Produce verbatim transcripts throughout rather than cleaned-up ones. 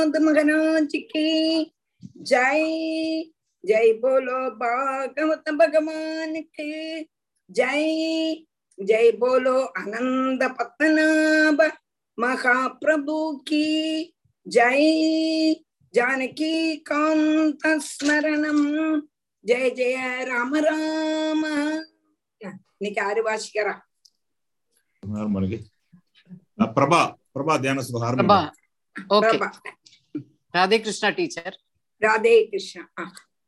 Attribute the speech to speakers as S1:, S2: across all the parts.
S1: प्रहलाद महाराज की जय। जय बोलो भागवत भगवान की जय। जय बोलो आनंद पद्मनाभ महाप्रभु की जय। जानकी कांत स्मरणम जय जय राम राम। இன்னைக்கு ஆறு வாசிக்கிறா?
S2: பிரபா பிரபா தியான
S3: பிரபா. ஓகே. ராதே கிருஷ்ணா டீச்சர்.
S1: ராதே கிருஷ்ணா.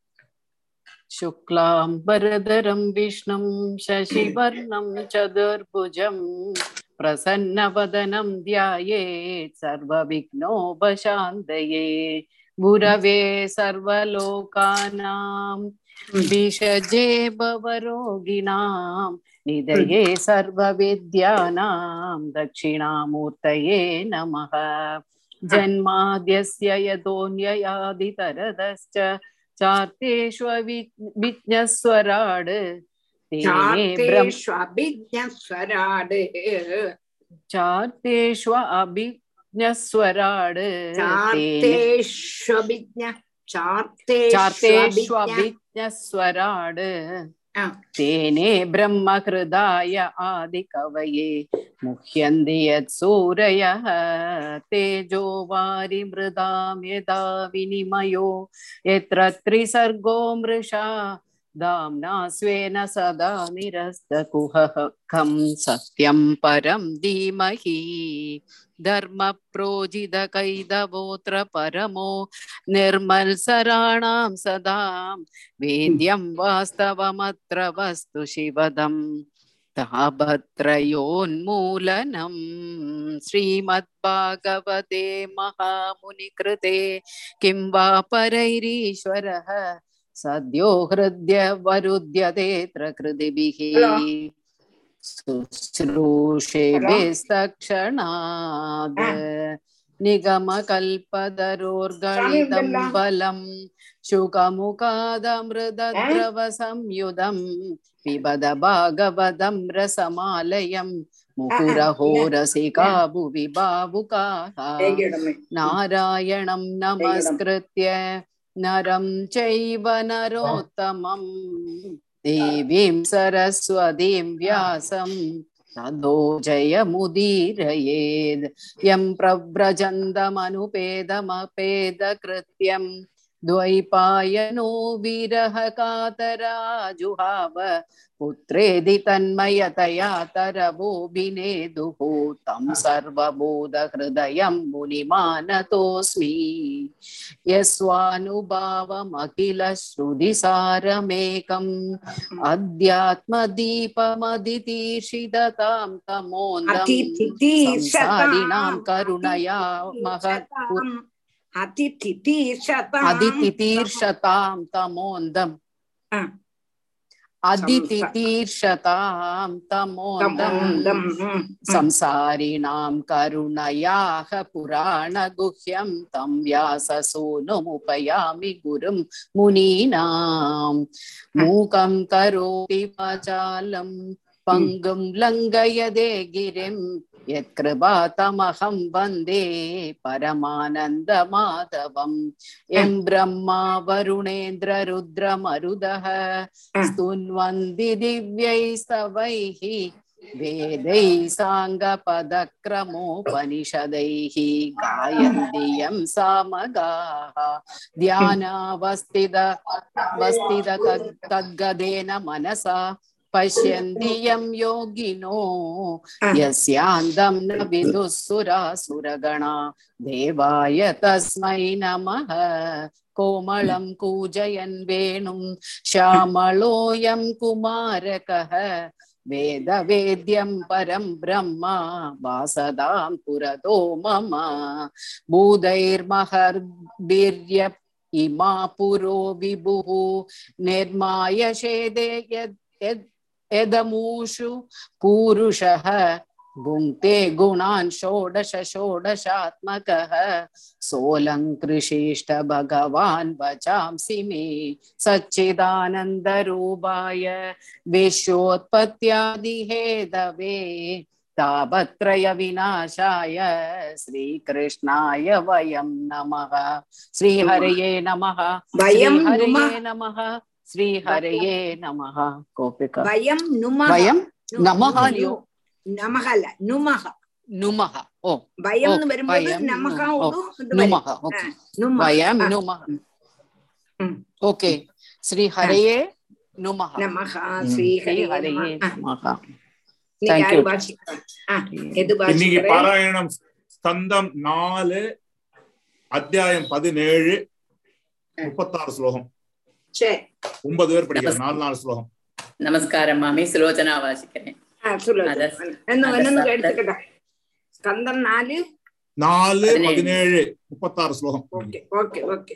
S3: शुक्लांबरधरं विष्णुं शशिवर्णं चतुर्भुजं प्रसन्नवदनं ध्यायेत् सर्वविघ्नोपशान्तये। गुरवे सर्वलोकानां विषजे भवरोगिणां निधये सर्वविद्यानां दक्षिणामूर्तये नमः। जन्माद्यस्य यतोऽन्ययादितरतश्च चार्तेष्वभिज्ञस्वराड्
S1: चार्तेष्वभिज्ञस्वराड्
S3: चार्तेष्वभिज्ञस्वराड् चार्तेष्वभिज्ञस्वराड् तेने ब्रह्महृदाय आदिकवये मुह्यन्ति यत्सूरयः। तेजो वारिमृदां यदा विनिमयो यत्र त्रिसर्गो मृषा दाम्ना स्वेन सदा निरस्तकुहकं सत्यं परं धीमहि। धर्म प्रोजित कैदवोत्र परमो निर्मल्सराणां सदा वेद्यं वास्तवमत्र वस्तु शिवदं तापत्रयोन्मूलनं। श्रीमद्भागवते महामुनिकृते किं वा परैरीश्वरः सद्यो हृद्य वरुध्यतेऽत्र कृतिभिः शुश्रूषेभिस्तक्षणाद् निगमकल्पतरोर्गलितं बलं शुकमुखादमृतद्रवसंयुतं पिबद भागवतं रसमालयं मुहुरहो रसिका भुवि भावुकाः। नारायणं नमस्कृत्य नरं चैव नरोत्तमं देवीं सरस्वतीं व्यासं ततो जयमुदीरयेत्। यं प्रव्रजन्तमनुपेदमपेदकृत्यं द्वैपायनो विरह कातराजुहाव पुत्रेदि तन्मयतया तरवोऽभिनेदुः तं सर्वबोधहृदयं मुनिमानतोऽस्मि। यस्वानुभावमखिलश्रुतिसारमेकम् अध्यात्मदीपमदितीर्षिततां तमोन्दं संसारिणां करुणया महत् अदितितीर्षतां तमोन्दम् अदितितीर्षतां तमोन्दं संसारिणां करुणयाः पुराणगुह्यं तं व्याससूनुमुपयामि गुरुं मुनीनां। मूकं करोति वाचालं पंगुं लंघयते गिरिं यत्कृपातमहं वन्दे परमानन्दमाधवं। यं ब्रह्मा वरुणेन्द्र रुद्रमरुदः स्तुन्वन्ति दिव्यैस्तवैः वेदैः साङ्गपदक्रमोपनिषदैः गायन्ति यं सामगाः। ध्यानावस्थित वस्थित तद्गदेन मनसा पश्यन्ति यं योगिनो यस्यान्तं न विदुः सुरासुरगणा। देवाय तस्मै नमः। कोमलं कूजयन् वेणुं श्यामलोऽयं कुमारकः वेदवेद्यं परं ब्रह्म वासदां पुरतो मम। भूतैर्महद्भिर्य इमा पुरो विभुः निर्माय शेदे यद् यदमूषु पूरुषः भुङ्क्ते गुणान् षोडश षोडशात्मकः। सोऽलङ्कृशिष्ट भगवान् वचांसि मे सच्चिदानन्दरूपाय विश्वोत्पत्त्यादिहेतवे तापत्रय विनाशाय श्रीकृष्णाय वयं नमः। श्रीहरये नमः। श्रीहरये नमः। श्रीहरये नमः। गोपिका
S1: वयं नुमः
S3: वयं नमः लियो
S1: नमः ल नुमः
S3: नुमः ओ
S1: वयं नु வரும்போது நமஹ உது
S3: नुमः ओके वयं नुमः ओके श्रीहरये नमः
S1: नमः श्रीहरये
S3: नमः।
S1: Thank you.
S2: இன்னைக்கு பாராயணம் ஸ்கந்தம் நாலு அத்தியாயம் பதினேழு முப்பத்தாறு ஸ்லோகம். சரி, ஒன்பது பேர் படிக்கிறோம். நாலு நாலு ஸ்லோகம்.
S4: நமஸ்காரம் மாமி. சுலோச்சனா வாசிக்கிறேன்.
S1: ஸ்கந்தம் நாலு
S2: நாலு பதினேழு முப்பத்தாறு ஸ்லோகம்.
S1: Okay okay okay.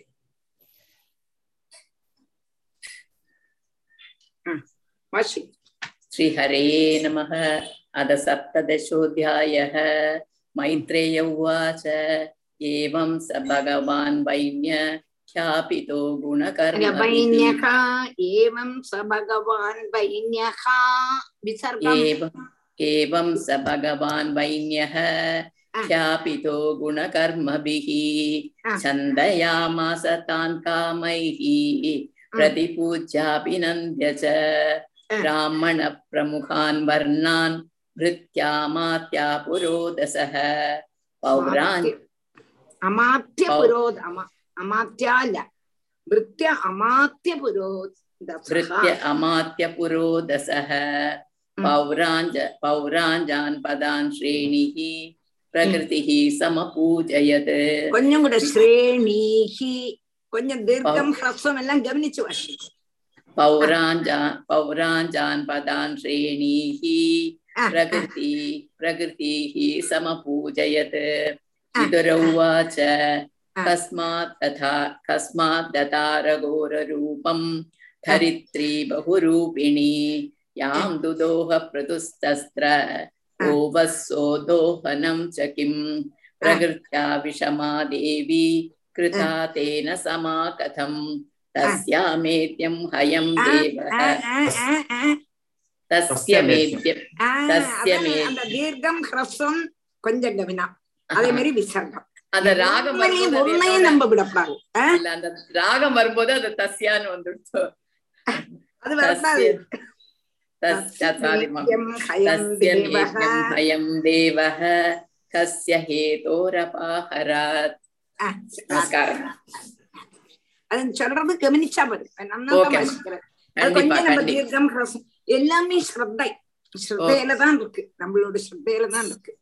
S4: श्री हरे नमः। अथ सप्तदशोऽध्यायः। मैत्रेय उवाच एवं स भगवान् वैन्य ख्यापितो गुणकर्मभिः
S1: एवं स भगवान् वैन्यः
S4: एवं स भगवान् वैन्यः ख्यापितो गुणकर्मभिः छन्दयामास तान् कामैः प्रतिपूज्याभिनन्द्य च ब्राह्मण प्रमुखान् वर्णान् भृत्यामात्या पुरोदसः पौरान्
S1: अमात्य पुरोद अमात्याल भृत्य अमात्य पुरोदसः
S4: भृत्य अमात्य पुरोदसः पौराञ्ज पौराञ्जान् पदान् श्रेणिः प्रकृतिः समपूजयत्.
S1: கொஞ்சம் கூட श्रेणिः கொஞ்சம் தீர்க்கம் ஹ்ரஸ்வம் எல்லாம் கவனிச்சு வாசி.
S4: पौराञ्जान् पौराञ्जान् पदान् श्रेणीः प्रकृति प्रकृतिः समपूजयत्. विदुर उवाच कस्मात् तथा कस्मात् दतारघोररूपं धरित्री बहुरूपिणी यां दुदोह प्रतुस्तस्त्र ओवस्सो दोहनं च किं प्रकृत्या विषमा देवी कृता तेन समा कथं तस्यामेत्यं हयं देवः तस्यमेत्यं तस्यमेत्यं
S1: அந்த தீர்க்கம் ஹ்ரஸ்வம் கொஞ்சம் கவனா. அதே மாதிரி விசர்க்கம்.
S4: அந்த ராகம்
S1: வரும்போது நம்ம விடப்பாரு.
S4: இல்ல அந்த ராகம் வரும்போது அது தஸ்யான்னு வந்துடுச்சு.
S1: அது வரக்கூடாது.
S4: तस्यमेत्यं हयं देवः कस्य हेतोरपाहरात्. நமஸ்காரம்.
S1: அது சொல்றது கவனிச்சா பாரு. நான் வாசிக்கிறேன். கொஞ்சம் நம்ம தீர்க்கம் ஹ்ரஸ்வம் எல்லாமே ஸ்ரத்தை ஸ்ரத்தையில தான் இருக்கு. நம்மளோட ஸ்ரத்தையில தான் இருக்கு.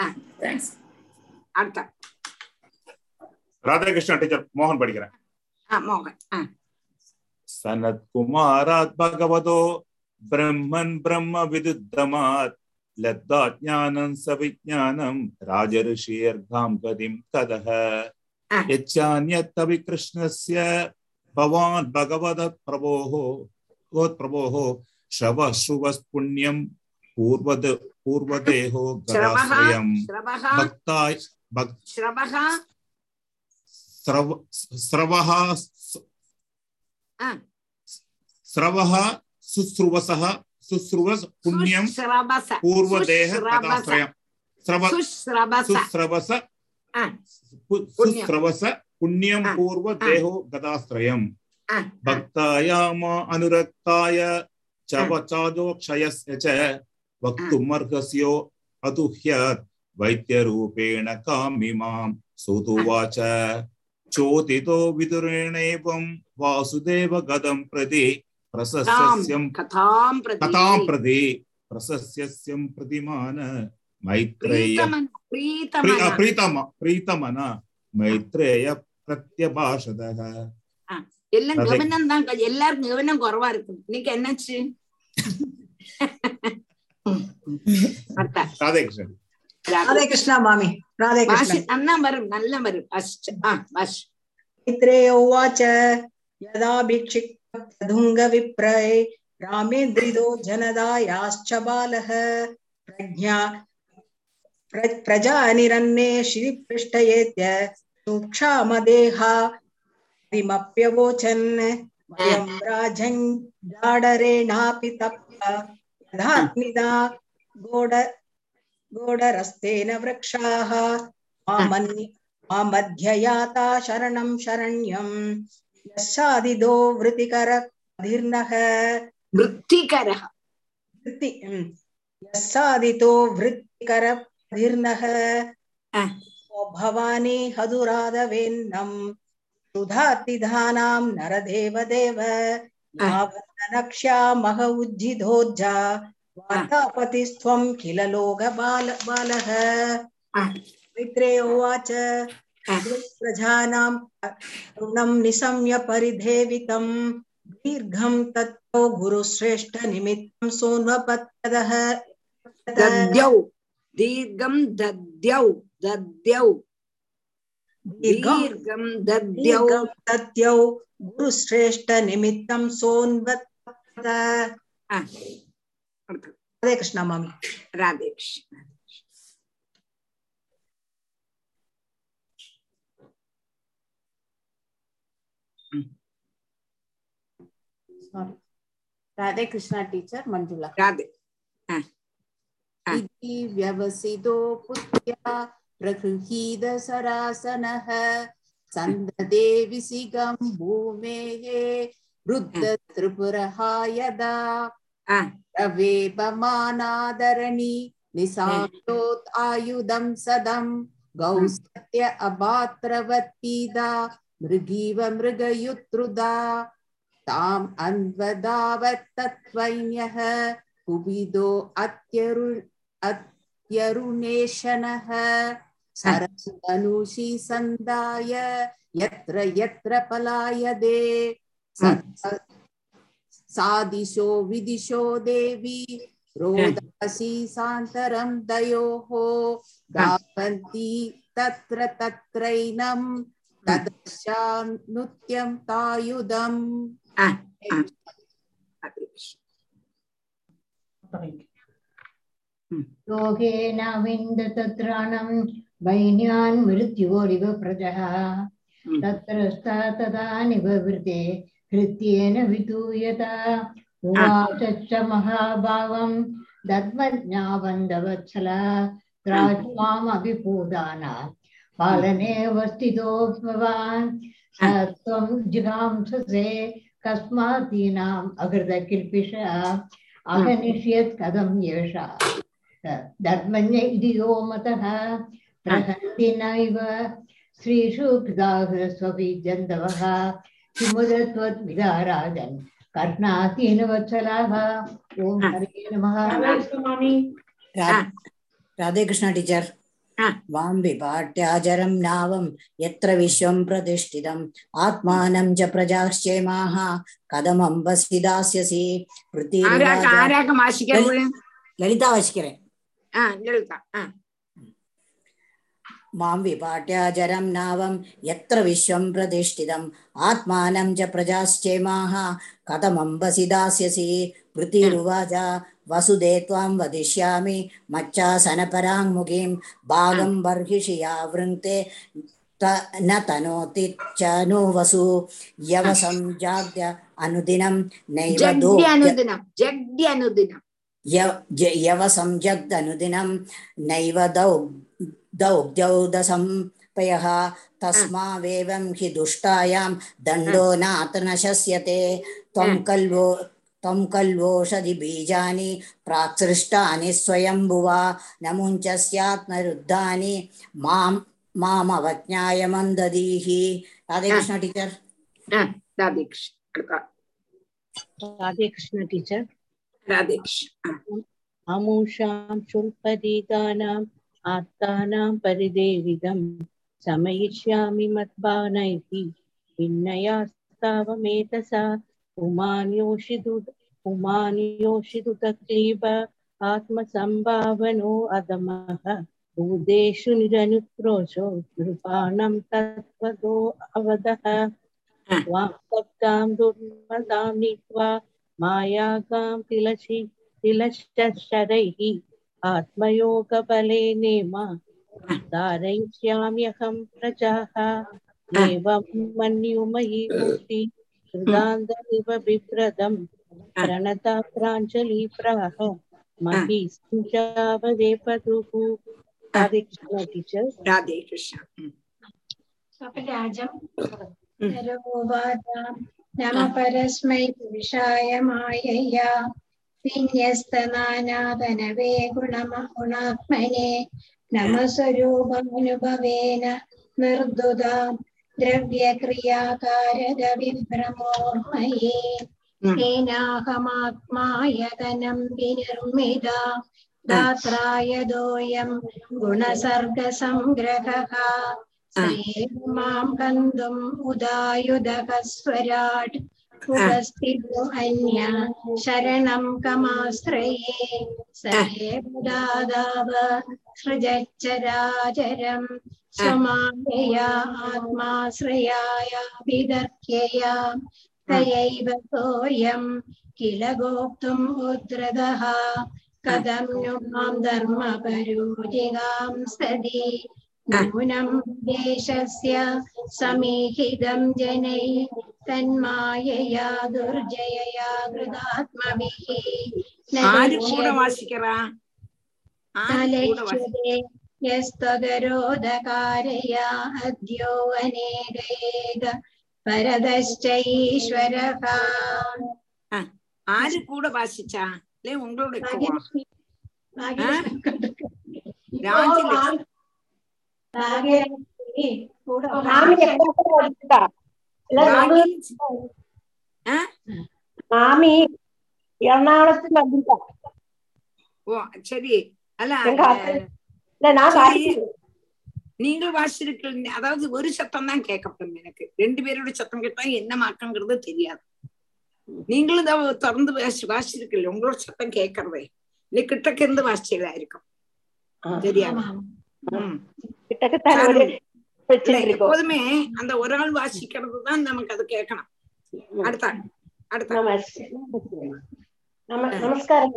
S1: அடுத்த
S2: ராதாகிருஷ்ண டீச்சர் மோகன் படிக்கிறேன்.
S1: மோகன்.
S2: சனத் குமாராத் பகவதோ பிரம்மன் பிரம்ம விதுத்தமாத் லத்தா ஞானம் சவிஞானம் ராஜரிஷியர்காம் கதிம் கதஹ यच्चान्यत्तपि कृष्णस्य भवान् भगवतः प्रभोः गोत्प्रभोः श्रवः श्रुवस् पुण्यं पूर्वद पूर्वदेहो गदाश्रयं भक्ताय
S1: श्रवः
S2: श्रव श्रवः श्रवः सुश्रुवसः सुश्रुवस् पुण्यं पूर्वदेह गदाश्रयं श्रव सुश्रवस सुश्रवस पुण्यं पूर्व देहो गदाश्रयं भक्तायामा अनुरक्ताय च वचादोक्षयस्य च वक्तुमर्हस्यो अदुह्यत् वैद्यरूपेण कामिमां सुतुवाच चोदितो विदुरेणेवं वासुदेव गदं प्रति प्रशस्यं कथां प्रति प्रशस्यं प्रतिमान मैत्रेय प्रीतम प्रीतमन मैत्रेय प्रत्यभाषतः.
S1: எல்லாம் கவனம் தான். எல்லாரும் கவனம் குறைவா இருக்கு. இன்னைக்கு என்னாச்சு?
S2: ராதே கிருஷ்ணன்.
S5: ராதே கிருஷ்ணா மாமி. ராதே கிருஷ்ணா.
S1: அண்ணா வரும் நல்ல வரும்.
S5: मैत्रेय उवाच यदा भिक्षिक धुंग विप्रय रामेन्द्रिदो जनदायाश्च बालः प्रज्ञा प्रजानिरन्ने श्रीपृष्ठयेत्य सूक्षामदेहा दिमप्यवोचन् वयं राजन् जाडरेणापि तप्त यदाग्निदा गोड गोडरस्तेन वृक्षाः मामध्ययाता शरणं शरण्यं यस्सादिदो वृत्तिकरः
S1: वृत्तिकरः
S5: वृत्ति यस्सादितो वृत्तिकरः भवानी हदुरादवेन्नं सुधातिधानां नरदेवदेव यावन्नक्ष्यामः उज्जिधोज्जा वार्तापतिस्त्वं किल लोकबाल बालः मैत्रेय उवाच प्रजानां ऋणं निशम्य परिधेवितं दीर्घं तत्तो गुरुश्रेष्ठ निमित्तं सोन्वपत्तदः
S1: दद्यौ दीर्घं दद्यौ दद्यौ दीर्घं दद्यौ
S5: दद्यौ गुरुश्रेष्ठ निमित्तं सोन्वपत्तद। राधे कृष्ण मामी।
S1: राधे कृष्ण।
S6: राधे कृष्ण टीचर मंजुला।
S1: राधे।
S6: इति व्यवसितो पुत्र्या प्रगृहीत सरासनः सन्ददे विसिगं भूमेः वृद्ध त्रिपुरहा यदा प्रवेपमानादरणी निसाम्योत् आयुधं सदं गौसत्य अभात्रवत्पीदा मृगीव मृगयुत्रुदा ताम् अन्वदावत् तत्त्वैन्यः कुबिदो अत्यरु अत्यरुणेशनः सरसनुषी संदाय यत्र यत्र पलायदे सादिशो विदिशो देवी रोदसी सान्तरं दयोः गावन्ति तत्र तत्रैनं तदशानुत्यं तायुधम्।
S7: योगेन विन्दतत्राणं वैन्यान् मृत्योरिव प्रजः तत्र तदा निवृते हृत्येन वितूयता उवाच च महाभावं दद्मज्ञावन्दवत्सला त्राज्मामभिपूदाना पालने वस्थितो भवान् स त्वं जिगांससे कस्मातीनाम् अकृतकिल्पिषः अहनिष्यत् कथं येषा धर्मन्य इति यो मतः प्रहन्ति नैव श्रीषु पिताः स्वपि जन्तवः किमुदत्वद्विदा राजन् कर्णातीन वत्सलाः। ओम हरे नमः।
S8: राधे कृष्ण टीचर। वां विपाट्याजरं नावं यत्र विश्वं प्रतिष्ठितम् आत्मानं च प्रजाश्चेमाः कथमम्बसि दास्यसि ललिता वाशिக்கிறேன்। मां विपाट्याजरं नावं यत्र विश्वं प्रतिष्ठितम् आत्मानं च प्रजाश्चेमाः कथमम्बसि दास्यसि पृथिरुवाच वसुदे त्वां वदिष्यामि मच्चासनपराङ्मुखीं भागं बर्हिषि यावृङ्क्ते न तनोति च नो वसु यवसं जाग्य अनुदिनं नैव यवसं जग्दनुदिनं नैव दौ दौग्ध्यौदसंपयः तस्मावेवं हि दुष्टायां दण्डो नाथ न शस्यते त्वं कल्वो त्वं कल्वोषधि बीजानि प्राक्सृष्टानि स्वयंभुवा न मुञ्चस्यात्मरुद्धानि मां माम अवज्ञाय मन्ददीः। राधे कृष्ण टीचर।
S1: राधे कृष्ण।
S9: राधे कृष्ण टीचर।
S1: राधे कृष्ण।
S9: आमुषां शुल्पदीगानाम् आत्तानां परिदेविदं समयिष्यामि मत्बानैति विनयास्तावमेतसा उमान्योषिदु उमान्योषिदुतक्लीब आत्मसंभावनो अदमः भूतेषु निरनुक्रोशो नृपाणं तत्त्वतो अवदः वाक्सप्तां दुर्मदां नीत्वा मायागां तिलशि तिलश्चरैः आत्मयोगबलेनेम धारयिष्याम्यहं प्रजाः एवं मन्युमयि मूर्ति हृदान्तमिव बिभ्रदं प्रणता प्राञ्जलि प्राह मही संजावदे पदुः. राधे कृष्ण टीचर.
S1: राधे कृष्ण.
S10: राजम नम परस्मै पुरुषाय मायया विन्यस्तनानादनवे गुणमगुणात्मने नमः स्वरूपानुभवेन निर्दुदा द्रव्यक्रियाकारदविभ्रमोर्मये येनाहमात्मायतनं विनिर्मिता दात्राय दोऽयं गुणसर्गसंग्रहः श्रीमां बन्धुम् उदायुधः स्वराट् उपस्थितो अन्य शरणं कमाश्रये सरेव दादाव सृजच्चराचरं स्वमायया आत्माश्रयायाभिदर्ख्यया तयैव सोऽयं किल गोप्तुम् उद्धृतः कथं नु मां धर्मपरोजिगां सदि नूनं देशस्य समीहितं जनै तन्मायया दुर्जयया कृतात्मभिः नलक्ष्यते यस्त्वगरोधकारया अद्यो अनेकैक परदश्च ईश्वरः.
S1: ആര് കൂടെ വാസിച്ചാ അല്ലെ ഉങ്ങളോട്
S9: മാമി എറണാകുളത്ത് വന്നിട്ടാ.
S1: ഓ சரி அல்ல நீங்கள் வாசிச்சிருக்கீங்க. அதாவது ஒரு சத்தம் தான் கேட்கப்படும் எனக்கு. ரெண்டு பேரோட சத்தம் கேட்டா என்ன மாக்கங்கிறது தெரியாது. நீங்களும் தான் தொடர்ந்து வாசி வாசிச்சிருக்கீங்க. உங்களோட சத்தம் கேட்கறதே இல்லை கிட்டக்க இருந்து வாசிச்சதாயிருக்கும். தெரியாது. எப்போதுமே அந்த ஒரு ஆள் வாசிக்கிறது தான் நமக்கு அது கேட்கணும். அடுத்த அடுத்த
S9: நமஸ்காரம்.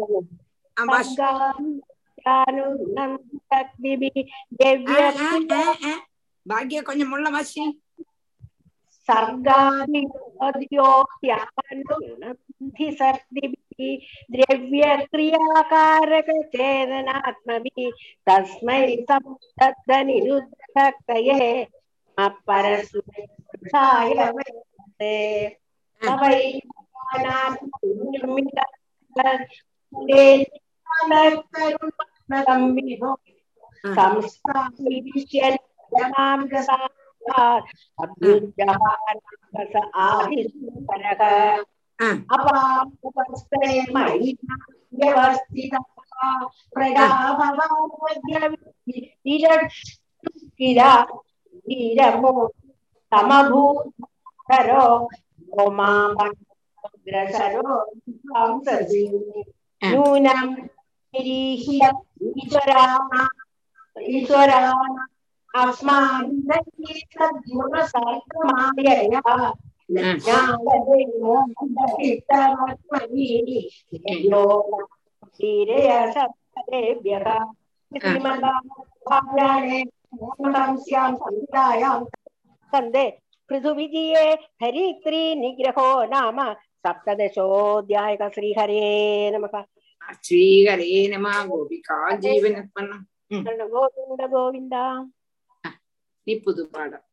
S1: ഭാഗ്യ கொஞ்சம் മുള്ള വാശി.
S9: ദ്രവ്യക്രിയാകാരകചേതനാത്മഭി തസ്മൈ സംതദ്ധനിരുദ്ധക്തയേ അപരസുഖായ വേ നൂനം നിരീഹ്യ ഈശ്വരാണ ഈശ്വരാണ അസ്മാഭിർഗുണസർഗമായയാ പൃഥുവിജയേ ഹരിത്രി നിഗ്രഹോ നാമ സപ്തദശോധ്യായ. ശ്രീഹരേ നമഃ.
S1: ശ്രീഹരേ നമഃ. ഗോപികാ ജീവനത്മനം.
S9: ഗോവിന്ദ ഗോവിന്ദ.
S1: നീ പുതുപാഠം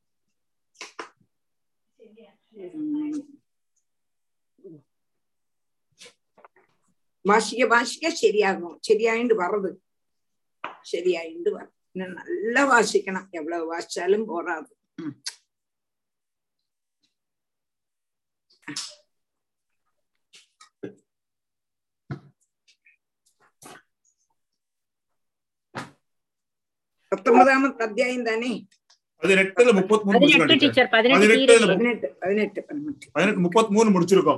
S1: ഭാഷിക ഭാഷിക ശരിയാകും. ശരിയായിട്ട് വറത് ശരിയായിട്ട് വര നല്ല വാസിക്കണം. എவ்வளவு വാസിച്ചാലും പോരാത്. പത്തൊമ്പതാമത്തെ അധ്യായം തന്നെ.
S2: പതിനെട്ടില് മുപ്പത്തിമൂന്ന് മുപ്പത്തിമൂന്ന് മുടിച്ചിരിക്കോം.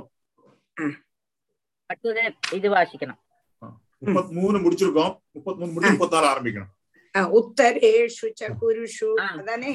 S11: ഇത് വാസിക്കണം.
S2: മുപ്പത്തിമൂന്ന് മുടിച്ചിരിക്കോം. മുപ്പത്തിമൂന്ന് മുടി മുപ്പത്തിനാല് ആരംഭിക്കണം.
S1: ഉത്തരേഷു ച കുരുഷു അതാണേ.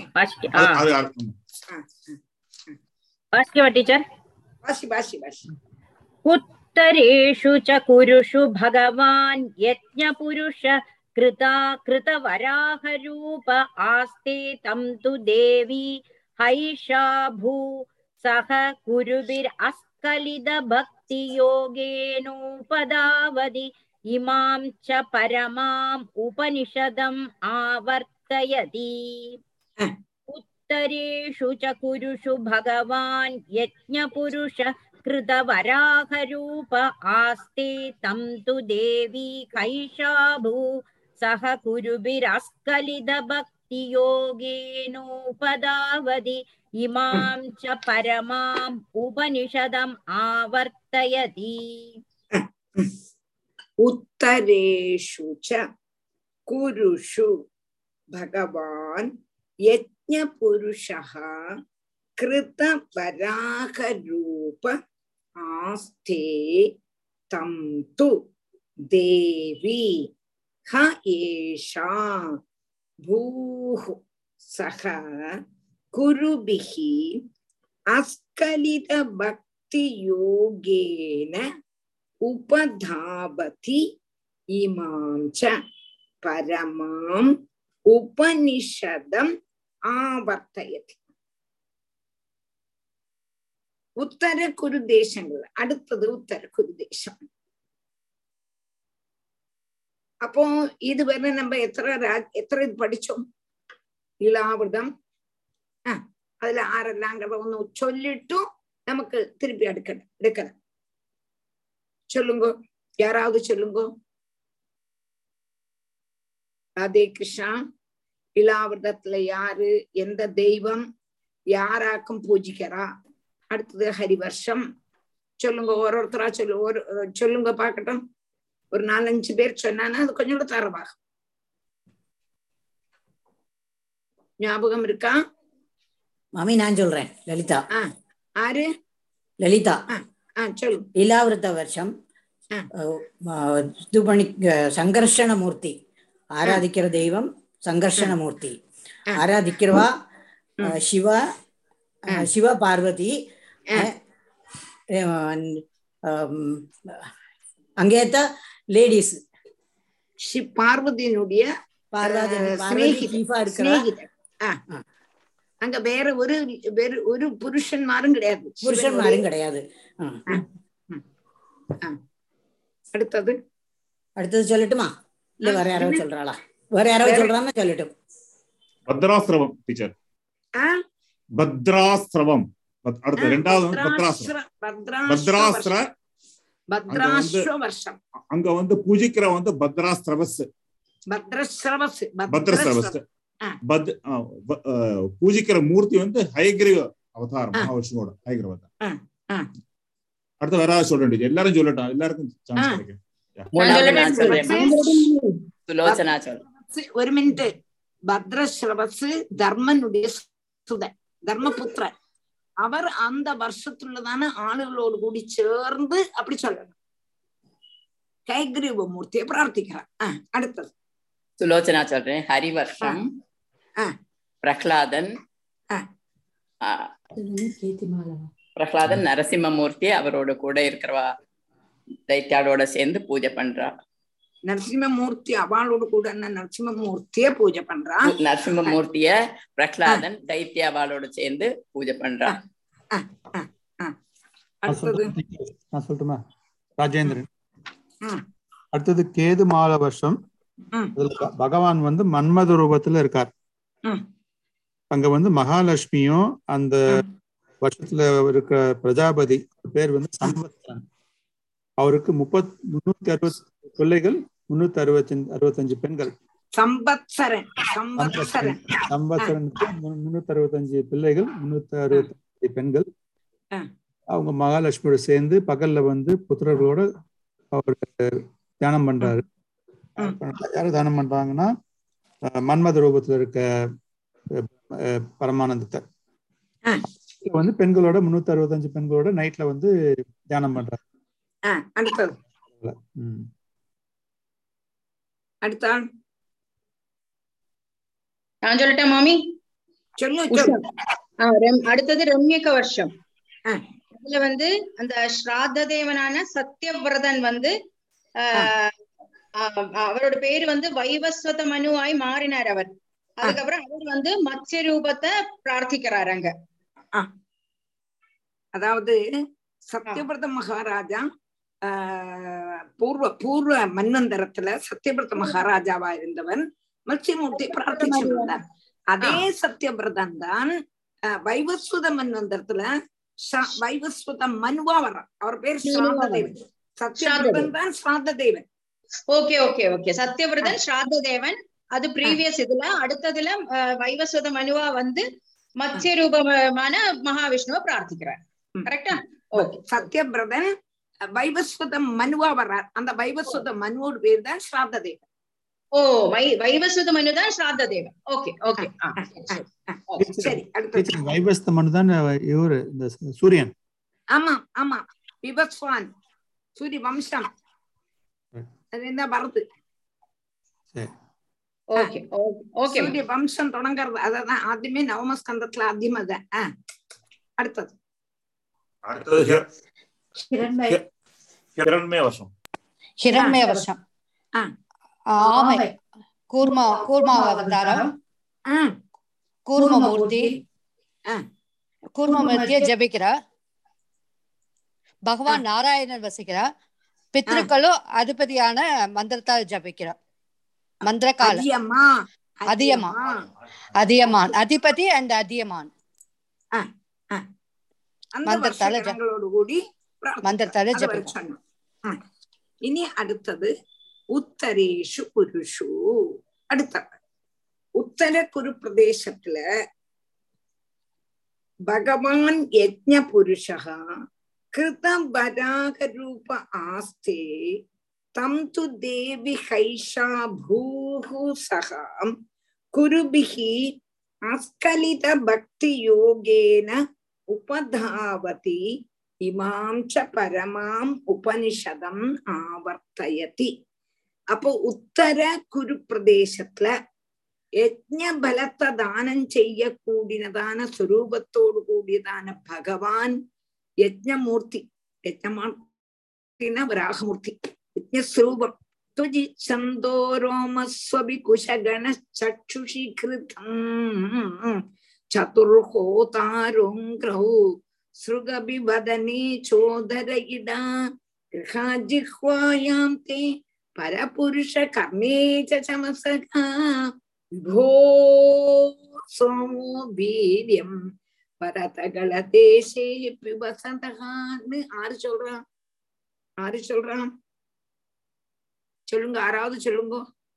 S11: ടീച്ചർ
S1: വാശി വാശി വാശി.
S11: ഉത്തരേഷു ച കുരുഷു ഭഗവാൻ യജ്ഞപുരുഷ कृता कृतवराहरूप आस्ते तं तु देवी हैषा भू सह कुरुभिर् अस्खलित भक्ति योगेनोपदावदि इमां च परमाम् उपनिषदम् आवर्तयति उत्तरेषु च कुरुषु भगवान् यज्ञपुरुष कृतवराहरूप आस्ते तं तु देवी कैशाभू सह कुरुभिरस्खलितभक्तियोगेनोपधावति इमां च परमाम् उपनिषदम् आवर्तयति
S1: उत्तरेषु च कुरुषु भगवान् यज्ञपुरुषः कृतवराहरूप आस्ते तं तु देवी ह एषा भूः सह कुरुभिः अस्खलितभक्तियोगेन उपधावति इमां च परमाम् उपनिषदम् आवर्तयति. உத்தர குரு தேசங்கள் அடுத்தது உத்தர குரு தேசம். அப்போ இதுவரை நம்ம எத்தனை எத்தனை இது படிச்சோம்? இலாவிரதம் ஆஹ் அதுல ஆறெல்லாங்கிறத ஒண்ணு சொல்லிட்டும் நமக்கு திருப்பி எடுக்கணும் எடுக்கணும். சொல்லுங்க, யாராவது சொல்லுங்க. ராதே கிருஷ்ணா. இலாவிரதத்துல யாரு, எந்த தெய்வம் யாராக்கும் பூஜிக்கிறா? அடுத்தது ஹரிவர்ஷம். சொல்லுங்க, ஒரு ஒருத்தரா சொல்லு, ஒரு சொல்லுங்க பாக்கட்டும். ஒரு நாலஞ்சு பேர் சொன்னானா அது கொஞ்சம் கூட தரவாகும். ஞாபகம் இருக்கா?
S8: மாமி நான் சொல்றேன். லலிதா.
S1: ஆஹ் ஆரு?
S8: லலிதா.
S1: ஆஹ் சொல்லு.
S8: இலாவிரத வருஷம் இது பண்ணி சங்கர்ஷணமூர்த்தி ஆராதிக்கிற தெய்வம் சங்கர்ஷணமூர்த்தி. ஆராதிக்கிறவா சிவா சிவ பார்வதி. அங்கேத்த லேடிஸ்
S1: பார்வதியினுடைய அங்க வேற ஒரு வேற ஒரு புருஷன்மாரும் கிடையாது.
S8: புருஷன்மாரும் கிடையாது.
S1: அடுத்தது
S8: அடுத்தது சொல்லட்டுமா? இல்ல வேற யாராவது சொல்றாளா? வேற யாராவது சொல்றான்னு சொல்லட்டும்.
S2: பத்ராஸ்ரவம் டீச்சர். பத்ராஸ்ரவம். அடுத்து இரண்டாவது பத்ராஸ்ர. அங்க வந்து பூஜிக்கிற வந்து பத்ராஸ்ரவஸ்.
S1: பத்ரஸ்ரவஸ்
S2: பத்ரஸ்ரவஸ். பூஜிக்கிற மூர்த்தி வந்து ஹயக்ரீவ அவதாரம். மகாவிஷ்ணுவோட ஹயக்ரீவ அவதாரம். அடுத்து வேற சொல்றேன். எல்லாரும் சொல்லட்டும், எல்லாருக்கும் சான்ஸ் கிடைக்கும்.
S1: ஒரு மினிட். பத்ரஸ்ரவஸ் தர்மனுடைய சுதன், தர்மபுத்திரன். அவர் அந்த வருஷத்துள்ளதான ஆளுகளோடு கூடி சேர்ந்து அப்படி சொல்லணும். கைகிரீவ மூர்த்தியை பிரார்த்திக்கிறார். அடுத்தது
S4: சுலோச்சனா சொல்றேன். ஹரிவர்ஷம், பிரஹ்லாதன், பிரஹ்லாதன் நரசிம்மமூர்த்தி அவரோட கூட இருக்கிறவா தைத்தியாளோட சேர்ந்து பூஜை பண்றா.
S1: நரசிம்மமூர்த்தி அவளோட கூட நரசிம்மமூர்த்திய பூஜை பண்றா.
S4: நரசிம்மமூர்த்திய பிரஹ்லாதன் தைத்திய அவளோட சேர்ந்து பூஜை பண்றா.
S12: நான் சொல்லட்டுமா? ராஜேந்திரன். அடுத்தது கேது மால வருஷம். பகவான் வந்து மன்மத ரூபத்துல இருக்கார். அங்க வந்து மகாலட்சுமியும் அந்த வருஷத்துல இருக்க பிரஜாபதி பேர் வந்து சம்பத்சரன். அவருக்கு முப்பத் முன்னூத்தி அறுபத்தி பிள்ளைகள், முன்னூத்தி அறுபத்தி அறுபத்தஞ்சு பெண்கள்.
S1: சம்பத்சரன்
S12: சம்பத்சரனுக்கு முன்னூத்தி அறுபத்தஞ்சு பிள்ளைகள், முன்னூத்தி அறுபத்தி பெண்கள். அவங்க மகாலட்சுமியோட சேர்ந்து பகல்ல வந்து புத்திரர்களோட அவர் தியானம் பண்றாரு. யாரு தியானம் பண்றாங்கன்னா மன்மத ரூபத்துல இருக்க பரமானந்தத்தை வந்து பெண்களோட முன்னூத்தி அறுபத்தஞ்சு பெண்களோட நைட்ல வந்து தியானம் பண்றாரு.
S13: நான் சொல்லட்டேன் மாமி? அடுத்தது ரம்யக வருஷம். இதுல வந்து அந்த ஸ்ராத்த தேவனான சத்யவிரதன் வந்து ஆஹ் அவரோட பேரு வந்து வைவஸ்வத மனுவாய் மாறினார் அவர். அதுக்கப்புறம் அவர் வந்து மத்ஸ்ய ரூபத்தை பிரார்த்திக்கிறார் அங்க.
S1: அதாவது சத்யவிரத மகாராஜா ஆஹ் பூர்வ பூர்வ மன்வந்தரத்துல சத்யபிரத மகாராஜாவா இருந்தவன் மத்ஸ்யமூர்த்தி பிரார்த்திச்சு வந்தான். அதே சத்யபிரதன் தான் வைவஸ்வத மன்வந்தரத்துல வைவஸ்வத மனுவா வர்றான். அவர் பேர் ஸ்ராத்த தேவன். சத்யபிரதன் தான் ஸ்ராத்த தேவன்.
S13: ஓகே ஓகே ஓகே சத்யபிரதன் ஸ்ராத்த தேவன். அது ப்ரீவியஸ் இதுல. அடுத்ததுல வைவஸ்வத மனுவா வந்து மத்ஸ்ய ரூபமான மகாவிஷ்ணுவை பிரார்த்திக்கிறார். கரெக்டா?
S1: சத்யபிரதன் வைவஸ்வத மனுவா வர்றார். அந்த வைவஸ்வத மனுவோட பேர் தான் ஸ்ராத்த தேவன்.
S13: ஓ வை வைவஸ்வத மனு தான் ஸ்ராத்த தேவன். ஓகே ஓகே
S1: சரி. அடுத்து
S12: வைவஸ்வத மனு தான் இவரு இந்த சூரியன்.
S1: ஆமா ஆமா விவஸ்வான் சூரிய வம்சம் அதுதான் வருது.
S13: ஓகே ஓகே
S1: சூரிய வம்சம் தொடங்குறது. அதான் ஆദ്യമേ நவமஸ்கந்தத்துல ஆദ്യം அதான். அடுத்தது
S2: அடுத்தது ஹிரண்மய வருஷம்.
S3: ஹிரண்மய வருஷம் ஆமை கூர்ம கூர்மா அவதாரம் கூர்மமூர்த்தி கூர்மமூர்த்தியை ஜபிக்கிறார். பகவான் நாராயணன் வசிக்கிறார். பித்ருக்களும் அதிபதியான மந்திரத்தால் ஜபிக்கிறார். மந்திரகால அதியமான் அதியமான் அதிபதி அண்ட் அதியமான் மந்திரத்தால
S1: கூடி
S3: மந்திரத்தால ஜபிக்கிறார்.
S1: இனி அடுத்தது உத்தரேஷு புருஷு. அடுத்த உத்தர குரு பிரதேசத்துல பகவான் யஜ்ஞ புருஷா கிருதம் வராக ரூப ஆஸ்தே தம் து தேவி ஹைஷா பூஹு சகம் குருபிஹி அஸ்கலித பக்தி யோகேன உபதாவதி இமாம் ச பரமாம் உபனிஷதம் ஆவர்த்தயதி. அப்போ உத்தர குரு பிரதேசத்துல யஜ்ஞ பலத்தை தானம் செய்ய கூடினதான சுரூபத்தோடு கூடியதான பகவான் யஜ்ஞமூர்த்தி. யஜ்ஞமூர்த்தினா வராகமூர்த்தி. யஜ்ஞஸ்வரூபம் துஜி சந்தோரோமஸ்வபி குஷகண சக்ஷுஷி கிருதம் சதுர்ஹோதாரோங்கிரௌ ஸ்ருகபி வதனே சோதர இடா கிருஹாஜிஹ்வாயாம் தே பரபுருஷ கர்மே சமசகா விபோ சோமோ வீரியம் பரதகள தேசே பிபசதகான்னு ஆறு சொல்றான். ஆறு சொல்றான் சொல்லுங்க. ஆறாவது சொல்லுங்க.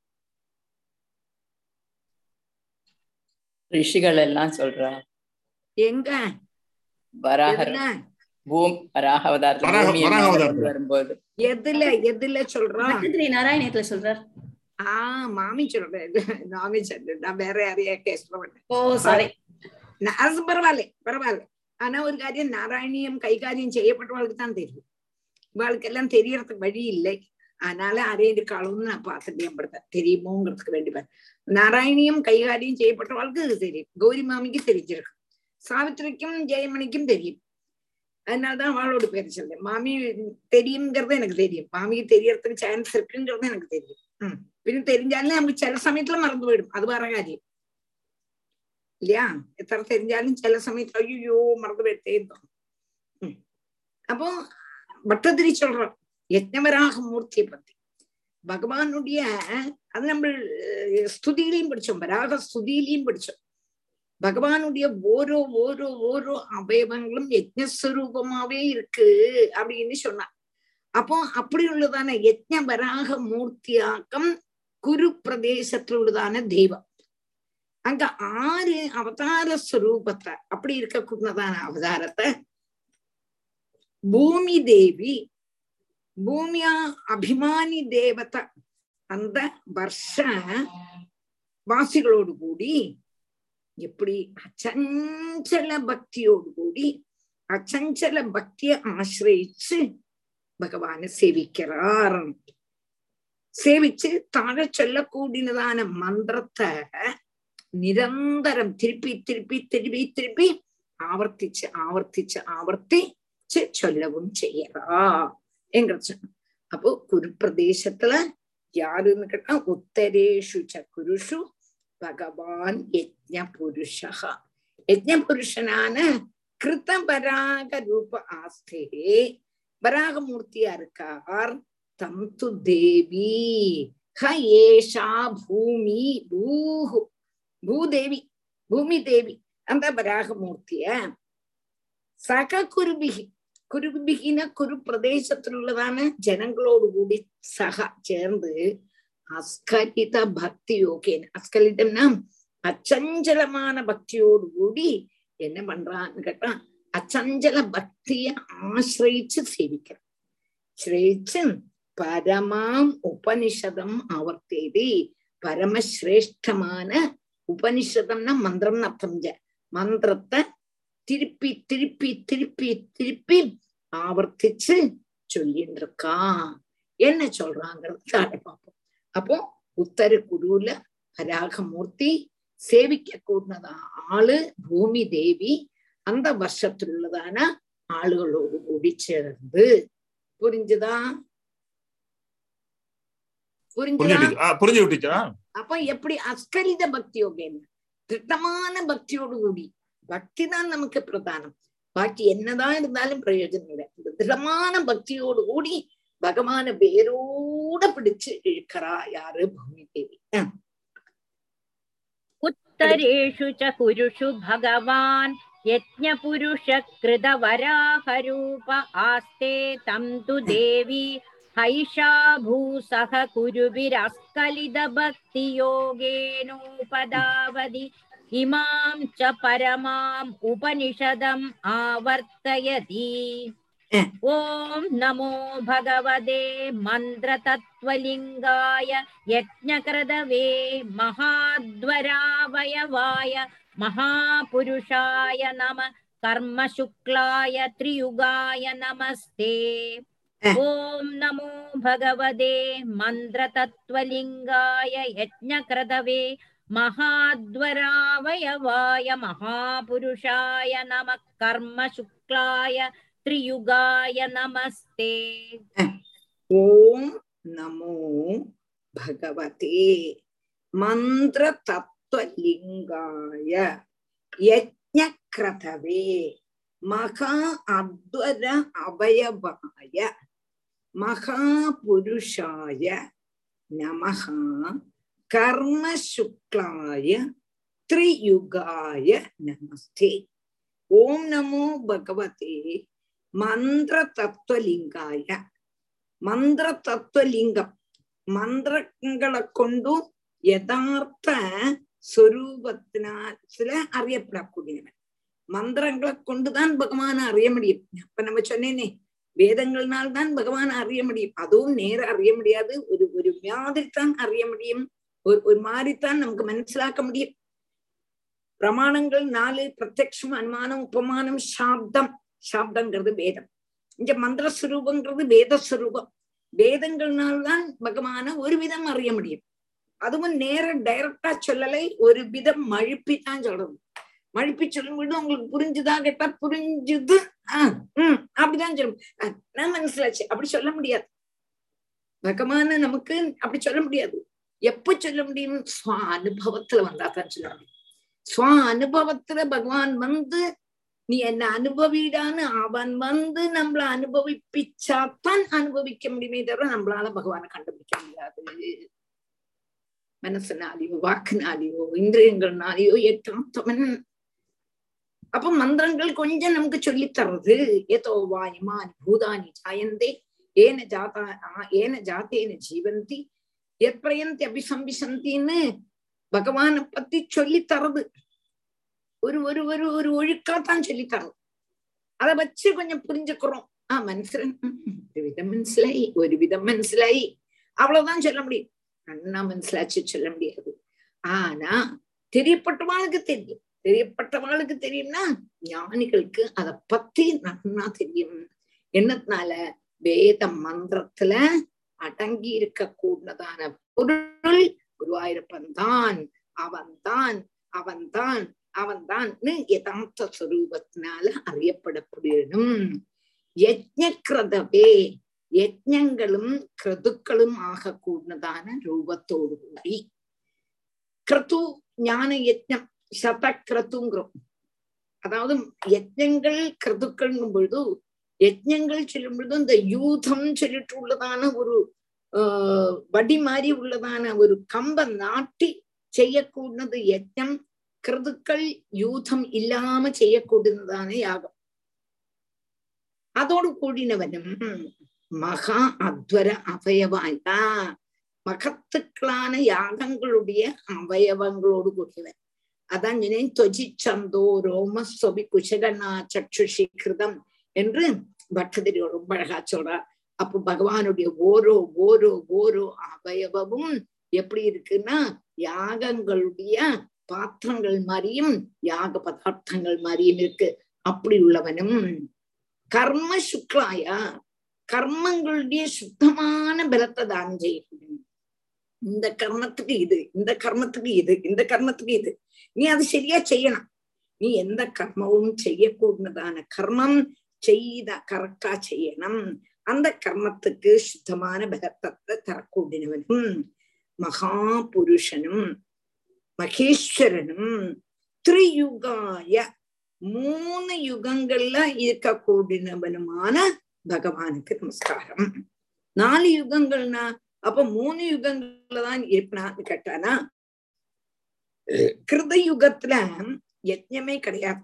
S4: ரிஷிகள் எல்லாம் சொல்றா.
S1: எங்க
S4: வராகர் பூம் வராக அவதாரத்துல வரும்போது
S1: எதுல எதுல சொல்றான்?
S4: நாராயணத்துல சொல்றார்.
S1: ஆஹ் மாமி சொல்றேன். மாமி சொல்றேன். நான் வேற யாரையா கேஸ்ட் பண்ணேன்.
S4: Oh sorry.
S1: அது பரவாயில்ல பரவாயில்ல. ஆனா ஒரு காரியம் நாராயணியம் கைகாரியம் செய்யப்பட்டவளுக்கு தான் தெரியும். இவாளுக்கு எல்லாம் தெரியறதுக்கு வழி இல்லை. அதனால அரேண்டு காலம்னு நான் பார்த்துட்டேன். தெரியுமோங்கிறதுக்கு வேண்டிப்பார். நாராயணியம் கைகாரியம் செய்யப்பட்டவளுக்கு இது தெரியும். கௌரி மாமிக்கு தெரிஞ்சிருக்கு. சாவித்திரிக்கும் ஜெயமணிக்கும் தெரியும். அதனாலதான் அவளோட பேர் சொல்றேன். மாமி தெரியுங்கிறது எனக்கு தெரியும். மாமிக்கு தெரியறதுக்கு சான்ஸ் இருக்குங்கிறது எனக்கு தெரியும். உம் பின்ன தெரிஞ்சாலும் நமக்கு சில சமயத்துல மறந்து போயிடும். அது வேற காரியம் இல்லையா? எத்தனை தெரிஞ்சாலும் சில சமயத்துல ஐயோ மறந்து போயிட்டே இருந்தோம். உம் அப்போ பட்டதிரி சொல்றோம் யஜ்ஞவராக மூர்த்தியை பத்தி. பகவானுடைய அது நம்ம ஸ்துதியிலையும் படிச்சோம். வராக ஸ்துதியிலையும் படிச்சோம். பகவானுடைய ஓரோ ஓரோ ஓரோ அவயவங்களும் யஜ்ஞஸ்வரூபமாவே இருக்கு அப்படின்னு சொன்னான். அப்போ அப்படி உள்ளதான யஜ்ஞ வராக மூர்த்தியாக்கம் குரு பிரதேசத்துல உள்ளதான தெய்வம். அங்க ஆறு அவதார ஸ்வரூபத்தை அப்படி இருக்கக்கூடியதான அவதாரத்தை பூமி தேவி பூமியா அபிமானி தேவதை அந்த வருஷ வாசிகளோடு கூடி எப்படி அச்சஞ்சல பக்தியோடு கூடி அச்சஞ்சல பக்தியை ஆசிரியிச்சு பகவானை சேவிக்கிறார். சேவிச்சு தாழ சொல்லக்கூடியதான மந்திரத்தை நிரந்தரம் திருப்பி திருப்பி திருப்பி திருப்பி ஆவர்த்திச்சு ஆவர்த்திச்சு ஆவர்த்திச்சு சொல்லவும் செய்யறா என்கிறது. அப்போ குரு பிரதேசத்துல யாருன்னு கேட்டா உத்தரேஷு ச குருஷு பகவான் யஜ்ஞ புருஷா. யஜ்ஞ புருஷனான கிருத பராக ரூப ஆஸ்தே வராகமூர்த்தியா இருக்கார். தம் து தேவி ஹ ஏஷா பூமி பூஹு பூதேவி பூமி தேவி அந்த வராகமூர்த்திய சக குருபிகி குருபிகின குரு பிரதேசத்திலுள்ளதான ஜனங்களோடு கூடி சக சேர்ந்து அஸ்கலித பக்தி யோகேன, அஸ்கலிதம்னா அச்சஞ்சலமான பக்தியோடு கூடி என்ன பண்றான்னு கேட்டா அச்சஞ்சல பக்திய ஆசிரிச்சு சேவிக்கிறான். ஸ்ரேச்சு பரமாம் உபனிஷதம் ஆவர்த்தேதி, பரமசிரேஷ்டமான உபனிஷதம்னா மந்திரம்னு அர்த்தம். மந்திரத்தை திருப்பி திருப்பி திருப்பி திருப்பி ஆவர்த்திச்சு சொல்லிட்டு இருக்கா. என்ன சொல்றாங்கிறது பார்ப்போம். அப்போ உத்தர குருல வராகமூர்த்தி சேவிக்க கூடதா ஆளு பூமி தேவி அந்த வருஷத்துள்ளதான ஆளுகளோடு கூடி சேர்ந்து. புரிஞ்சுதா?
S2: புரிஞ்சுதா?
S1: அப்ப எப்படி அஸ்கலித பக்தியோக திட்டமான பக்தியோடு கூடி, பக்தி தான் நமக்கு பிரதானம், பாக்கி என்னதான் இருந்தாலும் பிரயோஜனம் இல்லை. இந்த திடமான பக்தியோடு கூடி பகவான வேரோட பிடிச்சு இழுக்கிறா யாரு? பூமி தேவி.
S11: உத்தரேஷு ச குருஷு பகவான் யஜ்ஞ புருஷ கிருத வராஹ ரூப ஆஸ்தே தம் து தேவி ஹைஷா பூசஹ குருபிரஸ்கலித பக்தி யோகேனோபதாவதி இமாம் ச பரமாம் உபனிஷதம் ஆவர்த்தயதி. ஓம் நமோ பகவதே மந்திர தத்வலிங்காய யஜ்ஞக்ரதவே மகாத்வராவயவாய மகாபுருஷாய நம கர்ம சுக்லாய த்ரியுகாய நமஸ்தே. ஓம் நமோ பகவதே மந்திர தத்வலிங்காய யஜ்ஞக்ரதவே மகாத்வராவயவாய மகாபுருஷாய நம கர்ம சுக்லாய த்ரியுகாய நமஸ்தே.
S1: ஓம் நமோ பகவதே மந்திர தத்வலிங்காய யஜ்ஞக்ரதவே மகா அத்வர அவயவாய மகாபுருஷாய நமஹ கர்ம சுக்லாய த்ரியுகாய நமஸ்தே. ஓம் நமோ பகவதே மந்திர தத்துவலிங்காய. மந்திர தத்துவலிங்கம் மந்திரங்களை கொண்டும் யதார்த்த സ്വരൂപത്തിനാல അറിയപ്പെടக்கூடியவன். மந்திரங்களை கொண்டுதான் பகவான அறிய முடியும். அப்ப நம்ம சொன்னேனே வேதங்கள்னால்தான் பகவான அறிய முடியும். அதுவும் நேர அறிய முடியாது, ஒரு ஒரு மாதிரித்தான் அறிய முடியும், ஒரு ஒரு மாதிரித்தான் நமக்கு மனசிலாக்க முடியும். பிரமாணங்கள் நாலு: பிரத்யக்ஷம், அனுமானம், உபமானம், சாப்தம். சாப்தங்கிறது வேதம். இங்க மந்திர ஸ்வரூபங்கிறது வேத ஸ்வரூபம். வேதங்கள்னால்தான் பகவான ஒரு விதம் அறிய முடியும். அதுவும் நேர டைரக்டா சொல்லலை, ஒரு விதம் மழுப்பித்தான் சொல்றது. மழுப்பி சொல்லும் பொழுது உங்களுக்கு புரிஞ்சுதா கேட்டா புரிஞ்சுது, ஆஹ் உம் அப்படிதான் சொல்லும். நான் மனசிலாச்சு அப்படி சொல்ல முடியாது. பகவான நமக்கு அப்படி சொல்ல முடியாது. எப்ப சொல்ல முடியும்? ஸ்வ அனுபவத்துல வந்தா தான் சொல்ல முடியும். ஸ்வ அனுபவத்துல பகவான் வந்து நீ என்ன அனுபவிடான்னு அவன் வந்து நம்மள அனுபவிப்பிச்சாத்தான் அனுபவிக்க முடியுமே தவிர நம்மளால பகவானை கண்டுபிடிக்க முடியாது. மனசுனாலேயோ வாக்குனாலேயோ இந்திரியங்கள்னாலேயோ எட்டாத்தவன். அப்ப மந்திரங்கள் கொஞ்சம் நமக்கு சொல்லி தர்றது. ஏதோ வாயுமானி பூதானி ஜாயந்தே ஏன ஜாதா ஏன ஜாத்தேன ஜீவந்தி எத்ரயந்தி அபிசம்பிசந்தின்னு பகவானை பத்தி சொல்லி தர்றது. ஒரு ஒரு ஒரு ஒரு ஒழுக்காத்தான் சொல்லி தர்றது. அதை வச்சு கொஞ்சம் புரிஞ்சுக்கிறோம். ஆஹ் மனுஷன் ஒரு விதம் மனசிலாயி ஒரு விதம் மனசிலாயி அவ்வளவுதான் சொல்ல முடியும். அண்ணா மனசிலாச்சு சொல்ல முடியாது. ஆனா தெரியப்பட்டவாளுக்கு தெரியும். தெரியப்பட்டவாளுக்கு தெரியும்னா ஞானிகளுக்கு அதை பத்தி நன்னா தெரியும். என்னத்தினால? வேத மந்திரத்துல அடங்கி இருக்க கூடதான பொருள் குருவாயூரப்பன் தான், அவன் தான், அவன் தான், அவன் தான் யதார்த்த ஸ்வரூபத்தினால அறியப்படப்படணும். யஜ்ஞக்ரதவே யஜ்ஞங்களும் கிருதுக்களும் ஆக கூடதான ரூபத்தோடு கூடி. கிருத்து ஞான யஜ்ஞம் சத கிருத்துங்கிறோம். அதாவது யஜ்ஞங்கள் கிருதுக்கள் பொழுது யஜ்ஞங்கள் சொல்லும் பொழுது இந்த யூதம் சொல்லிட்டு உள்ளதான ஒரு ஆஹ் வடி மாதிரி உள்ளதான ஒரு கம்ப நாட்டி செய்யக்கூடியது யஜ்ஞம். கிருதுக்கள் யூதம் இல்லாம செய்யக்கூடியதான யாகம். அதோடு கூடினவனும் மகா அத்வர அவயவாயா மகத்துக்களான யாகங்களுடைய அவயவங்களோடு கூடியவன். அதான் சொன்னேன், தொஜிச்சந்தோ ரோமஸ்வபி குஷகனா சக்ஷுஷி கிருதம் என்று பட்டதிரி ரொம்ப அழகா சொல்றா. அப்போ பகவானுடைய ஓரோ ஓரோ ஓரோ அவயவமும் எப்படி இருக்குன்னா யாகங்களுடைய பாத்திரங்கள் மாதிரியும் யாக பதார்த்தங்கள் மாதிரியும் இருக்கு. அப்படி உள்ளவனும் கர்ம சுக்லாயா கர்மங்களுடைய சுத்தமான பலத்தை தானம் செய்யணும். இந்த கர்மத்துக்கு இது, இந்த கர்மத்துக்கு இது, இந்த கர்மத்துக்கு இது, நீ அது சரியா செய்யணும். நீ எந்த கர்மவும் செய்யக்கூடதான கர்மம் செய்த கரெக்டா செய்யணும். அந்த கர்மத்துக்கு சுத்தமான பலத்தை தரக்கூடியவனும் மகா புருஷனும் மகேஸ்வரனும் திரியுகாய மூணு யுகங்கள்ல இருக்கக்கூடியவனுமான பகவானுக்கு நமஸ்காரம். நாலு யுகங்கள்னா அப்ப மூணு யுகங்கள்ல தான் இருப்பான்னு கேட்டானா, கிருத யுகத்துல யஜ்ஞமே கிடையாது.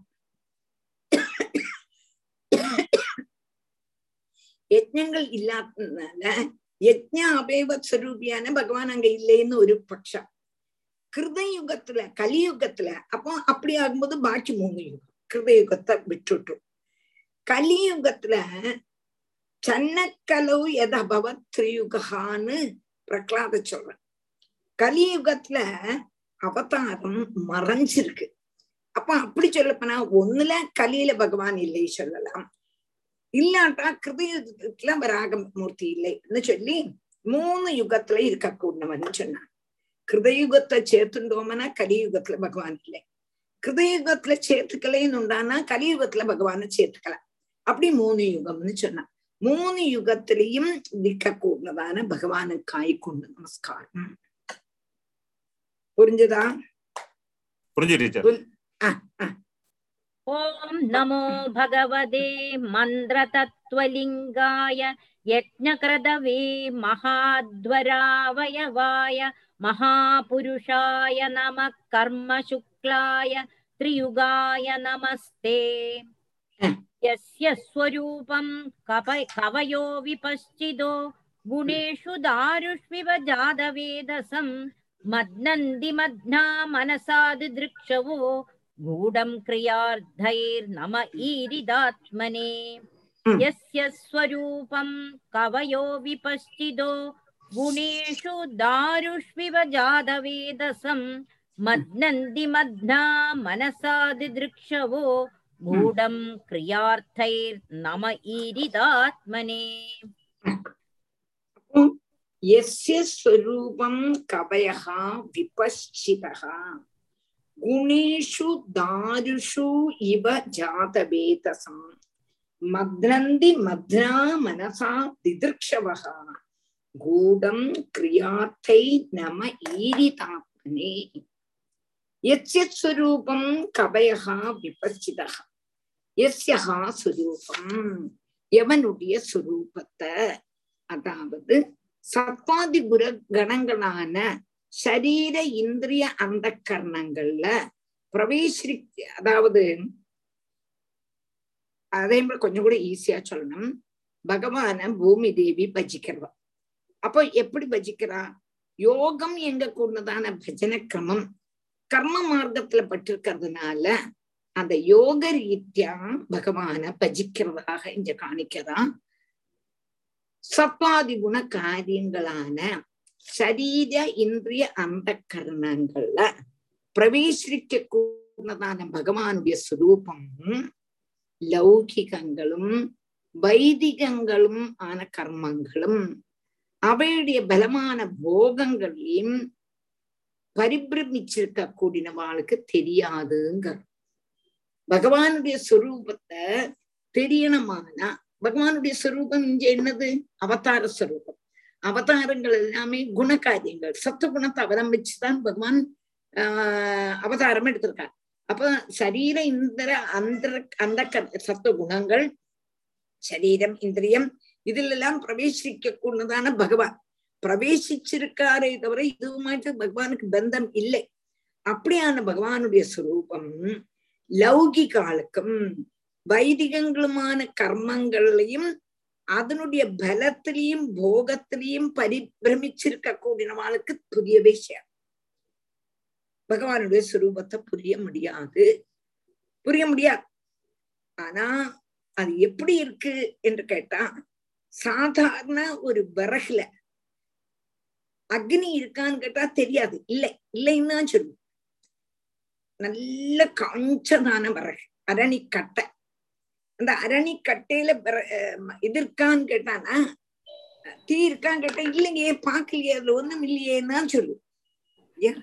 S1: யஜ்ஞங்கள் இல்லாததுனால யஜ்ஞ அபேவ ஸ்வரூபியான பகவான் அங்க இல்லைன்னு ஒரு பட்சம். கிருத யுகத்துல கலியுகத்துல அப்போ அப்படி ஆகும்போது பாக்கி மூணு யுகம் கிருத யுகத்தை விட்டுட்டோம். கலியுகத்துல சன்னக்கலவு எதபவ திரியுகான்னு பிரகலாத சொல்றேன். கலியுகத்துல அவதாரம் மறைஞ்சிருக்கு. அப்ப அப்படி சொல்லப்போனா ஒண்ணுல கலியில பகவான் இல்லை சொல்லலாம், இல்லாட்டா கிருதயுகத்துல வராகமூர்த்தி இல்லைன்னு சொல்லி மூணு யுகத்துல இருக்கக்கூடவன்னு சொன்னான். கிருதயுகத்தை சேர்த்துட்டோம்னா கலியுகத்துல பகவான் இல்லை, கிருதயுகத்துல சேர்த்துக்கலைன்னு உண்டானா கலியுகத்துல பகவான சேர்த்துக்கலாம். அப்படி மூணு யுகம்னு சொன்னான். மூணு யுகத்திலையும் இருக்கக்கூடதான பகவானுக்காய் கொண்டு நமஸ்காரம். புரிஞ்சுதா?
S2: புரிஞ்சு.
S11: ஓம் நமோ பகவதே மந்திர தத்வலிங்காய யஜ்ஞக்ரதவே மகாத்வராவயவாய மகாபுருஷாய நமः கர்ம சுக்லாய த்ரியுகாய நமஸ்தே. யஸ்ய ஸ்வரூபம் கவயோ விபஸ்சிதோ குணேஷு தாருஷ்விவ ஜாதவேதசம் மத்னந்தி மத்னா மனசாது திருக்ஷவோ கூடம் கிரியார்த்தைர் நம ஈரிதாத்மனே. யஸ்ய ஸ்வரூபம் கவயோ விபஸ்சிதோ குணேஷு தாருஷ்விவ ஜாதவேதசம் மத்னந்தி மத்னா மனசாது திருக்ஷவோ கூடம் கிரியார்த்தைர் நம ஈரிதாத்மனே.
S1: யஸ்ய ஸ்வரூபம் கவயஹ விபஸ்சிதஹ குணேஷு தாருஷு இவ ஜாதவேதசம் மத்னந்தி மத்னா மனசா திதிர்க்ஷவஹ கூடம் கிரியார்த்தை நம ஈரிதாத்மனே. யஸ்ய ஸ்வரூபம் கவயஹ விபஸ்சிதஹ யஸ்யஹ ஸ்வரூபம் எவனுடைய ஸ்வரூபத்தை, அதாவது சத்வாதி குர கணங்களான சரீர இந்திரிய அந்த கரணங்கள்ல பிரவேசி, அதாவது அதே கொஞ்சம் கூட ஈஸியா சொல்லணும், பகவான பூமி தேவி பஜிக்கிறவா. அப்போ எப்படி பஜிக்கிறா? யோகம் எங்க கூடதான பஜன கிரமம் கர்ம மார்க்கத்துல பட்டிருக்கிறதுனால அந்த யோக ரீதியா பகவான பஜிக்கிறதாக இங்க காணிக்கிறதா. சத்வாதி குண காரியங்களான சரீர இந்திரிய அந்த கரணங்கள்ல பிரவேசிக்க கூடதான பகவானுடைய சுரூபம் லௌகிகங்களும் வைதிகங்களும் ஆன கர்மங்களும் அவையுடைய பலமான போகங்களையும் பரிபிரமிச்சிருக்க கூடினவாளுக்கு தெரியாதுங்க. பகவானுடைய சொரூபத்தை தெரியணுமானா, பகவானுடைய சொரூபம் இங்க என்னது? அவதார ஸ்வரூபம். அவதாரங்கள் எல்லாமே குணகாரியங்கள், சத்துவ குணத்தை அவலம்பிச்சுதான் பகவான் ஆஹ் அவதாரம் எடுத்திருக்கார். அப்ப சரீர இந்திர அந்த அந்த சத்துவ குணங்கள் சரீரம் இந்திரியம் இதுல எல்லாம் பிரவேசிக்க கூடதான பகவான் பிரவேசிச்சிருக்காரே தவிர இதுவுமாயிட்டு பகவானுக்கு பந்தம் இல்லை. அப்படியான பகவானுடைய சுரூபம் லௌகிகாலுக்கும் வைதிகங்களுமான கர்மங்களையும் அதனுடைய பலத்திலையும் போகத்திலையும் பரிபிரமிச்சிருக்க கூடினவாளுக்கு புரியவே செய்யாது. பகவானுடைய சுரூபத்தை புரிய முடியாது புரிய முடியாது ஆனா அது எப்படி இருக்கு என்று கேட்டா, சாதாரண ஒரு விறகுல அக்னி இருக்கான்னு கேட்டா தெரியாது, இல்லை இல்லைன்னு தான் சொல்லுவோம். நல்ல காஞ்சதான விறகு அரணிக்கட்டை, அந்த அரணிக்கட்டையில இது இருக்கான்னு கேட்டானா, தீ இருக்கான்னு கேட்டா இல்லைங்க பாக்கலையே அதுல ஒண்ணும் இல்லையேன்னு தான் சொல்லுவோம்.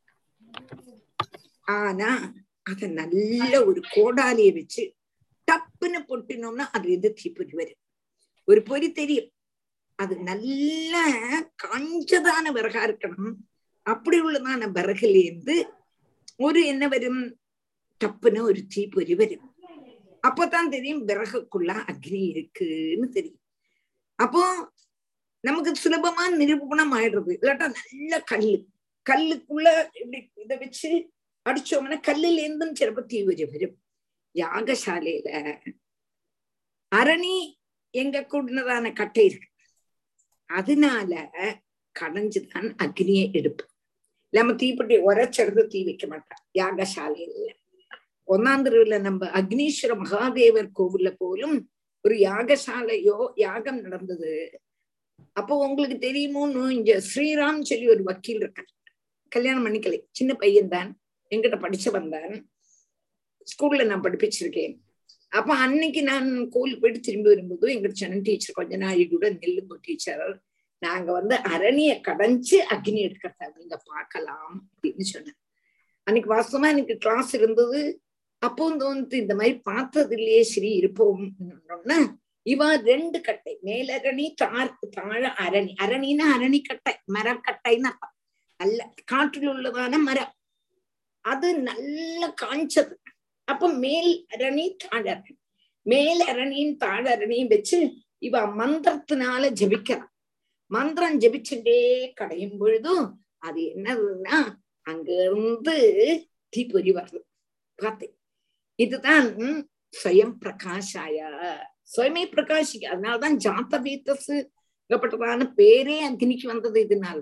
S1: ஆனா அத நல்ல ஒரு கோடாலியை வச்சு டப்புன்னு பொட்டினோம்னா அது எது தீப்பொறி வரும். ஒரு பொறி தெரியும், அது நல்ல காஞ்சதான விறகா இருக்கணும். அப்படி உள்ளதான விறகுலேருந்து ஒரு என்ன வரும், டப்புன்னு ஒரு தீப்பொறி வரும். அப்பதான் தெரியும் விறகுக்குள்ள அக்னி இருக்குன்னு தெரியும். அப்போ நமக்கு சுலபமா நிரூபணம் ஆயிடுறது. இல்லாட்டா நல்ல கல்லு கல்லுக்குள்ள இப்படி இதை வச்சு அடிச்சோம்னா கல்லுல இருந்தும் சிறப்பு தீவிர வரும். யாகசாலையில அரணி எங்க கூடினதான கட்டை இருக்கு, அதனால கடைஞ்சுதான் அக்னியை எடுப்போம். இல்லாம தீப்பெட்டி உரைச்செடுத்து தீ வைக்க மாட்டான் யாகசாலையில. ஒன்னாம் தெருவுல நம்ம அக்னீஸ்வர மகாதேவர் கோவில்ல போலும் ஒரு யாகசாலையோ யாகம் நடந்தது. அப்போ உங்களுக்கு தெரியுமோன்னு இங்க ஸ்ரீராம் சொல்லி ஒரு வக்கீல் இருக்கான், கல்யாணம் பண்ணிக்கலை, சின்ன பையன் தான், என்கிட்ட படிச்சு வந்தான், ஸ்கூல்ல நான் படிப்பிச்சிருக்கேன். அப்ப அன்னைக்கு நான் கோவிலுக்கு போயிட்டு திரும்பி வரும்போது எங்கிட்ட சொன்ன டீச்சர் கொஞ்ச நாள் கூட நெல்லுங்க டீச்சர், நாங்க வந்து அரணிய கடைஞ்சு அக்னி எடுக்கிறத நீங்க பார்க்கலாம் அப்படின்னு சொன்னேன். அன்னைக்கு வாஸ்தவமா எனக்கு கிளாஸ் இருந்தது. அப்போ தோணுது இந்த மாதிரி பார்த்தது இல்லையே, சரி இருப்போம்னா இவ ரெண்டு கட்டை, மேலரணி தார் தாழ அரணி. அரணின்னா அரணிக்கட்டை, மரக்கட்டைன்னு அப்ப நல்ல காற்றில் உள்ளதான மரம், அது நல்ல காஞ்சது. அப்ப மேல் அரணி தாழரணி, மேல் அரணியும் தாழரணியும் வச்சு இவ மந்திரத்தினால ஜபிக்கிறான். மந்திரம் ஜபிச்சுட்டே கடையும் பொழுதும் அது என்னதுன்னா அங்க இருந்து தீப்பொறி வருது. பார்த்தேன், இதுதான் ஸ்வயம் பிரகாஷாய, சுயமே பிரகாசிக்க. அதனாலதான் ஜாத்த வீத்தசுப்பட்டதான பேரே அக்னிக்கு வந்தது இதனால.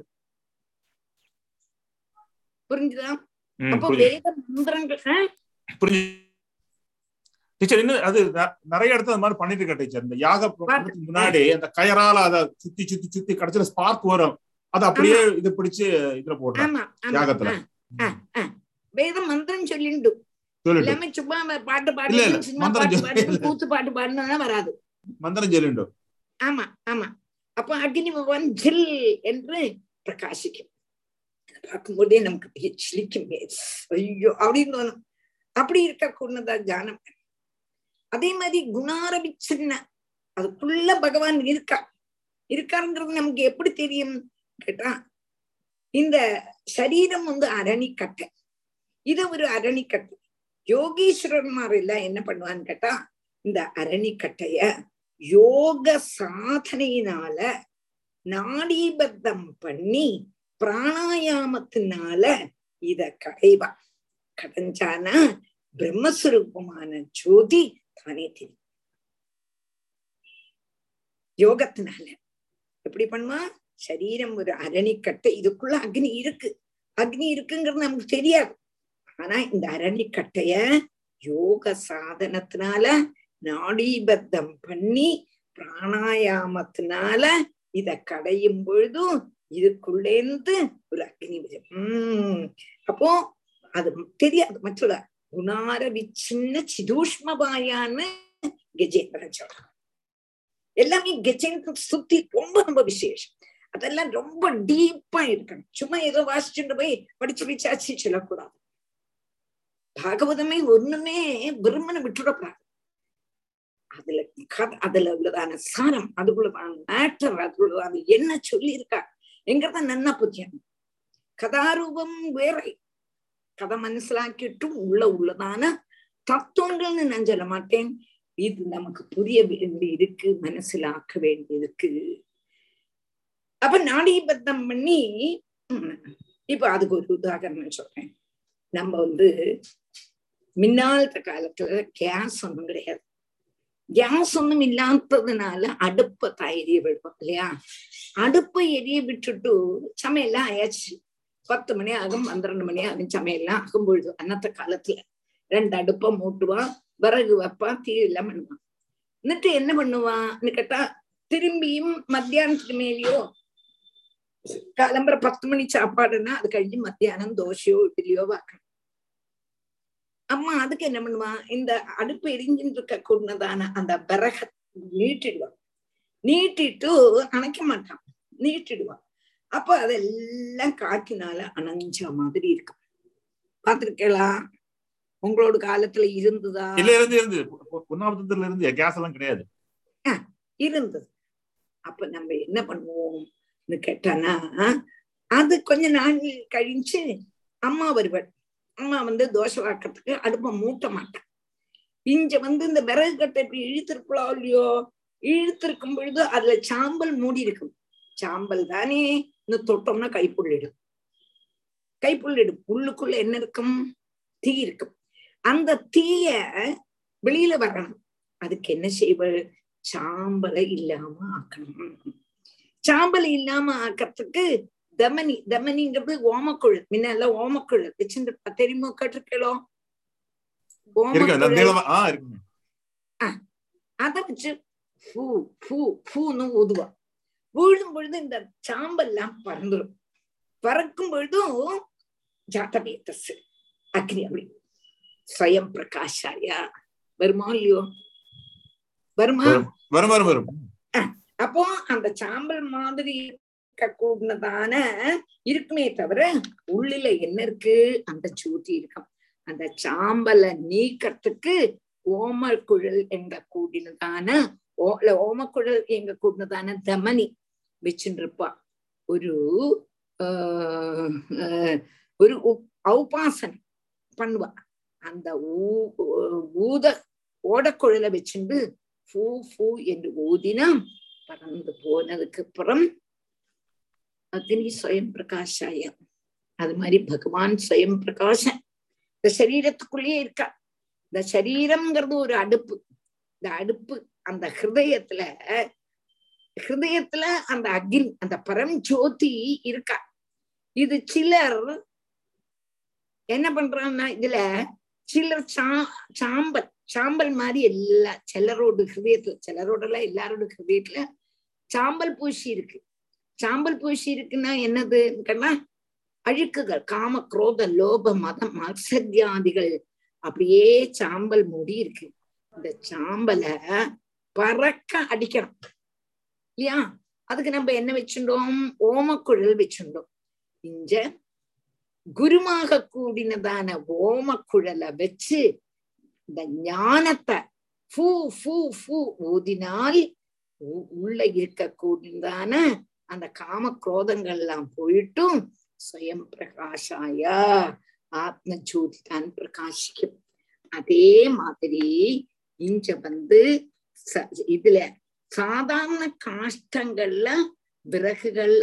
S1: புரிஞ்சுதா? அப்போ வேத மந்திரங்கள்
S2: டீச்சர் இன்னும் அது நிறைய இடத்துல அந்த மாதிரி பண்ணிட்டு இருக்கா டீச்சர். இந்த யாக முன்னாடி அந்த கயரால அதை சுத்தி சுத்தி சுத்தி கடைசியில ஸ்பார்க் வரும், அது அப்படியே இது பிடிச்சு இதுல போடுறாங்க யாகத்துல.
S1: வேத மந்திரம் சொல்லிண்டு எல்லாமே சும்மா பாட்டு பாடு கூத்து பாட்டு பாடுனா வராது,
S2: மந்திரம் சொல்லிண்டு.
S1: ஆமா ஆமா. அப்போ அக்னி பகவான் ஜில் என்று பிரகாசிக்கும். பார்க்கும்போதே நமக்கு சிலிக்கும், ஐயோ அப்படின்னு தோணும். அப்படி இருக்க கூடதா ஜானம். அதே மாதிரி குணாரபிச்சின்ன அதுக்குள்ள பகவான் இருக்கா இருக்காருங்கிறது நமக்கு எப்படி தெரியும் கேட்டா, இந்த சரீரம் வந்து அரணிக்கட்டை, இது ஒரு அரணிக்கட்டை. யோகீஸ்வரன்மார் எல்லாம் என்ன பண்ணுவான்னு கேட்டா, இந்த அரணிக்கட்டைய யோக சாதனையினால நாடிபத்தம் பண்ணி பிராணாயாமத்தினால இத கடைவா. கடைஞ்சானா பிரம்மஸ்வரூபமான ஜோதி தானே தெரியும். யோகத்தினால எப்படி பண்ணுவா, சரீரம் ஒரு அரணிக்கட்டை, இதுக்குள்ள அக்னி இருக்கு, அக்னி இருக்குங்கிறது நமக்கு தெரியாது. ஆனா இந்த அரணிக்கட்டைய யோக சாதனத்தினால நாடிபத்தம் பண்ணி பிராணாயாமத்தினால இத கடையும் பொழுதும் இதுக்குள்ளேந்து ஒரு அக்னி வரும். உம் அப்போ அது தெரியாது. மற்றொரு குணார விச்சின்ன சிதூஷ்மபாயான்னு கஜேந்திரன் சொல்றான். எல்லாமே கஜேந்திர சுத்தி ரொம்ப ரொம்ப விசேஷம். அதெல்லாம் ரொம்ப டீப்பா இருக்கணும். சும்மா ஏதோ வாசிச்சுட்டு போய் படிச்சு விசாரிச்சு சொல்லக்கூடாது. பாகவதமே ஒண்ணுமே விரும்பன விட்டுடக்கூடாது. அதுல கதை, அதுல உள்ளதான சாரம், அதுக்குள்ளதான மேட்டர், அதுக்குள்ளதான என்ன சொல்லி இருக்கா எங்கிறத நன்னா புத்தியம். கதாரூபம் வேற, கதை மனசிலாக்கிட்டும் உள்ள உள்ளதான தத்துவங்கள்னு நான் சொல்ல மாட்டேன். இது நமக்கு புரிய வேண்டி இருக்கு, மனசிலாக்க வேண்டி இருக்கு. அப்ப நாடீபத்தம் பண்ணி இப்ப அதுக்கு ஒரு உதாரணம் சொல்றேன். நம்ம வந்து முன்னாலத்த காலத்துல கேஸ் ஒண்ணும் கிடையாது. கேஸ் ஒண்ணும் இல்லாததுனால அடுப்பை தான் எரிய விடுவோம் இல்லையா? அடுப்பை எரிய விட்டுட்டு சமையல்லாம் ஆயாச்சு. பத்து மணி ஆகும், பன்னிரண்டு மணி ஆகும், சமையல்லாம் ஆகும் பொழுது அன்னத்த காலத்துல ரெண்டு அடுப்பை மூட்டுவா, விறகு வைப்பா, தீ எல்லாம் பண்ணுவான். എന്നിട്ട് என்ன பண்ணுவான்னு கேட்டா திரும்பியும் மத்தியானத்துக்கு மேலேயோ காலம்பர பத்து மணி சாப்பாடுன்னா அது கழிஞ்சு மத்தியானம் தோசையோ இட்லியோ வாக்கணும். அம்மா அதுக்கு என்ன பண்ணுவான், இந்த அடுப்பு எரிஞ்சுட்டு இருக்க கூடதான அந்த விறக நீட்டிடுவான். நீட்டிட்டு அணைக்க மாட்டான், நீட்டிடுவான். அப்ப அதெல்லாம் காற்றினால அணைஞ்ச மாதிரி இருக்கும். பாத்திருக்கலாம்? உங்களோட காலத்துல இருந்ததா? இருந்தது. அப்ப நம்ம என்ன பண்ணுவோம்னு கேட்டானா, அது கொஞ்ச நாள் கழிச்சு அம்மா வருவாள். அம்மா வந்து தோசை வாக்கிறதுக்கு அடுப்பை மூட்ட மாட்டான். இங்க வந்து இந்த விறகு கட்டை இப்படி இழுத்திருப்பா இல்லையோ, இழுத்திருக்கும் பொழுது அதுல சாம்பல் மூடி இருக்கும். சாம்பல் தானே, இந்த தொட்டோம்னா கைப்புள்ளிடும், கைப்புள்ளிடும். உள்ளுக்குள்ள என்ன இருக்கும்? தீ இருக்கும். அந்த தீய வெளியில வரணும். அதுக்கு என்ன செய்வது? சாம்பலை இல்லாம ஆக்கணும். சாம்பல் இல்லாம ஆக்கிறதுக்கு தமனி, தமனிங்கிறது ஓமக்குழல். முன்னெல்லாம் ஓமக்குழல் வச்சுட்டு தெரியுமோ, கேட்டிருக்கோ? அத வச்சு பூ பூ பூன்னு ஊதுவா. ஊழும் பொழுது இந்த சாம்பல்லாம் பறந்துடும். பறக்கும் பொழுதும் ஜாத்தபேதஸ் அக்னி அப்படி ஸ்வயம் பிரகாஷாயா வருமா இல்லையோ? வருமா?
S2: வரும் வரும் வரும்.
S1: அப்போ அந்த சாம்பல் மாதிரி கூடதான இருக்குமே தவிர உள்ளில என்ன இருக்கு? அந்த சூட்டி இருக்கும். அந்த சாம்பலை நீக்கிறதுக்கு ஓமக்குழல் எங்க கூடினதான ஓ ஓமக்குழல் எங்க கூடினதான தமனி வச்சுருப்பா. ஒரு ஆஹ் ஒரு ஔபாசனை பண்ணுவா. அந்த ஊ ஊத ஓடக்குழலை வச்சுண்டு பூ பூ என்று ஊதினா பறந்து போனதுக்கு அப்புறம் அக்னி ஸ்வயம் பிரகாஷாயம். அது மாதிரி பகவான் ஸ்வயம் பிரகாசம் இந்த சரீரத்துக்குள்ளேயே இருக்கா. இந்த சரீரம்ங்கிறது ஒரு அடுப்பு. இந்த அடுப்பு அந்த ஹிருதயத்துல ஹிருதயத்துல அந்த அக்னி, அந்த பரம் ஜோதி இருக்கா. இது சிலர் என்ன பண்றாங்கன்னா, இதுல சிலர் சா சாம்பல் சாம்பல் மாதிரி எல்லா சிலரோட ஹிருதயத்துல, சிலரோட எல்லாம் எல்லாரோட ஹிருதயத்துல சாம்பல் பூசி இருக்கு. சாம்பல் பூசி இருக்குன்னா என்னதுன்னா அழுக்குகள், காம குரோத லோப மதம் மத்சரியாதிகள் அப்படியே சாம்பல் மூடி இருக்கு. இந்த சாம்பலை பறக்க அடிக்கணும் இல்லையா? அதுக்கு நம்ம என்ன வச்சுட்டோம்? ஓமக்குழல் வச்சுட்டோம். இங்க குருமாக கூடினதான ஓமக்குழலை வச்சு இந்த ஞானத்தை பூ பூ பூ ஊதினால் உள்ள இருக்க கூடினதான அந்த காம குரோதங்கள் எல்லாம் போயிட்டும் ஸ்வயம் பிரகாஷாயா ஆத்ம ஜோதி தான் பிரகாசிக்கும். அதே மாதிரி இங்க வந்து இதுல சாதாரண காஷ்டங்கள்ல விறகுகள்ல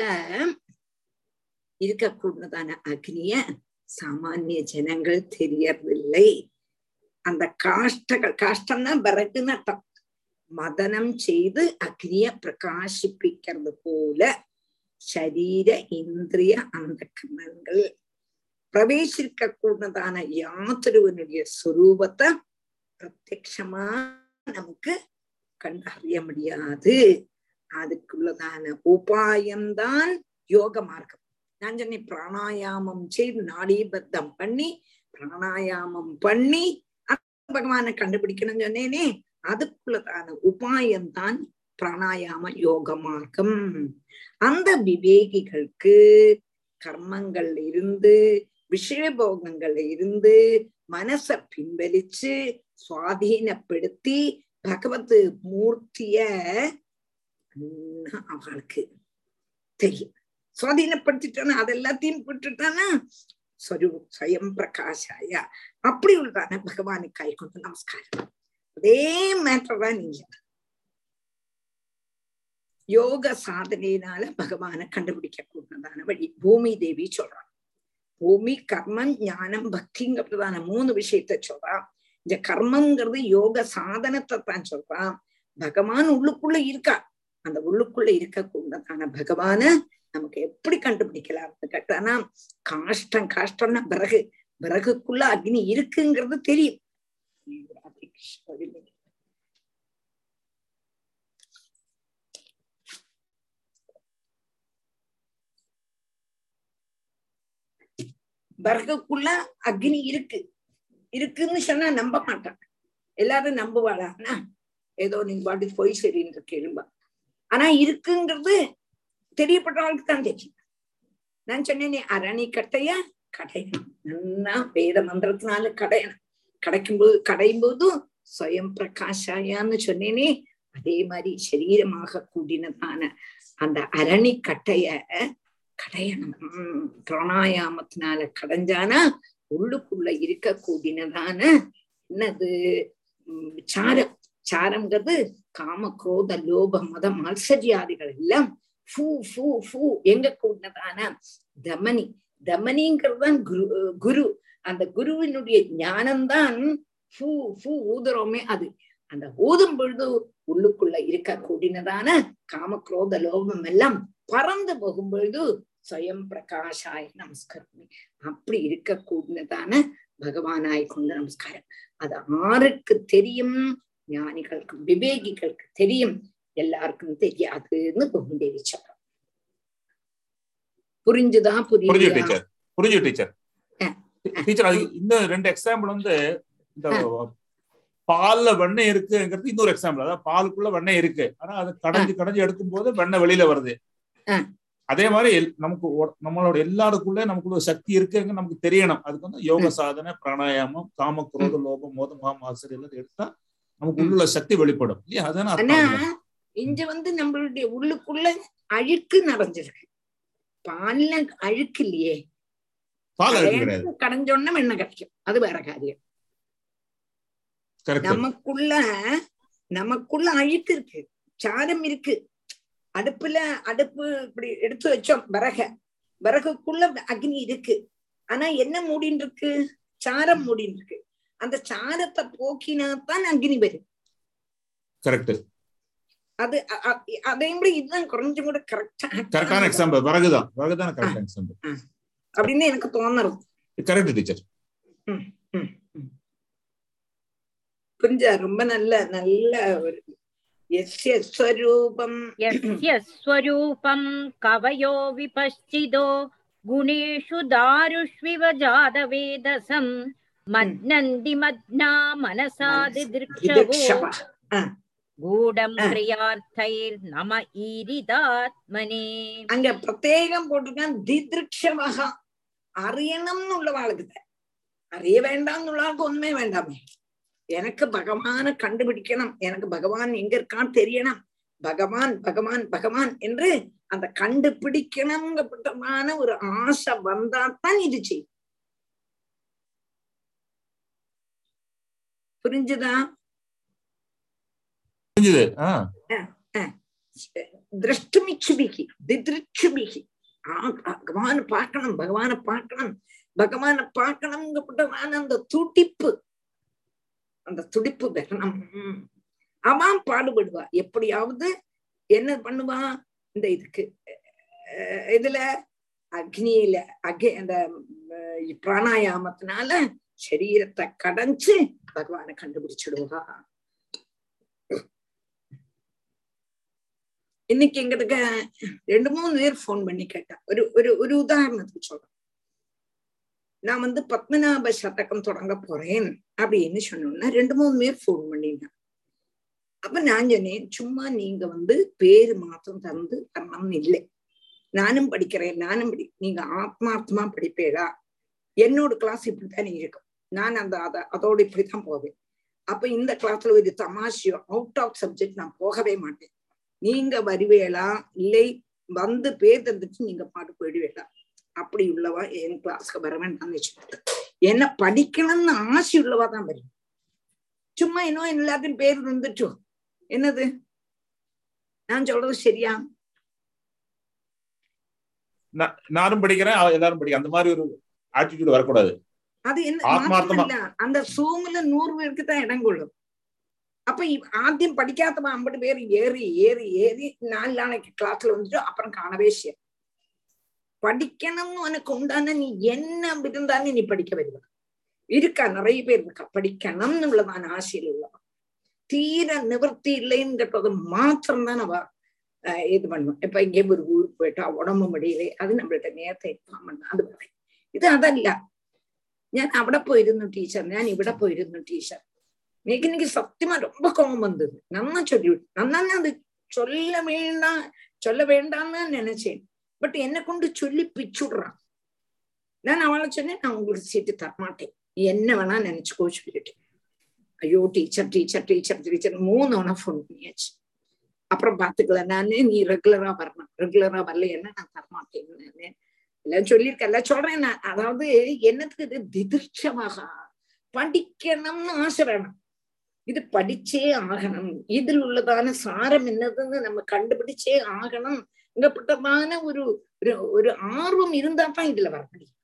S1: இருக்கக்கூடதான அக்னிய சாமானிய ஜனங்கள் தெரியறதில்லை. அந்த காஷ்டங்கள், காஷ்டம்னா விறகுன்னு அர்த்தம். மதனம் செய்து அக்னிய பிரகாசிப்பிக்கிறது போல சரீர இந்திரிய அந்த கரணங்கள் பிரவேசிக்க கூடதான யாத்திருவனுடைய சுரூபத்தை பிரத்யட்சமா நமக்கு கண்டறிய முடியாது. அதுக்குள்ளதான உபாயம்தான் யோக மார்க்கம். நான் சொன்ன பிராணாயாமம் செய்து நாடீபத்தம் பண்ணி பிராணாயாமம் பண்ணி பகவானை கண்டுபிடிக்கணும்னு சொன்னேனே, அதுக்குள்ளதான உபாயம்தான் பிராணாயாம யோக மார்க்கம். அந்த விவேகிகளுக்கு கர்மங்கள்ல இருந்து விஷயபோகங்கள்ல இருந்து மனசை பின்பலிச்சு சுவாதீனப்படுத்தி பகவத் மூர்த்திய அவளுக்கு தெரியும். சுவாதீனப்படுத்திட்டானா அதெல்லாத்தையும் விட்டுட்டானா ஸ்வயம் பிரகாஷாயா அப்படி உள்ளதான பகவானை கை கொண்டு நமஸ்காரம். அதே மேட்டர் தான் நீங்க. யோக சாதனையினால பகவானை கண்டுபிடிக்க கூடதான வழி பூமி தேவி சொல்றான். பூமி கர்மம் ஞானம் பக்திங்கிறதான மூணு விஷயத்த சொல்றான். இந்த கர்மங்கிறது யோக சாதனத்தை தான் சொல்றான். பகவான் உள்ளுக்குள்ள இருக்கா, அந்த உள்ளுக்குள்ள இருக்க கூடதான பகவான நமக்கு எப்படி கண்டுபிடிக்கலாம்னு கேட்டானா, காஷ்டம் காஷ்டம்னா பிறகு பிறகுக்குள்ள அக்னி இருக்குங்கிறது தெரியும். பிறகுக்குள்ள அக்னி இருக்கு இருக்குன்னு சொன்னா நம்ப மாட்டாங்க. எல்லாரும் நம்புவாளான்னா ஏதோ நீங்க பாட்டு போய் சரின்னு கேளும்பா. ஆனா இருக்குங்கிறது தெரியப்பட்டவங்களுக்கு தான் தெரியும். நான் சொன்னேனே அரணி கட்டைய கடையணும், நல்லா வேத மந்திரத்தினால கடையணும். கடைக்கும் போது கடையும் போதும் ஸ்வயம் பிரகாஷாயான்னு சொன்னேனே, அதே மாதிரி சரீரமாக கூடினதான அந்த அரணி கட்டைய கடையணும். உம் பிராணாயாமத்தினால கடைஞ்சானா உள்ளுக்குள்ள இருக்க கூடினதான என்னது உம் சாரம். சாரம்ங்கிறது காம குரோத லோப மத மாத்சரியாதிகள் எல்லாம் ஃபூ ஃபூ ஃபூ எங்க கூடினதான தமனி. தமனிங்கிறதுதான் குரு குரு அந்த குருவினுடைய ஞானம்தான் ஃபூ ஃபூ ஊதுறோமே அது. அந்த ஊதும் பொழுது உள்ளுக்குள்ள இருக்க கூடினதான காம குரோத லோபம் எல்லாம் பறந்து போகும் பொழுது ஸ்வயம் பிரகாஷாய் நமஸ்காரம். அப்படி இருக்க கூடினதான பகவானாய் கொண்ட நமஸ்காரம். அது ஆருக்கு தெரியும்? ஞானிகளுக்கு விவேகிகளுக்கு தெரியும், எல்லாருக்கும் தெரியாதுன்னு பூமிதேவி சொல்றான். புரிஞ்சுதா? புரியுது
S2: டீச்சர், புரிஞ்சு டீச்சர். டீச்சர் இன்னும் ரெண்டு எக்ஸாம்பிள் வந்து இந்த பால்ல வெண்ணெய் இருக்குங்கிறது இன்னொரு எக்ஸாம்பிள். அதாவது பாலுக்குள்ள வெண்ணெய் இருக்கு, ஆனா அது கடைஞ்சு கடைஞ்சு எடுக்கும் போது வெண்ணெய் வெளியில வருது. அதே மாதிரி நமக்கு நம்மளோட எல்லாருக்குள்ள நமக்குள்ள சக்தி இருக்குங்க நமக்கு தெரியணும். அதுக்கு வந்து யோக சாதனை, பிராணாயாமம், காம குரோத லோபம் மோத மாமாசரி எல்லாம் எடுத்தா நமக்கு உள்ள சக்தி வெளிப்படும் இல்லையா? அதான
S1: இங்க வந்து நம்மளுடைய உள்ளுக்குள்ள அழுக்கு நிறைஞ்சிருக்கு. பால்ல அழுக்கு இல்லையே,
S2: பால் அழுக்கு கிடையாது.
S1: கடைஞ்சோன்னா வெண்ணெய் கிடைக்கும், அது வேற காரியம். நமக்குள்ள நமக்குள்ள அழுக்கு இருக்கு, சாரம் இருக்கு. அடுப்புல அடுப்பு இப்படி எடுத்து வச்சோம், விறக விறகுக்குள்ள அக்னி இருக்கு. ஆனா என்ன மூடின்னு இருக்கு? சாரம் மூடின்னு இருக்கு. அந்த சாரத்தை போக்கினாத்தான் அக்னி வரும்.
S2: கரெக்ட்.
S1: அது அதே மாதிரி இதுதான் கொஞ்சம் கூட கரெக்டா
S2: கரெக்டான எக்ஸாம்பிள். விறகுதான் விறகுதான் கரெக்ட் எக்ஸாம்பிள்
S1: அப்படின்னு எனக்கு தோணுறது.
S2: Correct teacher.
S1: புரிஞ்சா? ரொம்ப நல்ல நல்ல ஒரு யஸ்ய ஸ்வரூபம்
S11: யஸ்ய ஸ்வரூபம் கவயோ விபஷ்சிதோ குணேஷு தாருஷ்விவ ஜாதவேதசம் மத்னந்தி மத்னா மனசாதி திருக்ஷவோ கூடம் கிரியார்த்தைர் நம ஈரிதாத்மனே.
S1: அங்க பிரத்யேகம் போட்டிருக்கான் திதிருக்ஷவஹா. அறியணும்னு உள்ளவாளுக்கு, அறிய வேண்டாம்னு உள்ளவாளுக்கு ஒண்ணுமே வேண்டாமே. எனக்கு பகவான கண்டுபிடிக்கணும், எனக்கு பகவான் எங்க இருக்கான்னு தெரியணும், பகவான் பகவான் பகவான் என்று அந்த கண்டுபிடிக்கணும்ங்கப்பட்டமான ஒரு ஆசை வந்தாத்தான் இது செய்யும். புரிஞ்சுதா?
S2: புரிஞ்சுது.
S1: திருஷ்டுமிச்சுபிகி திதிருச்சுபிகி. பகவான பார்க்கணும் பகவான பார்க்கணும் பகவான பார்க்கணும்ங்கப்பட்டமான அந்த துடிப்பு, அந்த துடிப்பு வரணும். அவன் பாடுபடுவா, எப்படியாவது என்ன பண்ணுவா, இந்த இதுக்கு இதுல அக்னியில அகே அந்த பிராணாயாமத்தினால சரீரத்தை கடைஞ்சு பகவானை கண்டுபிடிச்சிடுவா. இன்னைக்கு எங்களுக்கு ரெண்டு மூணு பேர் போன் பண்ணி கேட்டா. ஒரு ஒரு ஒரு உதாரணத்துக்கு சொல்றேன். நான் வந்து பத்மநாப சதகம் தொடங்க போறேன் அப்படின்னு சொன்னோம்னா ரெண்டு மூணு பேர் போன் பண்ணிருந்தேன். அப்ப நான் சொன்னேன், சும்மா நீங்க வந்து பேரு மாத்தம் தந்து பண்ணணும்னு இல்லை. நானும் படிக்கிறேன், நானும் படி நீங்க ஆத்மார்த்தமா படிப்பேடா. என்னோட கிளாஸ் இப்படித்தான் இருக்கும். நான் அந்த அத அதோட இப்படித்தான் போவேன். அப்ப இந்த கிளாஸ்ல ஒரு தமாஷியோ அவுட் ஆஃப் சப்ஜெக்ட் நான் போகவே மாட்டேன். நீங்க வருவேளா இல்லை வந்து பேர் தந்துட்டு நீங்க பாட்டு போயிடுவேளா. அப்படி உள்ளவா என் கிளாஸ்க்கு வர வேண்டாம்னு வச்சுக்கிட்டு, என்ன படிக்கணும்னு ஆசை உள்ளவா தான் வரும். சும்மா இன்னும் எல்லாத்தையும் பேர் இருந்துட்டோ என்னது? நான் சொல்றது சரியா?
S2: நானும் படிக்கிறேன் எல்லாரும் படிக்க அந்த மாதிரி ஒரு ஆட்டிடியூட் வரக்கூடாது.
S1: அது என்ன, அந்த சூம்ல நூறு பேருக்கு தான் இடம் கொள்ளும். அப்ப ஆദ്യം படிக்காதவ ஐம்பது பேர் ஏறி ஏறி ஏறி நாலு நாளைக்கு கிளாஸ்ல வந்துட்டு அப்புறம் காணவே செய்ய. படிக்கணும்னு உனக்கு உண்டான நீ என்ன இருந்தாலும் நீ படிக்க வருவ. இருக்கா நிறைய பேர் இருக்கா படிக்கணும்னு உள்ளதான ஆசையில் உள்ளவா. தீர நிவர்த்தி இல்லைன்னு கேட்டது மாத்திரம்தான் அவ அஹ் இது பண்ணுவோம். இப்ப இங்கே ஒரு ஊருக்கு போயிட்டா உடம்பு முடியலே, அது நம்மள்ட்ட நேரத்தை இன்ஃபார்ம் பண்ண அது പറയും. ഇത് അതല്ല, ഞാൻ അവിടെ പോയിരുന്നു ടീച്ചർ, ഞാൻ ഇവിടെ പോയിരുന്നു ടീച്ചർ. எனக்கு இன்னைக்கு சத்தியமா ரொம்ப கோபம் வந்தது. நன்னா சொல்லி நன்னா அது சொல்ல வேண்டாம் சொல்ல வேண்டாம்னு நினைச்சேன். பட் என்னை கொண்டு சொல்லி பிச்சுடுறான். நான் அவளை சொன்னேன், நான் உங்களுக்கு சீட்டு தரமாட்டேன், என்ன வேணா நினைச்சுக்கோ சொல்லிட்டேன். ஐயோ டீச்சர் டீச்சர் டீச்சர் டீச்சர் மூணு வேணா ஃபோன் பண்ணியாச்சு. அப்புறம் பாத்துக்கலாம், நானு நீ ரெகுலரா வரணும், ரெகுலரா வரலைன்னா நான் தரமாட்டேன்னு எல்லாம் சொல்லியிருக்கேன். எல்லாம் சொல்றேன் நான். அதாவது என்னத்துக்கு இது திதிர்ஷமாக படிக்கணும்னு ஆசை வேணும். இது படிச்சே ஆகணும், இதில் உள்ளதான சாரம் என்னதுன்னு நம்ம கண்டுபிடிச்சே ஆகணும். இங்கப்பட்டதான ஒரு ஒரு ஆர்வம் இருந்தா தான் இதுல வர முடியும்.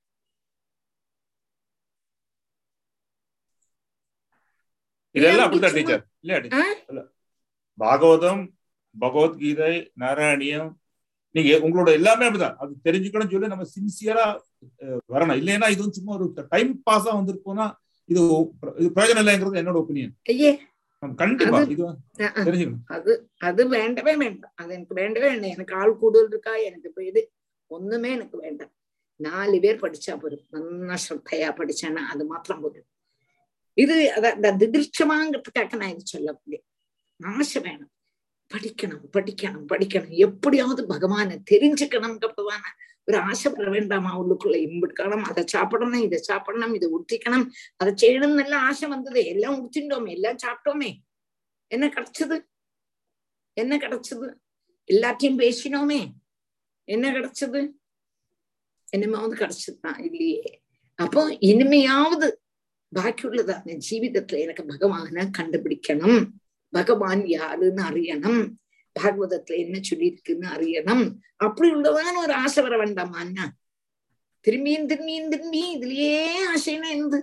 S2: இதெல்லாம் அப்படிதான் டீச்சர் இல்ல. பாகவதம், பகவத்கீதை, நாராயணியம், நீங்க உங்களோட எல்லாமே அப்படிதான். அது தெரிஞ்சுக்கணும்னு சொல்லி நம்ம சின்சியரா வரணும். இல்லைன்னா இது சும்மா ஒரு டைம் பாஸா வந்திருக்கோம்னா இது இது பிரயோஜனம் இல்லைங்கிறது என்னோட ஒப்பீனியன்.
S1: ஐயே
S2: கண்டிப்பா இது
S1: தெரிஞ்சுக்கணும். அது அது வேண்டவே வேண்டாம். அது எனக்கு வேண்டவே வேண்டாம். எனக்கு ஆள் கூடுதல் இருக்கா, எனக்கு இப்ப இது ஒண்ணுமே எனக்கு வேண்டாம். நாலு பேர் படிச்சா போதும், நல்லா ஸ்ரத்தையா படிச்சானா அது மாத்திரம் போதும். இது அத திதிர்ஷமாங்கிறதுக்காக நான் இது சொல்லக்கூடிய ஆசை வேணும். படிக்கணும் படிக்கணும் படிக்கணும், எப்படியாவது பகவானை தெரிஞ்சுக்கணும்ங்கிறதான ஒரு ஆசை வர வேண்டாமா உள்ளுக்குள்ள? இம்பிடுக்கணும், அதை சாப்பிடணும், இதை சாப்பிடணும், இதை உடுத்திக்கணும், அதை செய்யணும்னு எல்லாம் ஆசை வந்தது. எல்லாம் உடுத்திட்டோமே, எல்லாம் சாப்பிட்டோமே, என்ன கிடைச்சது? என்ன கிடைச்சது? எல்லாத்தையும் பேசினோமே, என்ன கிடைச்சது? என்னமாவது கிடைச்சதுதான் இல்லையே. அப்போ இனிமையாவது பாக்கியுள்ளதான ஜீவிதத்துல எனக்கு பகவானை கண்டுபிடிக்கணும், பகவான் யாருன்னு அறியணும், பாகவதத்துல என்ன சொல்லி இருக்குன்னு அறியணும், அப்படி உள்ளதான ஒரு ஆசை வர வேண்டாமா? அண்ணா திரும்பியும் திரும்பியும் திரும்பி இதுலயே ஆசைனா என்னது?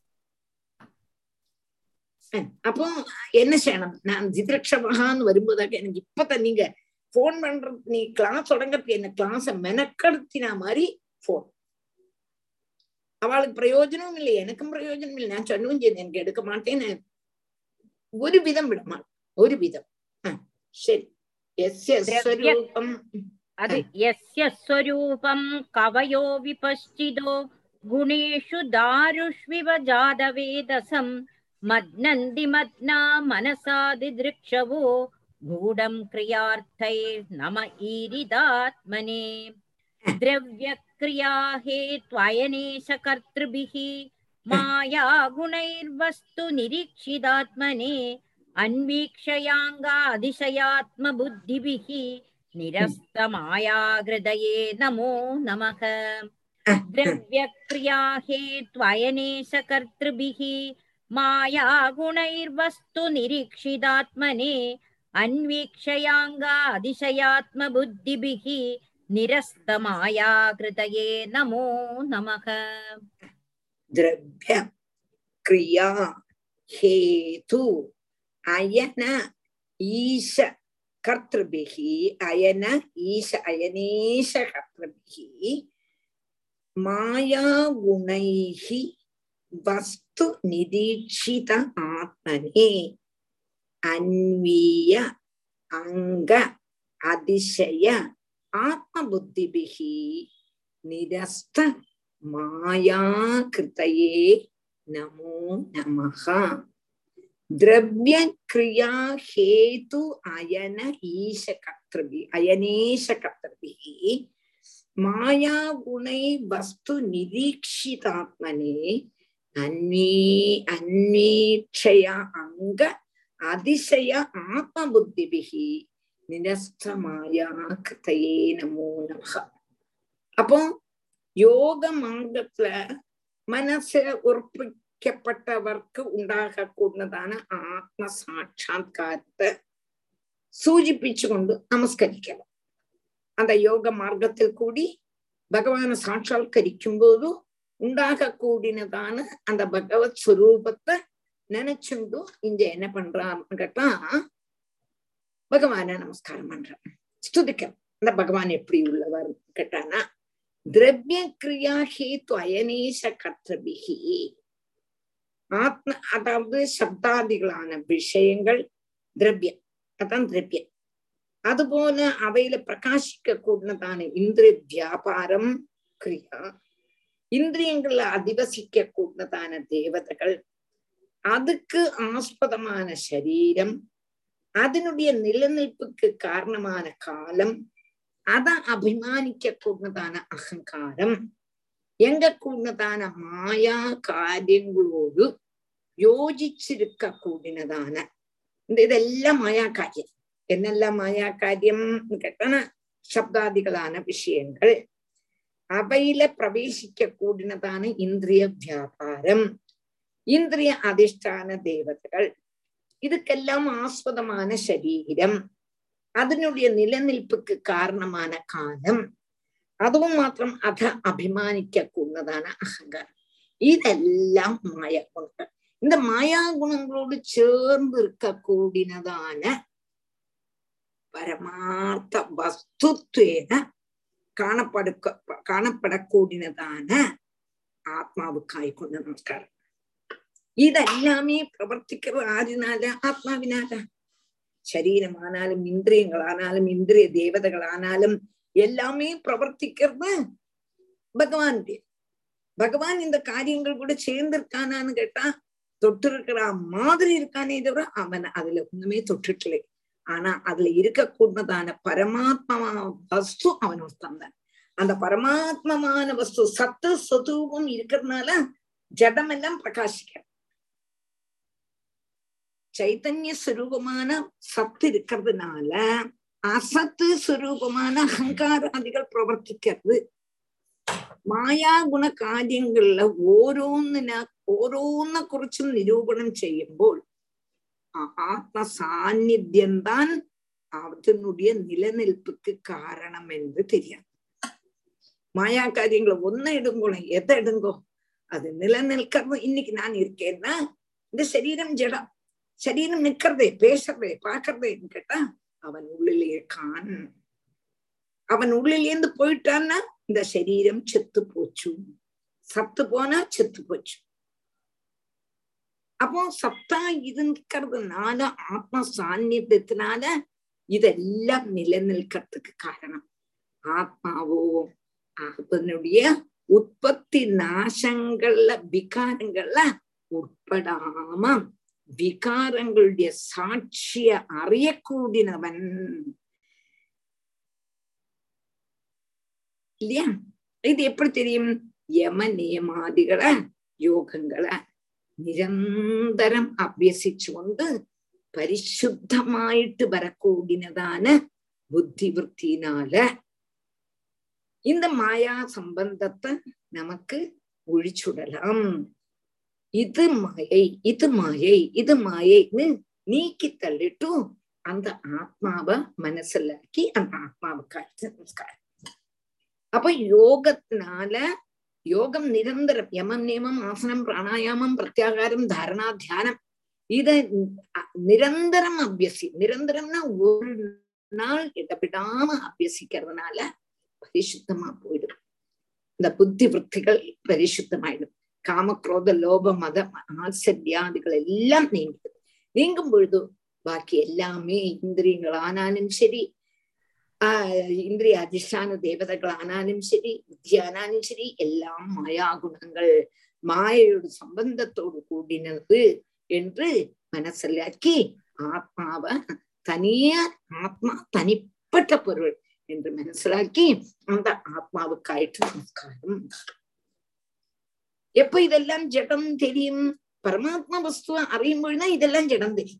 S1: அப்போ என்ன செய்யணும்? நான் ஜிதிரக்ஷமான்னு வரும்போதாக எனக்கு இப்பதான் நீங்க போன் பண்றது, நீ கிளாஸ் தொடங்கறதுக்கு என்ன கிளாஸ மெனக்கடுத்தினா மாதிரி போன். அவளுக்கு பிரயோஜனமும் இல்லை, எனக்கும் பிரயோஜனம் இல்லை. நான் சொன்னவும் சரி எனக்கு எடுக்க மாட்டேன்னு ஒரு விதம் விடமா, ஒரு விதம். சரி,
S11: அது யஸ்ய ஸ்வரூபம் கவயோ விபஷ்சிதோ குணேஷு தாருஷ்விவ ஜாதவேதசம் மத்னந்தி மத்னா மனசாதி திருக்ஷவோ கூடம் கிரியார்த்தை நம ஈரிதாத்மனே திரவ்ய கிரியா ஹேத்வயனேஷ கர்த்ருபிஹி மாயா குணைர்வஸ்து நிரீக்ஷிதாத்மனே அன்வீக்ஷயாங்கா அதிசயாத்ம புத்திபிஹி நிரஸ்த மாயாகிருதயே நமோ நமக திரவ்ய கிரியா ஹேத்வயனேஷ கர்த்ருபிஹி மாயா குணைர்வஸ்து நிரீக்ஷிதாத்மனே அன்வீக்ஷயாங்கா அதிசயாத்ம புத்திபிஹி நிரஸ்த மாயாகிருதயே நமோ நமக
S1: திரவ்ய கிரியா ஹேது அயன ஈஷ கர்த்ருபிஹி அயன ஈஷ அயனேஷ கர்த்ருபிஹி மாயா குணைஹி வஸ்து நிரீக்ஷித ஆத்மனே அன்வீய அங்க அதிசய ஆத்ம புத்திபிஹி நிரஸ்த மாயா கிருதயே நமோ நமஹ திரவ்ய கிரியா ஹேது அயன ஈஷ கர்த்ருபி அயனேஷ கர்த்ருபிஹி மாயா குணை வஸ்து நிரீக்ஷிதாத்மனே அன்வீ அன்வீக்ஷய அங்க அதிசய ஆத்ம புத்திபிஹி நிரஸ்த மாயா கிருதயே நமோ நமஹ. அப்போ யோக மார்க்கத்துல மனச உறுப்பு പ്പെട്ടവർക്ക് ഉണ്ടാകക്കൂടുന്നതാണ് ആത്മസാക്ഷാത്കാരത്തെ സൂചിപ്പിച്ചുകൊണ്ട് നമസ്കരിക്കണം. அந்த யோக மார்க்கத்தில் கூடி பகவானை சாட்சாத்கரிக்கும்போது உண்டாகக்கூடியதான அந்த பகவத் ஸ்வரூபத்தை நினைச்சுண்டு இங்க என்ன பண்றான்னு கேட்டா பகவானை நமஸ்காரம் பண்றான், ஸ்துதிக்கிறான். அந்த பகவான் எப்படி உள்ளவர் கேட்டானா திரவிய கிரியா ஹேத்து அயனேஷ கர்த்தபிகி ஆத்ம, அதாவது சப்தாதிகளான விஷயங்கள் திரவியம், அதான் திரவியம். அதுபோல அவையில பிரகாசிக்க கூடதான இந்திரிய வியாபாரம் கிரியா, இந்திரியங்கள்ல அதிவசிக்க கூடதான தேவதைகள், அதுக்கு ஆஸ்பதமான சரீரம், அதனுடைய நிலநிற்புக்கு காரணமான காலம், அத அபிமானிக்க கூடதான அகங்காரம், எங்க கூடதான மாயா காரியங்களோடு யோசிச்சிருக்க கூடினதான இந்த இதெல்லாம் மாயா காரியம். என்னெல்லாம் மாயா காரியம் கேட்டான சப்தாதிகளான விஷயங்கள், அவையில பிரவேசிக்க கூடினதான இந்திரிய வியாபாரம், இந்திரிய அதிஷ்டான தேவதைகள், இதுக்கெல்லாம் ஆஸ்பதமான சரீரம், அதனுடைய நிலநிற்புக்கு காரணமான காலம், அதுவும் மாத்திரம் அத அபிமானிக்க கூடதான அகங்காரம், இதெல்லாம் மாயா குணங்கள். இந்த மாயா குணங்களோடு சேர்ந்து இருக்க கூடினதான பரமார்த்த வஸ்துத்வேன காணப்படுக்க காணப்படக்கூடியதான ஆத்மாவுக்காய் கொண்ட நமஸ்காரம். இதெல்லாமே பிரவர்த்திக்கிறது ஆறினால ஆத்மாவினால. சரீரமானாலும் இந்திரியங்களானாலும் இந்திரிய தேவதைகளானாலும் எல்லாமே பிரவர்த்திக்கிறது பகவானுடைய. பகவான் இந்த காரியங்கள் கூட சேர்ந்திருக்கானான்னு கேட்டா தொட்டு இருக்கிற மாதிரி இருக்கானே தவிர அவன் அதுல ஒண்ணுமே தொட்டுட்டலை. ஆனா அதுல இருக்கக்கூடதான பரமாத்மா வஸ்து அவன் ஒருத்தான். அந்த பரமாத்மமான வஸ்து சத்து சொதூபம் இருக்கிறதுனால ஜடம் எல்லாம் பிரகாசிக்க, சைத்தன்ய சுரூபமான சத்து இருக்கிறதுனால அசத்து சுரூபமான அகங்காராதிகள் பிரவர்த்திக்கிறது. மாயா குண காரியங்கள்ல ഓരോന്നിന ഓരോന്നെ കുറിച്ചും നിരൂപണം ചെയ്യുമ്പോൾ ஆத்ம சாநித்தியம் தான் அதனுடைய நிலநிற்புக்கு காரணம் என்று தெரியாது. மாயா காரியங்களை ஒன்ன எடுங்கோ, எதை எடுங்கோ, அது நிலநிற்கிறது. இன்னைக்கு நான் இருக்கேன்னா இந்த சரீரம் ஜடம், சரீரம் நிக்கிறதே, பேசுறதே, பாக்குறதேன்னு கேட்டா அவன் உள்ளிலே இருக்கான். அவன் உள்ளிலேந்து போயிட்டான்னா இந்த சரீரம் செத்து போச்சு, சத்து போனா செத்து போச்சு. அப்போ சத்தா இருக்கிறதுனால ஆத்ம சாநித்தியத்தினால இதெல்லாம் நிலநிற்கிறதுக்கு காரணம். ஆத்மாவோ அதனுடைய உற்பத்தி நாசங்கள்ல விகாரங்கள்ல உட்படாம விகாரங்களுடைய சாட்சிய அறியக்கூடியவன் இல்லையா? இது எப்படி தெரியும்? யம நியமாதிகளை யோகங்களை நிரந்தரம் அபியசிச்சு கொண்டு பரிசுத்தமாயிட்டு வரக்கூடியதான புத்தி விற்த்தினால இந்த மாயா சம்பந்தத்தை நமக்கு ஒழிச்சுடலாம். இது மாயை, இது மாயை, இது மாயைன்னு நீக்கி தள்ளிட்டு அந்த ஆத்மாவை மனசிலாக்கி அந்த ஆத்மாவுக்கு நமஸ்காரம். அப்ப யோகத்தினால யோகம் நிரந்தரம், யமம் நியமம் ஆசனம் பிராணாயாமம் பிரத்யாகாரம் தாரணா தியானம், இத நிரந்தரம் அபியசி. நிரந்தரம்னா ஒரு நாள் இடப்படாம அபியசிக்கிறதுனால பரிசுத்தமா போயிடும். இந்த புத்தி விற்த்திகள் பரிசுத்தமாயிடும். காமக்ரோத லோப மத ஆச்சரியாதிகள் எல்லாம் நீங்கிடும். நீங்கும் பொழுது பாக்கி எல்லாமே இந்திரியங்கள் ஆனாலும் சரி, ஆஹ் இந்திரிய அதிஷ்டான தேவதைகள் ஆனாலும் சரி, புத்தி ஆனாலும் சரி, எல்லாம் மாயா குணங்கள், மாயோட சம்பந்தத்தோடு கூடினது என்று மனசிலாக்கி ஆத்மாவை தனியா, ஆத்மா தனிப்பட்ட பொருள் என்று மனசிலாக்கி அந்த ஆத்மாவுக்காயிட்டு நமஸ்காரம். எப்ப இதெல்லாம் ஜடம் தெரியும்? பரமாத்மா வஸ்துவ அறியும்போதுதான் இதெல்லாம் ஜடம் தெரியும்.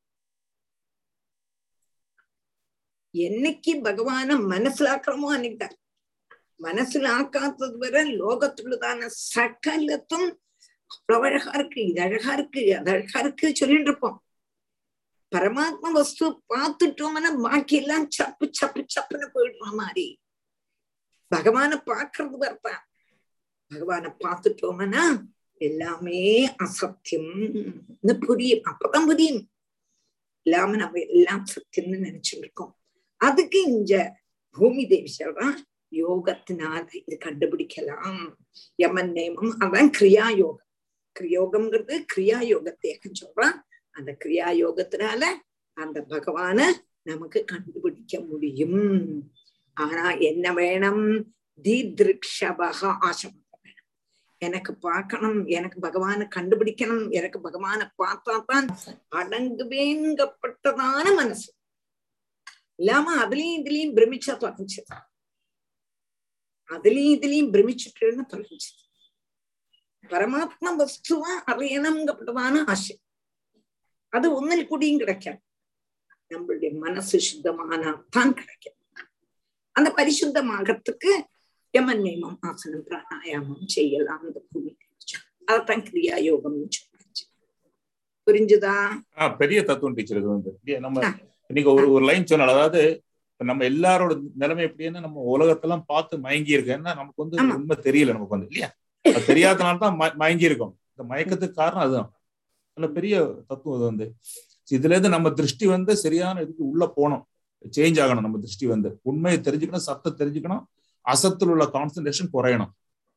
S1: என்னைக்கு பகவான மனசிலாக்கிறோமோ அன்னைக்குதான். மனசிலாக்காதது வரை லோகத்துள்ளதான சகலத்தும் அவ்வளவு அழகா இருக்கு, இது அழகா இருக்கு, அது அழகா இருக்கு சொல்லிட்டு இருப்போம். பரமாத்மா வஸ்து பார்த்துட்டோம்னா பாக்கி எல்லாம் சப்பு சப்பு சப்புன்னு போயிடுற மாதிரி. பகவான பாக்குறது வரப்பா, பகவான பார்த்துட்டோம்னா எல்லாமே அசத்தியம்னு புரியும். அப்பதான் புரியும் எல்லாமே நம்ம எல்லாம் சத்தியம்னு நினைச்சுட்டு இருக்கோம். அதுக்கு இங்க பூமி தேவி சொல்றான், யோகத்தினால இது கண்டுபிடிக்கலாம். யமன் நேமம் அதான் கிரியா யோகம். கிரியோகம்ங்கிறது கிரியா யோகத்தை சொல்றான். அந்த கிரியா யோகத்தினால அந்த பகவான நமக்கு கண்டுபிடிக்க முடியும். ஆனா என்ன வேணும்? தீதிருக்ஷபக ஆசை வேணும். எனக்கு பார்க்கணும், எனக்கு பகவானை கண்டுபிடிக்கணும், எனக்கு பகவானை பார்த்தாதான் அடங்குவேங்கப்பட்டதான மனசு இல்லாம அதுலயும் இதுலயும் பிரமிச்சா தொலைஞ்சது, அதுலயும் இதுலயும் பிரமிச்சுட்டுன்னு தொலைஞ்சது. பரமாத்மா வஸ்துவா அறியணுங்கப்பட்டதான ஆசை அது ஒன்னில் கூடியும் கிடைக்காது. நம்மளுடைய மனசு சுத்தமானதான் கிடைக்கும். அந்த பரிசுத்தமாகறதுக்கு யமன் நியமம், ஆசனம், பிராணாயாமம் செய்யலாம். அந்த பூமி அதான் கிரியா யோகம் சொல்றாச்சு. புரிஞ்சுதா?
S2: பெரிய தத்துவம் டீச்சர். இது வந்து நம்ம இன்னைக்கு ஒரு ஒரு லைன் சொன்னால, அதாவது நம்ம எல்லாரோட நிலைமை எப்படின்னா நம்ம உலகத்தெல்லாம் பார்த்து மயங்கி இருக்கு. ஏன்னா நமக்கு வந்து உண்மை தெரியல, நமக்கு வந்து இல்லையா, அது தெரியாதனால்தான் மயங்கி இருக்கும். இந்த மயக்கத்துக்கு காரணம் அதுதான். நல்ல பெரிய தத்துவம் இது வந்து. இதுல இருந்து நம்ம திருஷ்டி வந்து சரியான இதுக்கு உள்ள போனோம், சேஞ்ச் ஆகணும். நம்ம திருஷ்டி வந்து உண்மையை தெரிஞ்சுக்கணும், சத்தம் தெரிஞ்சுக்கணும், அசத்தில் உள்ள கான்சன்ட்ரேஷன் குறையணும்.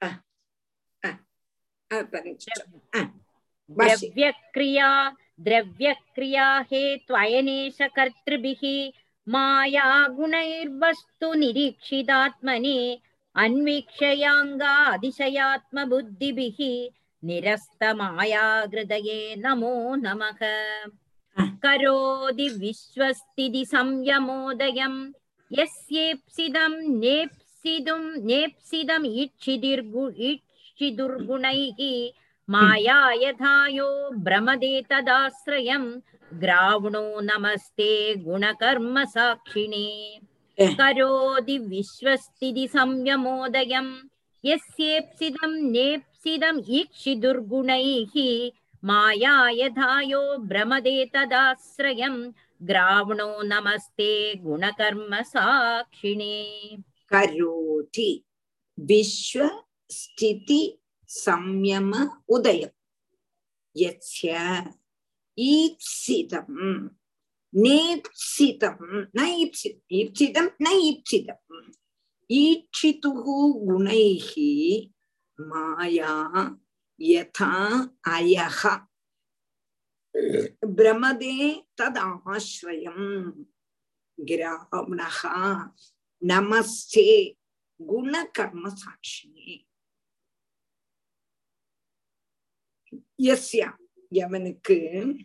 S11: द्रव्यक्रिया द्रव्यक्रिया हेत्वयनेश कर्तृभिः माया गुणैर्वस्तु निरीक्षितात्मने अन्वीक्षयाङ्गा अतिशयात्मबुद्धिभिः निरस्तमायाहृदये नमो नमः। करोति विश्वस्थिति संयमोदयं यस्येप्सिदं नेप्सिदुं नेप्सिदम् ईक्षिदिर्गु ईक्षिदुर्गुणैः माया यथायो भ्रमदे तदाश्रयं ग्रावणो नमस्ते गुणकर्म साक्षिणे। करोति विश्वस्थिति संयमोदयं यस्येप्सिदं नेप्सिदम् ईक्षिदुर्गुणैः माया यथायो भ्रमदे तदाश्रयं ग्रावणो नमस्ते गुणकर्म साक्षिणे।
S1: करोति विश्वस्थिति संयम उदयं यस्य ईप्सितं नेप्सितं न ईप्सितं न ईप्सितं ईक्षितुः गुणैः माया यथा अयः भ्रमदे तदाश्रयं ग्रावणः नमस्ते गुणकर्म साक्षिणे। யஸ்யா யவனுக்கு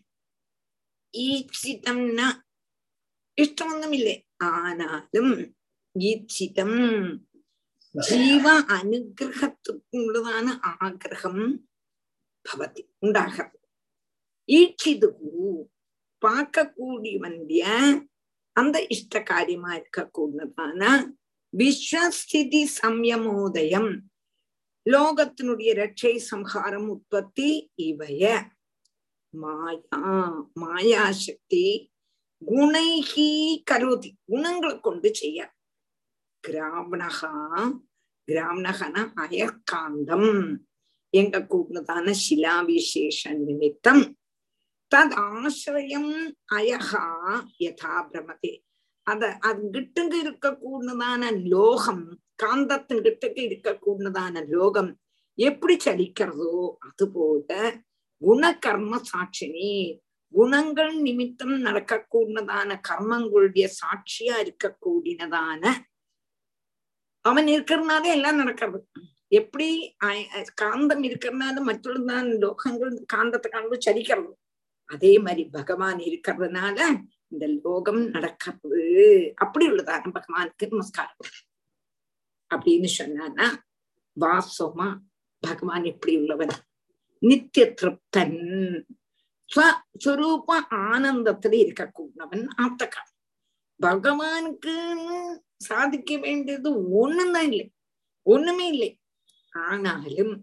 S1: ஈப்சிதம்னா இஷ்டமொன்னும் இல்லை, ஆனாலும் ஈப்சிதம் ஜீவ அனுகிரகத்துக்குள்ளதான ஆகிரகம் பவதி உண்டாகிறது. ஈட்சிது பார்க்கக்கூடியவந்திய அந்த இஷ்ட காரியமா இருக்கக்கூடியதான விஸ்வஸ்திதி சம்யமோதயம், லோகத்தினுடைய ரட்சை சம்ஹாரம் உற்பத்தி இவைய மாயா மாயாசக்தி குணைஹி கரோதி குணங்களை கொண்டு செய்ய. கிராமணகா கிராமணகன அயக்காந்தம் எங்க கூடதான சிலா விசேஷ நிமித்தம் தத் ஆசிரியம் அயகா யதா பிரமதே, அத அது கிட்டுங்க இருக்க கூடதான லோகம், காந்தத்தின் கிட்டக்கு இருக்க கூடதான லோகம் எப்படி சலிக்கிறதோ அதுபோல குணகர்ம சாட்சினி, குணங்கள் நிமித்தம் நடக்கக்கூடியதான கர்மங்களுடைய சாட்சியா இருக்கக்கூடியதான அவன் இருக்கிறதுனால எல்லாம் நடக்கிறது. எப்படி காந்தம் இருக்கிறதுனால மற்றொருதான் லோகங்கள் காந்தத்தை காண்பு சலிக்கிறது, அதே மாதிரி பகவான் இருக்கிறதுனால இந்த லோகம் நடக்கிறது. அப்படி உள்ளதான பகவானுக்கு நமஸ்காரம் அப்படின்னு சொன்னான்னா, வாசமா பகவான் எப்படி உள்ளவன்? நித்திய திருப்தன், ஸ்வரூப ஆனந்தத்துல இருக்கக்கூடியவன். ஆத்தக்கான் பகவானுக்கு சாதிக்க வேண்டியது ஒண்ணுதான் இல்லை, ஒண்ணுமே இல்லை. ஆனாலும்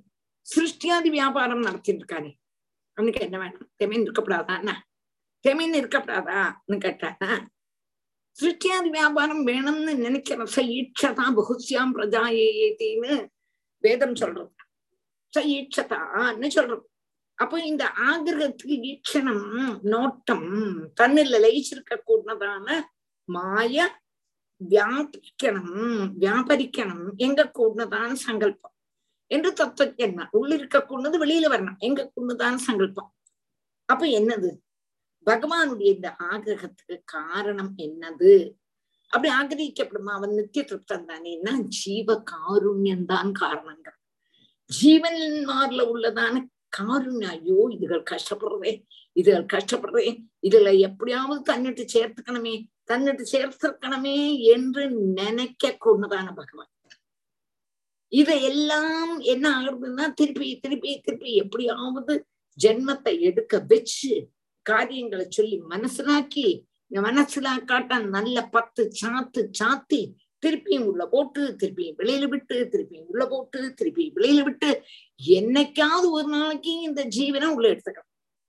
S1: சிருஷ்டியாதி வியாபாரம் நடத்திட்டு இருக்கானே அவனுக்கு என்ன வேணும்? தெமீன் இருக்கப்படாதான்னா தெமீன் இருக்கப்படாதான்னு கேட்டானா சிருஷ்டியாதி வியாபாரம் வேணும்னு நினைக்கிற ச ஈட்சதா பகுஸ்யாம் பிரஜாயேத்தின்னு வேதம் சொல்றது. ச ஈட்சதான்னு சொல்றது. அப்போ இந்த ஆகிரகத்துக்கு ஈட்சணம் நோட்டம் தன்னில் லயிச்சிருக்க கூடதான மாய வியாபிக்கணும் வியாபரிக்கணும் எங்க கூடதான சங்கல்பம் என்று தத்துவ உள்ளிருக்க கூடது வெளியில வரணும் எங்க கூடதான சங்கல்பம். அப்ப என்னது பகவானுடைய இந்த ஆகிரகத்துக்கு காரணம் என்னது? அப்படி ஆகிரகிக்கப்படுமா? அவன் நித்திய திருப்தன் தானேன்னா ஜீவ காருண்யம் தான் காரணங்க. ஜீவன்மார்ல உள்ளதான காருண்யம். ஐயோ இதுகள் கஷ்டப்படுறதே இதுகள் கஷ்டப்படுறதே இதுல எப்படியாவது தன்னிட்டு சேர்த்துக்கணுமே தன்னிட்டு சேர்த்திருக்கணுமே என்று நினைக்க கொண்டுதான பகவான். இதையெல்லாம் என்ன ஆகுதுன்னா திருப்பி திருப்பி திருப்பி எப்படியாவது ஜென்மத்தை எடுக்க வச்சு காரியங்களை சொல்லி மனசிலாக்கி மனசிலாக்காட்ட நல்ல பத்து சாத்து சாத்தி திருப்பியும் உள்ள போட்டு திருப்பியும் வெளியில விட்டு திருப்பியும் உள்ள போட்டு திருப்பியும் வெளியில விட்டு என்னைக்காவது ஒரு நாளைக்கு இந்த ஜீவனை உள்ள எடுத்துக்கலாம்.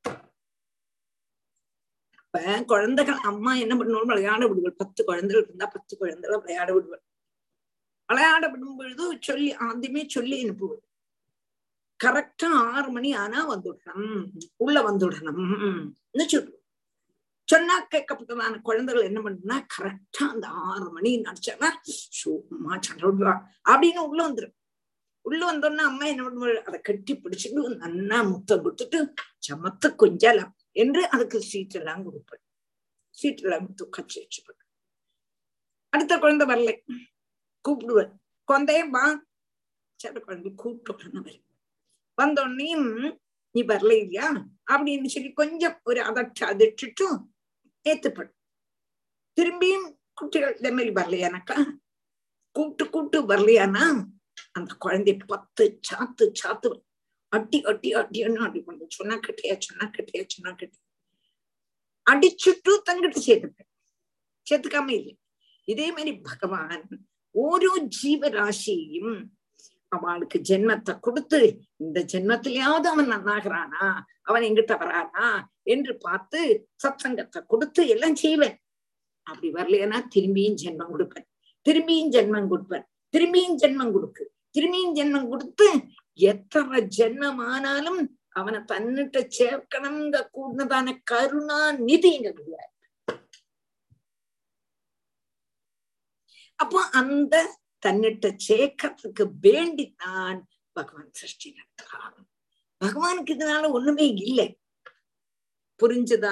S1: அப்ப குழந்தைகள் அம்மா என்ன பண்ணுவோம்? விளையாட விடுவாள். பத்து குழந்தைகள் இருந்தா பத்து குழந்தைகளை விளையாட விடுவாள். விளையாட விடும் பொழுது சொல்லி ஆദ്യമേ சொல்லி அனுப்புவது. கரெக்டா ஆறு மணி ஆனா வந்துடணும் உள்ள வந்துடணும்னு சொல்லுவோம். சொன்னா கேட்கப்பட்டதான குழந்தைகள் என்ன பண்ணுன்னா கரெக்டா அந்த ஆறு மணி நடிச்சானா சும்மா சண்டை விடுவா அப்படின்னு உள்ள வந்துடும். உள்ள வந்தோன்னா அம்மா என்ன பண்ணுவாள்? அதை கட்டி பிடிச்சிட்டு நன்னா முத்தம் கொடுத்துட்டு சமத்து கொஞ்சலாம் என்று அதுக்கு சீட் எல்லாம் கொடுப்பேன். சீட் எல்லாம் கச்சி வச்சுப்பேன். அடுத்த குழந்தை வரல கூப்பிடுவேன். குழந்தையும் வா சில குழந்தை கூப்பிட்டு வரும். வந்தோன்னையும் நீ வரல இல்லையா அப்படின்னு சொல்லி கொஞ்சம் ஒரு அதட்டு அதிட்டு ஏத்துப்படும். திரும்பியும் குட்டிகள் இதே மாதிரி வரலையானாக்கா கூப்பிட்டு கூப்பிட்டு வரலையானா அந்த குழந்தைய பத்து சாத்து சாத்து அட்டி அட்டி அட்டின்னு அடி பண்ணு. சொன்னா கட்டியா சொன்னா கட்டியா சொன்னா கட்டியா அடிச்சுட்டு தங்கிட்டு சேர்த்துப்பேன். சேர்த்துக்காம இல்லை. இதே மாதிரி பகவான் ஓரோ ஜீவராசியையும் அவளுக்கு ஜென்மத்தை கொடுத்து இந்த ஜென்மத்திலேயாவது அவன் நன்னாகிறானா அவன் எங்கிட்ட வரானா என்று பார்த்து சத்சங்கத்தை கொடுத்து எல்லாம் செய்வேன். அப்படி வரலைன்னா திரும்பியும் ஜென்மம் கொடுப்பேன் திரும்பியும் ஜென்மம் கொடுப்பேன் திரும்பியும் ஜென்மம் கொடுக்கு திரும்பியும் ஜென்மம் கொடுத்து எத்தனை ஜென்மம் ஆனாலும் அவனை தன்னிட்ட சேர்க்கணுங்க கூடதான கருணா நிதிங்க. அப்போ அந்த தன்னிட்ட சேர்க்கறதுக்கு வேண்டித்தான் பகவான் சிருஷ்டி நடத்துறான். பகவானுக்கு இதனால ஒண்ணுமே இல்லை. புரிஞ்சுதா?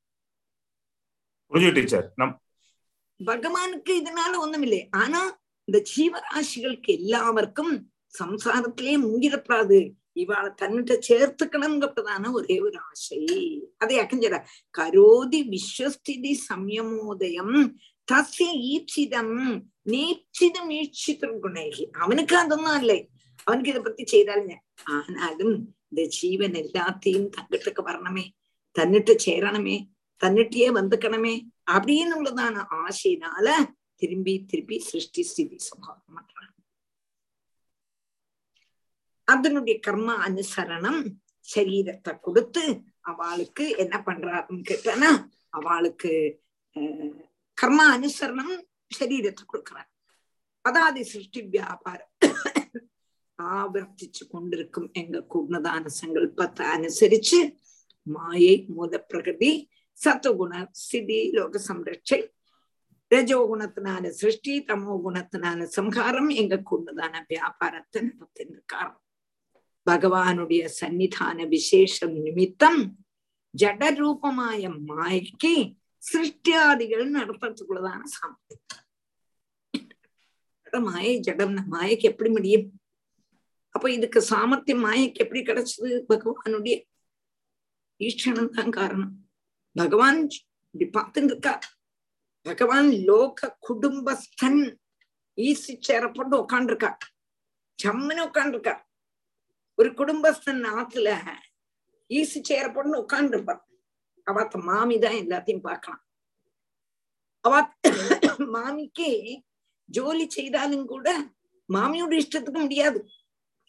S1: பகவானுக்கு இதனால ஒண்ணும் இல்லை. ஆனா இந்த ஜீவராசிகளுக்கு எல்லாருக்கும் சம்சாரத்திலே முங்கிடப்படாது இவாளை தன்னிட்ட சேர்த்துக்கணும்ங்கப்பட்டதான ஒரே ஒரு ஆசை. அதை அக்கஞ்சட கரோதி விஸ்வஸ்திதி சம்யமோதயம் தஸ்ய ஈப்சிதம் நேப்சிதம் ஈட்சிதம் குணேகி. அவனுக்கு அதொன்னும் இல்லை. அவனுக்கு இதை பத்தி செய்தாலுங்க. ஆனாலும் இந்த ஜீவன் எல்லாத்தையும் தங்கிட்டுக்கு வரணுமே தன்னிட்டு சேரணுமே தன்னிட்டே வந்துக்கணுமே அப்படின்னு உள்ளதான ஆசையினால திரும்பி திருப்பி சிருஷ்டி ஸ்திதி சம்ஹாரம் பண்றான். அதனுடைய கர்ம அனுசரணம் சரீரத்தை கொடுத்து அவளுக்கு என்ன பண்றாருன்னு கேட்டானா அவளுக்கு அஹ் கர்ம அனுசரணம் சரீரத்தை கொடுக்கிறார். அதாவது சிருஷ்டி வியாபாரம் ஆவர்த்திச்சு கொண்டிருக்கும் எங்க கூடதான சங்கல்பத்தை அனுசரிச்சு மாயை மூல பிரகிருதி சத்துகுண சிதி லோக சம்ரட்சை ரஜோ குணத்தினால சிருஷ்டி தமோ குணத்தினால சம்ஹாரம் எங்க கூடதான வியாபாரத்தை நடத்திருக்கார். பகவானுடைய சன்னிதான விசேஷம் நிமித்தம் ஜட ரூபமாய மாய்க்கு சிருஷ்டியாதிகள் நடத்துறதுக்குள்ளதான சாமர்த்தியம். மாயை ஜடம் மாயைக்கு எப்படி முடியும்? அப்ப இதுக்கு சாமர்த்தியம் மாயைக்கு எப்படி கிடைச்சது? பகவானுடைய ஈஸ்வரன் தான் காரணம். பகவான் இப்படி பார்த்துட்டு இருக்கார். பகவான் லோக குடும்பஸ்தன் ஈசி சேரப்பட்டு உட்காண்டிருக்கார். ஜம்முன்னு உட்காண்டிருக்கார். ஒரு குடும்பஸ்தன் ஆத்துல ஈசி சேரப்பட்டு உட்கார்ந்து இருப்பார். அவத்த மாமிதான் எல்லாத்தையும் பார்க்கலாம். அவ மாமிக்கு ஜோலி செய்தாலும் கூட மாமியோட இஷ்டத்துக்கு முடியாது.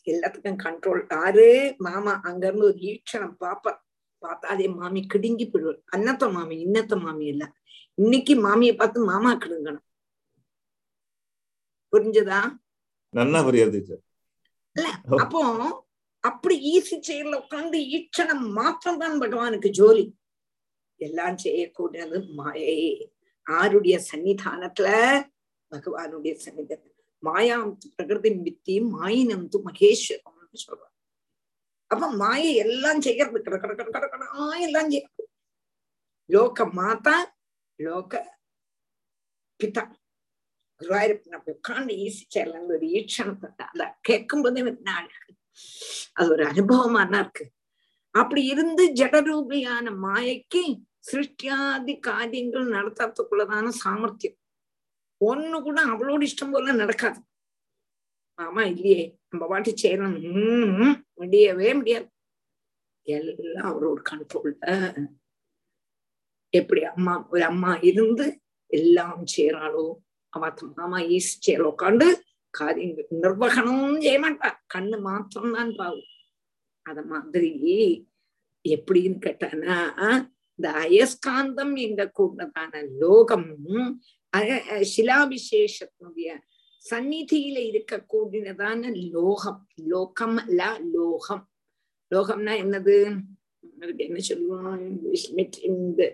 S1: எல்லாத்துக்கும் கண்ட்ரோல். யாரு மாமா அங்க இருந்து ஒரு ஈட்சணம் பாப்பா பார்த்தாதே மாமி கிடுங்கி போயிடுவார். அன்னத்த மாமி இன்னத்த மாமி இல்ல, இன்னைக்கு மாமியை பார்த்து மாமா கிடுங்கணும். புரிஞ்சதா?
S2: நல்லா புரியாது
S1: இல்ல அப்போ அப்படி ஈஸி செயல உட்காந்து ஈட்சணம் மாத்திரம் தான் பகவானுக்கு ஜோலி. எல்லாம் செய்யக்கூடியது மாயை. ஆருடைய சன்னிதானத்துல? பகவானுடைய சன்னிதானம். மாயாம் பிரகிருதி வித்தி மாயினம் து மகேஸ்வரம் சொல்றாங்க. அப்ப மாயை எல்லாம் செய்யறது கட கட கட கட கடா எல்லாம் செய்யறது. லோக மாதா லோக பிதா குருவாயூரப்பன் அப்படி உட்காந்து ஈஸி செய்யலாம். ஒரு ஈட்சணத்தை அத கேட்கும் போது எனக்கு அழகு, அது ஒரு அனுபவமானா இருக்கு. அப்படி இருந்து ஜடரூபியான மாயைக்கு சிருஷ்டியாதி காரியங்கள் நடத்துறதுக்குள்ளதான சாமர்த்தியம். ஒண்ணு கூட அவளோட இஷ்டம் போல நடக்காது. ஆமா இல்லையே, நம்ம பாட்டு செய்யணும் உம் முடியவே முடியாது. எல்லாம் அவரோட கண்ட்ரோல்ல. எப்படி அம்மா ஒரு அம்மா இருந்து எல்லாம் செய்யறாளோ, அவ மாமா ஈஸி செய்யல உட்காண்டு காரியங்கள் நிர்வகணமும் செய்ய மாட்டா, கண்ணு மாத்திரம் தான் பாவும். அத மாதிரி எப்படின்னு கேட்டானா, இந்த அயஸ்காந்தம் எங்க கூடதான லோகம் சிலாபிசேஷத்தினுடைய சந்நிதியில இருக்க கூடினதான லோகம். லோகம் அல்ல லோகம். லோகம்னா என்னது? என்ன சொல்லுவோம்? இரும்பு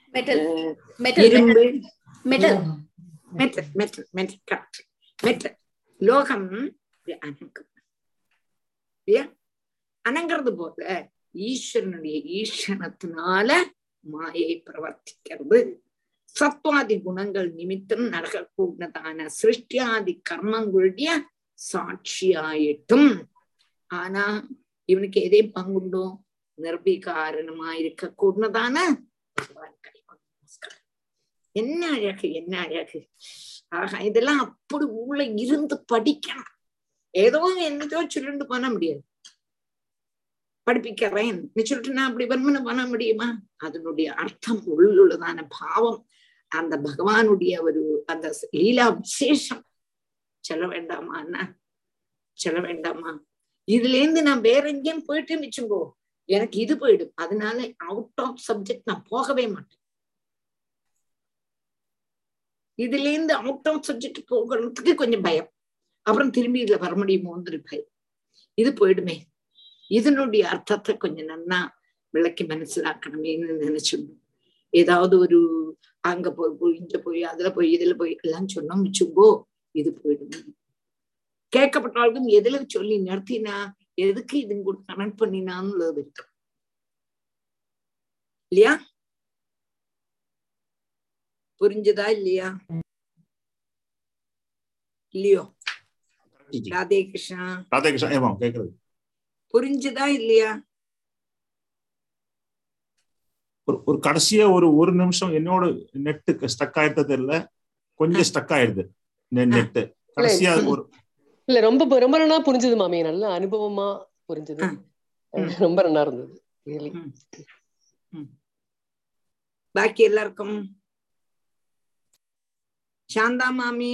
S1: metal metal metal correct metal. லோகம் அனங்கம் இல்லையா? அனங்கிறது போல ஈஸ்வரனுடைய ஈஸ்வரத்தினால மாயை பிரவர்த்திக்கிறது. சத்வாதி குணங்கள் நிமித்தம் நடக்கக்கூடதான சிருஷ்டியாதி கர்மங்களுடைய சாட்சியாயிட்டும். ஆனா இவனுக்கு எதே பங்குண்டோ? நிர்பீகாரணமா இருக்க கூடதான என்ன அழகு, என்ன அழகு. ஆக இதெல்லாம் அப்படி உள்ள இருந்து படிக்கணும். ஏதோ என்னதோ சொல்லிட்டு பண்ண முடியாது. படிப்பிக்கிறேன் சொல்லிட்டு நான் அப்படி வன்மனை பண்ண முடியுமா? அதனுடைய அர்த்தம் உள்ளுள்ளதான பாவம், அந்த பகவானுடைய ஒரு அந்த லீலா விசேஷம் சொல்ல வேண்டாமா? அண்ணா சொல்ல வேண்டாமா? இதுல இருந்து நான் வேற எங்கேயும் போயிட்டு மிச்சுங்கோ, எனக்கு இது போயிடும். அதனால அவுட் ஆஃப் சப்ஜெக்ட் நான் போகவே மாட்டேன். இதுல இருந்து அவுட் ஆஃப் சப்ஜெக்ட் போகிறதுக்கு கொஞ்சம் பயம். அப்புறம் திரும்பி இதுல வர முடியுமோன்னு பயம். இது போயிடுமே, இதனுடைய அர்த்தத்தை கொஞ்சம் நன்னா விளக்கி மனசிலாக்கணுமேன்னு நினைச்சிடணும். ஏதாவது ஒரு அங்க போய் போய் இங்க போய் அதுல போய் இதுல போய் எல்லாம் சொன்னோம் மிச்சுங்கோ, இது போயிடும். கேட்கப்பட்டாலும் எதுல சொல்லி நிறுத்தினா, எதுக்கு இது கூட கனெக்ட் பண்ணினான்னு இருக்கு இல்லையா? புரிஞ்சதா இல்லையா? இல்லையோ? ராதே கிருஷ்ணா.
S2: ராதே கிருஷ்ணா. கேக்குறது
S1: புரிஞ்சுதா இல்லையா?
S2: ஒரு ஒரு கடைசியா ஒரு ஒரு நிமிஷம் என்னோட நெட்டு ஸ்டக் ஆயிடுறது இல்ல, கொஞ்சம் ஸ்டக் ஆயிடுது நெட்டு கடைசியா. ஒரு
S14: இல்ல ரொம்ப ரொம்ப நல்லா புரிஞ்சது மாமி, நல்ல அனுபவமா புரிஞ்சது, ரொம்ப நல்லா இருந்தது.
S1: பாக்கி எல்லாருக்கும் சாந்தா மாமி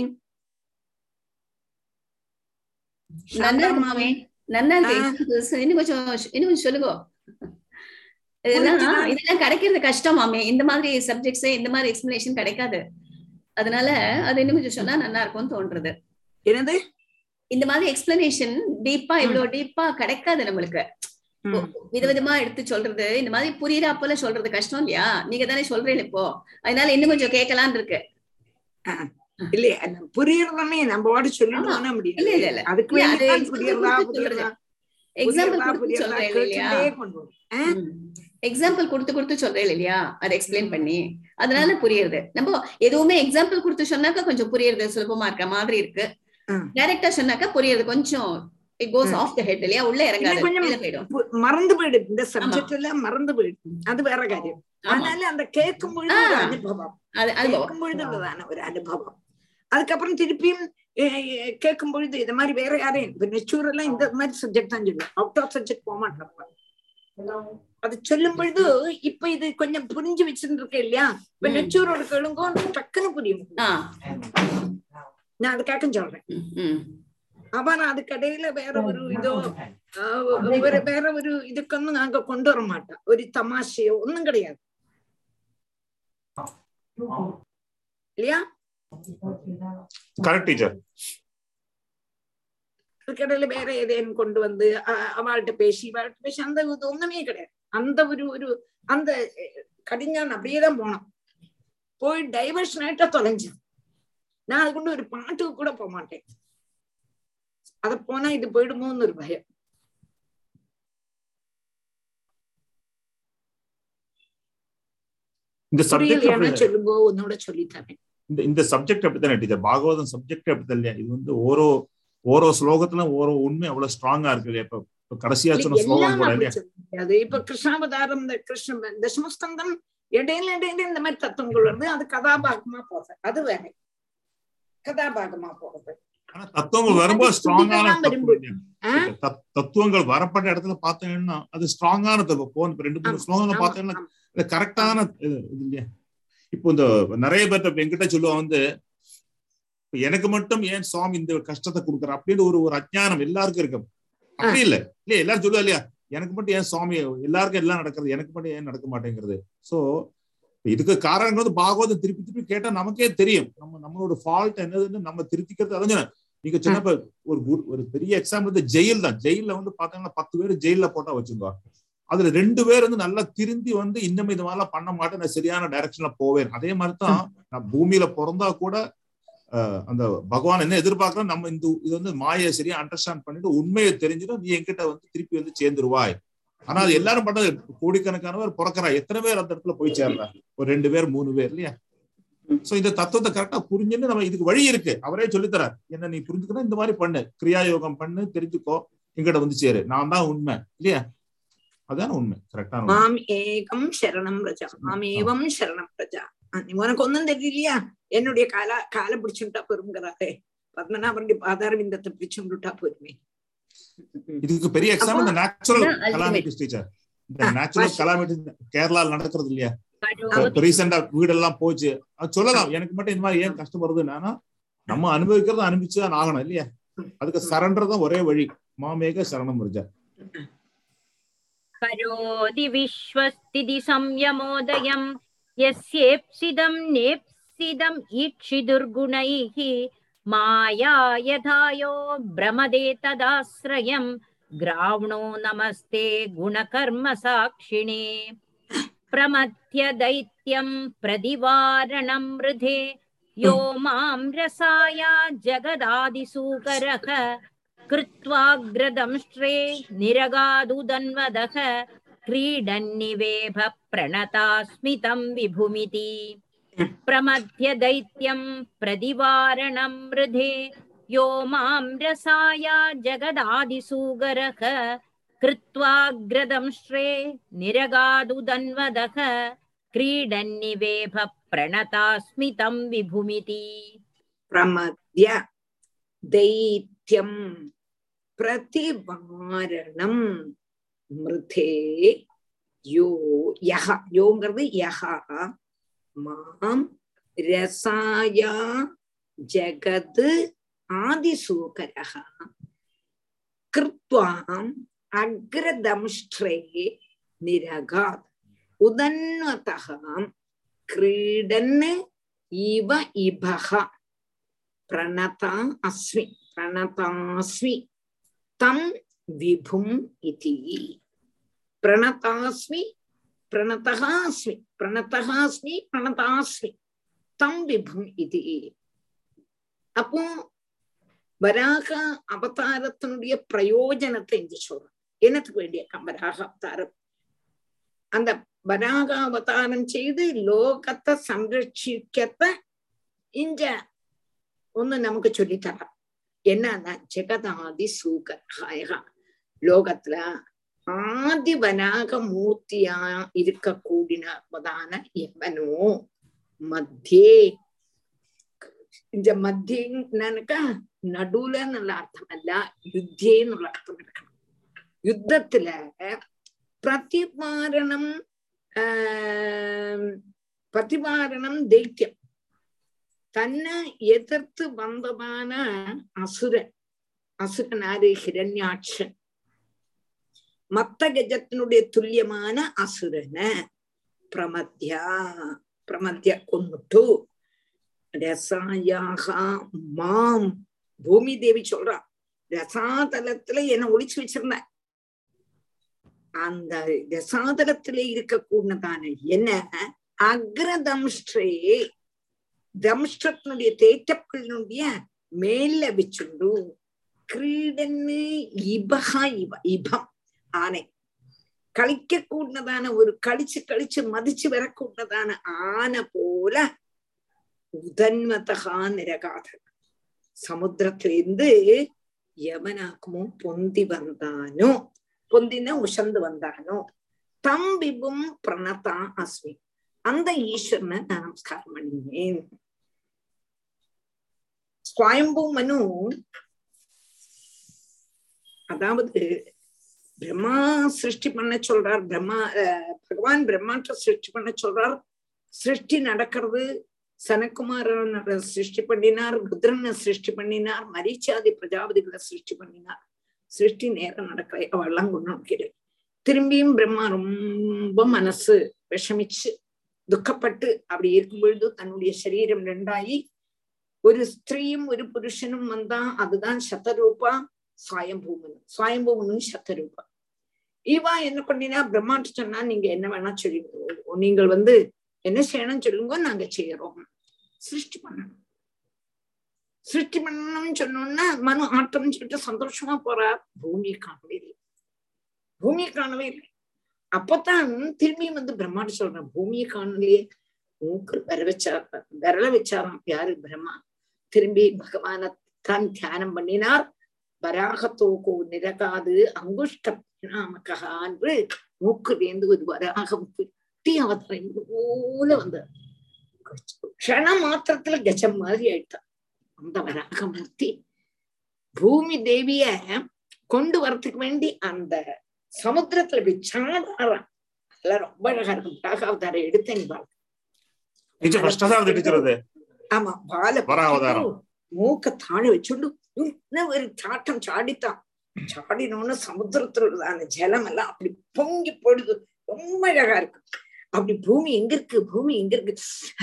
S15: நல்லா மாமி நல்லா இருக்கு. இன்னும் கொஞ்சம் இன்னும் கொஞ்சம் சொல்லுங்க. இதெல்லாம் இதெல்லாம் கிடைக்கிறது கஷ்டம் மாமி. இந்த மாதிரி சப்ஜெக்ட்ஸ் இந்த மாதிரி எக்ஸ்பிளனேஷன் கிடைக்காது. அதனால அது இன்னும் கொஞ்சம் சொன்னா நல்லா இருக்கும்னு தோன்றது.
S1: என்னது?
S15: இந்த மாதிரி எக்ஸ்பிளனேஷன் டீப்பா இவ்வளவு டீப்பா கிடைக்காது நம்மளுக்கு. விதவிதமா எடுத்து சொல்றது, இந்த மாதிரி புரியுறா போல சொல்றது கஷ்டம் இல்லையா? நீங்க தானே சொல்றீங்க இப்போ, அதனால இன்னும் கொஞ்சம் கேட்கலான்னு இருக்கு.
S1: இல்லையா? புரியுறதானே நம்ம வாடி சொல்லிட்டு போன முடியும்.
S15: இல்ல இல்ல இல்ல
S1: அதுக்கு புரியுறதா புரியுறதா
S15: எக்ஸாம்பிள் கொடுத்து சொல்றேன் இல்லையா? எக்ஸாம்பிள் கொடுத்து கொடுத்து சொல்றேன் இல்லையா? அதை எக்ஸ்பிளைன் பண்ணி, அதனால புரியுது. நம்ம எதுவுமே எக்ஸாம்பிள் கொடுத்து சொன்னாக்கா கொஞ்சம் புரியுறது சுலபமா இருக்க மாதிரி இருக்கு. டைரக்டா சொன்னாக்கா புரியுது கொஞ்சம் it goes off the head இல்லையா? உள்ள இறங்காது,
S1: மறந்து போயிடுது. இந்த சப்ஜெக்ட் எல்லாம் மறந்து போயிடுது, அது வேற காரியம். அதனால அந்த கேட்கும் பொழுது ஒரு அனுபவம், கேட்கும் பொழுது உள்ளதான ஒரு அனுபவம். அதுக்கப்புறம் திருப்பியும் கேட்கும் பொழுது இந்த மாதிரி வேற யாரையும் இப்ப நெச்சூரெல்லாம் இந்த மாதிரி சப்ஜெக்ட் தான் சொல்லுவேன், அவுட் ஆஃப் சப்ஜெக்ட் போக மாட்டேன். அது சொல்லும் பொழுது இப்ப இது கொஞ்சம் புரிஞ்சு வச்சுட்டு இருக்கேன் இல்லையா? இப்ப நெச்சூரோட கேளுங்கோ டக்குன்னு புரியும். நான் அதுக்காக சொல்றேன். அவர் அதுக்கடையில வேற ஒரு இதோ வேற வேற ஒரு இதுக்கொന്നും நாங்க கொண்டு வர மாட்டோம். ஒரு தமாஷையோ ஒன்னும் கிடையாது இல்லையா?
S2: Correct teacher.
S1: அதுக்கடையில வேற ஏதேனும் கொண்டு வந்து அவள்கிட்ட பேசி இவாள்கிட்ட பேசி அந்த இது ஒண்ணுமே கிடையாது. அந்த ஒரு ஒரு அந்த கடிஞ்சான் அப்படியேதான் போனோம். போய் டைவர்ஷன் ஆயிட்டா தொலைஞ்சது. நான் அது கொண்டு ஒரு பாட்டுக்கு கூட போக மாட்டேன். அத போனா இது போயிடுமோன்னு ஒரு பயம்.
S2: இந்த சப்ஜெக்ட்
S1: சொல்லுங்கோ ஒன்னோட சொல்லித்தரேன்.
S2: இந்த இந்த சப்ஜெக்ட் அப்படித்தானே டீச்சர், பாகவதம் சப்ஜெக்ட் அப்படித்தான் இல்லையா? இது வந்து ஓரோ ஓரோ ஸ்லோகத்துல ஓரோ உண்மை அவ்வளவு ஸ்ட்ராங்கா இருக்கு இல்லையா? இப்ப கடைசியா சொன்ன ஸ்லோகம் கூட இல்லையா?
S1: அது இப்ப கிருஷ்ணாவதாரம் இந்த கிருஷ்ண தசமஸ்கந்தம் இடையில இடையில இந்த மாதிரி தத்துவங்கள் வருது. அது கதாபாகமா போறது, அது வேற கதாபாகமா போறது.
S2: ஆனா தத்துவங்கள் வரும்போது ஸ்ட்ராங்கான தத்துவங்கள் வரப்பட்ட இடத்துல பார்த்தீங்கன்னா அது ஸ்ட்ராங்கான தத்துவம். ரெண்டு மூணு ஸ்லோகங்கள் பார்த்தீங்கன்னா கரெக்டான இது இல்லையா? இப்போ இந்த நிறைய பேர்த்த என்கிட்ட சொல்லுவாங்க வந்து எனக்கு மட்டும் ஏன் சுவாமி இந்த கஷ்டத்தை கொடுக்குற அப்படின்னு ஒரு ஒரு அஜ்ஞானம் எல்லாருக்கும் இருக்கு. அப்படி இல்லை இல்லையா? எல்லாரும் சொல்லுவா இல்லையா, எனக்கு மட்டும் ஏன் சுவாமி எல்லாருக்கும் எல்லாம் நடக்கிறது, எனக்கு மட்டும் ஏன் நடக்க மாட்டேங்கிறது. சோ இதுக்கு காரணம் வந்து பாகவதம் திருப்பி திருப்பி கேட்டா நமக்கே தெரியும் நம்ம நம்மளோட ஃபால்ட் என்னதுன்னு நம்ம திருத்திக்கிறது. அதான் நீங்க சொன்ன ஒரு ஒரு பெரிய எக்ஸாம்பிள் வந்து ஜெயில் தான். ஜெயில வந்து பாத்தீங்கன்னா பத்து பேர் ஜெயில போட்டா வச்சுக்கோ, அதுல ரெண்டு பேர் வந்து நல்லா திருந்தி வந்து இன்னும் இது மாதிரிலாம் பண்ண மாட்டேன், நான் சரியான டைரக்ஷன்ல போவேன். அதே மாதிரிதான் நான் பூமியில பிறந்தா கூட அஹ் அந்த பகவான் என்ன எதிர்பார்க்கறோம், நம்ம இந்த இது வந்து மாயை சரியா அண்டர்ஸ்டாண்ட் பண்ணிட்டு உண்மையை தெரிஞ்சுட்டு நீ என்கிட்ட வந்து திருப்பி வந்து சேர்ந்துருவாய். ஆனா அது எல்லாரும் பண்ணது கோடிக்கணக்கானவர் பிறக்கிறா, எத்தனை பேர் அந்த இடத்துல போய் சேர்றா? ஒரு ரெண்டு பேர் மூணு பேர் இல்லையா? சோ இந்த தத்துவத்தை கரெக்டா புரிஞ்சுன்னு நம்ம இதுக்கு வழி இருக்கு, அவரே சொல்லித்தரார். என்ன நீ புரிஞ்சுக்கணும், இந்த மாதிரி பண்ணு, கிரியா யோகம் பண்ணு, தெரிஞ்சுக்கோ, எங்கிட்ட வந்து சேரு, நான் தான் உண்மை இல்லையா? அதான உண்மை. கரெக்டான
S1: மாம் ஏகம் சரணம் பிரஜா, மாம் ஏவம் சரணம் பிரஜா. உனக்கு ஒன்னும் தெரியலையா, என்னுடைய கால காலை பிடிச்சுட்டா பெருங்கிறாரே, பத்மநாபனுடைய பாதாரவிந்தத்தை பிடிச்சுட்டா போருமே.
S2: இதுக்கு பெரிய எக்ஸாம்பிள் இந்த நேச்சுரல் கலாமிட்டிஸ் டீச்சர். இந்த நேச்சுரல் கலாமிட்டிஸ் கேரளால நடக்கிறது இல்லையா? ரீசெண்டா வீடெல்லாம் போச்சு, அது சொல்லலாம் எனக்கு மட்டும் இந்த மாதிரி ஏன் கஷ்டம் வருதுன்னா நம்ம அனுபவிக்கிறத அனுபவிச்சுதான் ஆகணும் இல்லையா? அதுக்கு சரண்டர் தான் ஒரே வழி. மாமேக சரணம் பிரஜா.
S11: கரோதி விஸ்வஸ்திதி சம்யமோதயம் யஸ்யேப்சிதம் நேப்சிதம் ஈக்ஷிதுர்குணைஹி மாயா யதாயோ பிரமதே ததாஸ்ரயம் கிராவ்ணோ நமஸ்தே குணகர்ம சாக்ஷிணே பிரமத்ய தைத்யம் பிரதிவாரணம் ருதே யோ மாம் ரசாயா ஜகதாதிசூகரக கிருத்வாக்ரதம்ஸ்ட்ரே நிரகாதுதன்வதக கிரீடன்னிவேப பிரணதாஸ்மிதம் விபுமிதி பிரமத்ய தைத்யம் பிரதிவாரணம் ருதே யோ மாம் ரசாயா ஜகதாதிசூகரக கிருத்வாக்ரதம்ஸ்ட்ரே நிரகாதுதன்வதக கிரீடன்னிவேப பிரணதாஸ்மிதம் விபுமிதி.
S1: பிரமத்ய தைத்யம் பிரதிவாரணம் மிருதே யோ யஹ, யோங்கிறது யஹ, மாம் ரசாயா ஜகத் ஆதிசூகரஹ கிருத்வாம் அக்ரதம்ஸ்ட்ரே நிரகாத் உதன்வதஹ கிரீடன் இவ இபஹ பிரணதா அஸ்மி பிரணதாஸ்மி தம் விபும் இதி. பிரணதாஸ்மி பிரணதஹாஸ்மி பிரணதஹாஸ்மி பிரணதாஸ்மி தம் விபும் இதி. அப்போ வராக அவதாரத்தினுடைய பிரயோஜனத்தை இங்க சொல்றோம். என்னத்துக்கு வேண்டிய வராக அவதாரம்? அந்த வராக அவதாரம் செய்து லோகத்தை சம்ரட்சிக்கத்த இங்க ஒண்ணு நமக்கு சொல்லித்தரான். என்னன்னா ஜெகதாதி சூகரஹ, லோகத்துல ஆதி வராக மூர்த்தியா இருக்க கூடினவதான எவனோ மத்தியே, இந்த மத்தியனாக்கா நடுவுல நல்ல அர்த்தம் அல்ல, யுத்தேன்னுள்ள அர்த்தம் இருக்கணும். யுத்தத்துல பிரதிபாரணம் ஆஹ் பிரதிபாரணம் தைத்தியம், தன்னை எதிர்த்து வந்ததான அசுரன் அசுரனாரு ஹிரண்யாட்சன். மத்த கஜத்தினுடைய துல்லியமான அசுரனை பிரமத்யா பிரமத்யா கொன்னுட்டு ரசாயாக மாம் பூமி தேவி சொல்றா, ரசாதலத்துல என்ன ஒளிச்சு வச்சிருந்த அந்த ரசாதலத்துல இருக்க கூடதான என்ன அக்ரதம்ஷ்டே தம்ஷ்டத்தினுடைய தேற்றக்களினுடைய மேல வச்சுண்டு கிரீடன்னு இபகா இவ இபம் ஆனை களிக்க கூடதான ஒரு கழிச்சு கழிச்சு மதிச்சு வரக்கூடதான ஆனை போல உதன்மதகா நிரகாத சமுத்திரத்திலிருந்து எவனாக்குமோ பொந்தி வந்தானோ, பொந்தின உஷந்து வந்தானோ தம் விபும் பிரணதா அஸ்மி, அந்த ஈஸ்வரனை நான் நமஸ்காரம் பண்ணினேன். ஸ்வயம்பு மனு அதாவது பிரம்மா சிருஷ்டி பண்ண சொல்றார், பிரம்மா பகவான் பிரம்மாட்ட சிருஷ்டி பண்ண சொல்றார். சிருஷ்டி நடக்கிறது, சனகுமாரன் சிருஷ்டி பண்ணினார், ருத்ரனை சிருஷ்டி பண்ணினார், மரீச்சாதி பிரஜாபதிகளை சிருஷ்டி பண்ணினார். சிருஷ்டி நேரம் நடக்கலை, அவெல்லாம் கொண்டு திரும்பியும் பிரம்மா ரொம்ப மனசு விஷமிச்சு துக்கப்பட்டு அப்படி இருக்கும் பொழுது தன்னுடைய சரீரம் ரெண்டாயி ஒரு ஸ்திரீயும் ஒரு புருஷனும் வந்தா அதுதான் சதரூபா சுவயம்பூமனு. சுவயம்பூமனு சதரூபா. இவா என்ன பண்ணினா பிரம்மாட்ட சொன்னா, நீங்க என்ன வேணா சொல்லுங்க, நீங்கள் வந்து என்ன செய்யணும்னு சொல்லுங்க, நாங்க செய்யறோம். சிருஷ்டி பண்ணணும் சிருஷ்டி பண்ணணும்னு சொன்னோம்னா மனு ஆட்டம்னு சொல்லிட்டு சந்தோஷமா போறார். பூமியை காணவே இல்லை, பூமியை காணவே இல்லை. அப்பதான் திரும்பியும் வந்து பிரம்மாட்ட சொல்றேன், பூமியை காணலையே. மூக்கு வர வச்சா விரல வச்சாராம் யாரு பிரம்மா. திரும்பி பகவான தான் தியானம் பண்ணினார். வராகத்தோகோ நிரகாது அங்குஷ்டமகா என்று மூக்குலேந்து ஒரு வராகம் குட்டி அவதாரம் போல வந்தார். க்ஷண மாத்திரத்துல கஜம் மாதிரி ஆயிட்டான் அந்த வராகமூர்த்தி. பூமி தேவிய கொண்டு வரத்துக்கு வேண்டி அந்த சமுத்திரத்துல விச்சாதாரம் அதெல்லாம் ரொம்ப அழகா இருக்கும். வராகாவதாரம் எடுத்தேன் ஆமா, பால மூக்க தாழ வச்சுண்டு ஒரு சாட்டம் சாடித்தான். சாடினோன்னு சமுத்திரத்துல உள்ளதான ஜலம் எல்லாம் அப்படி பொங்கி போடுது, ரொம்ப அழகா இருக்கு. அப்படி பூமி எங்க இருக்கு, பூமி எங்க இருக்கு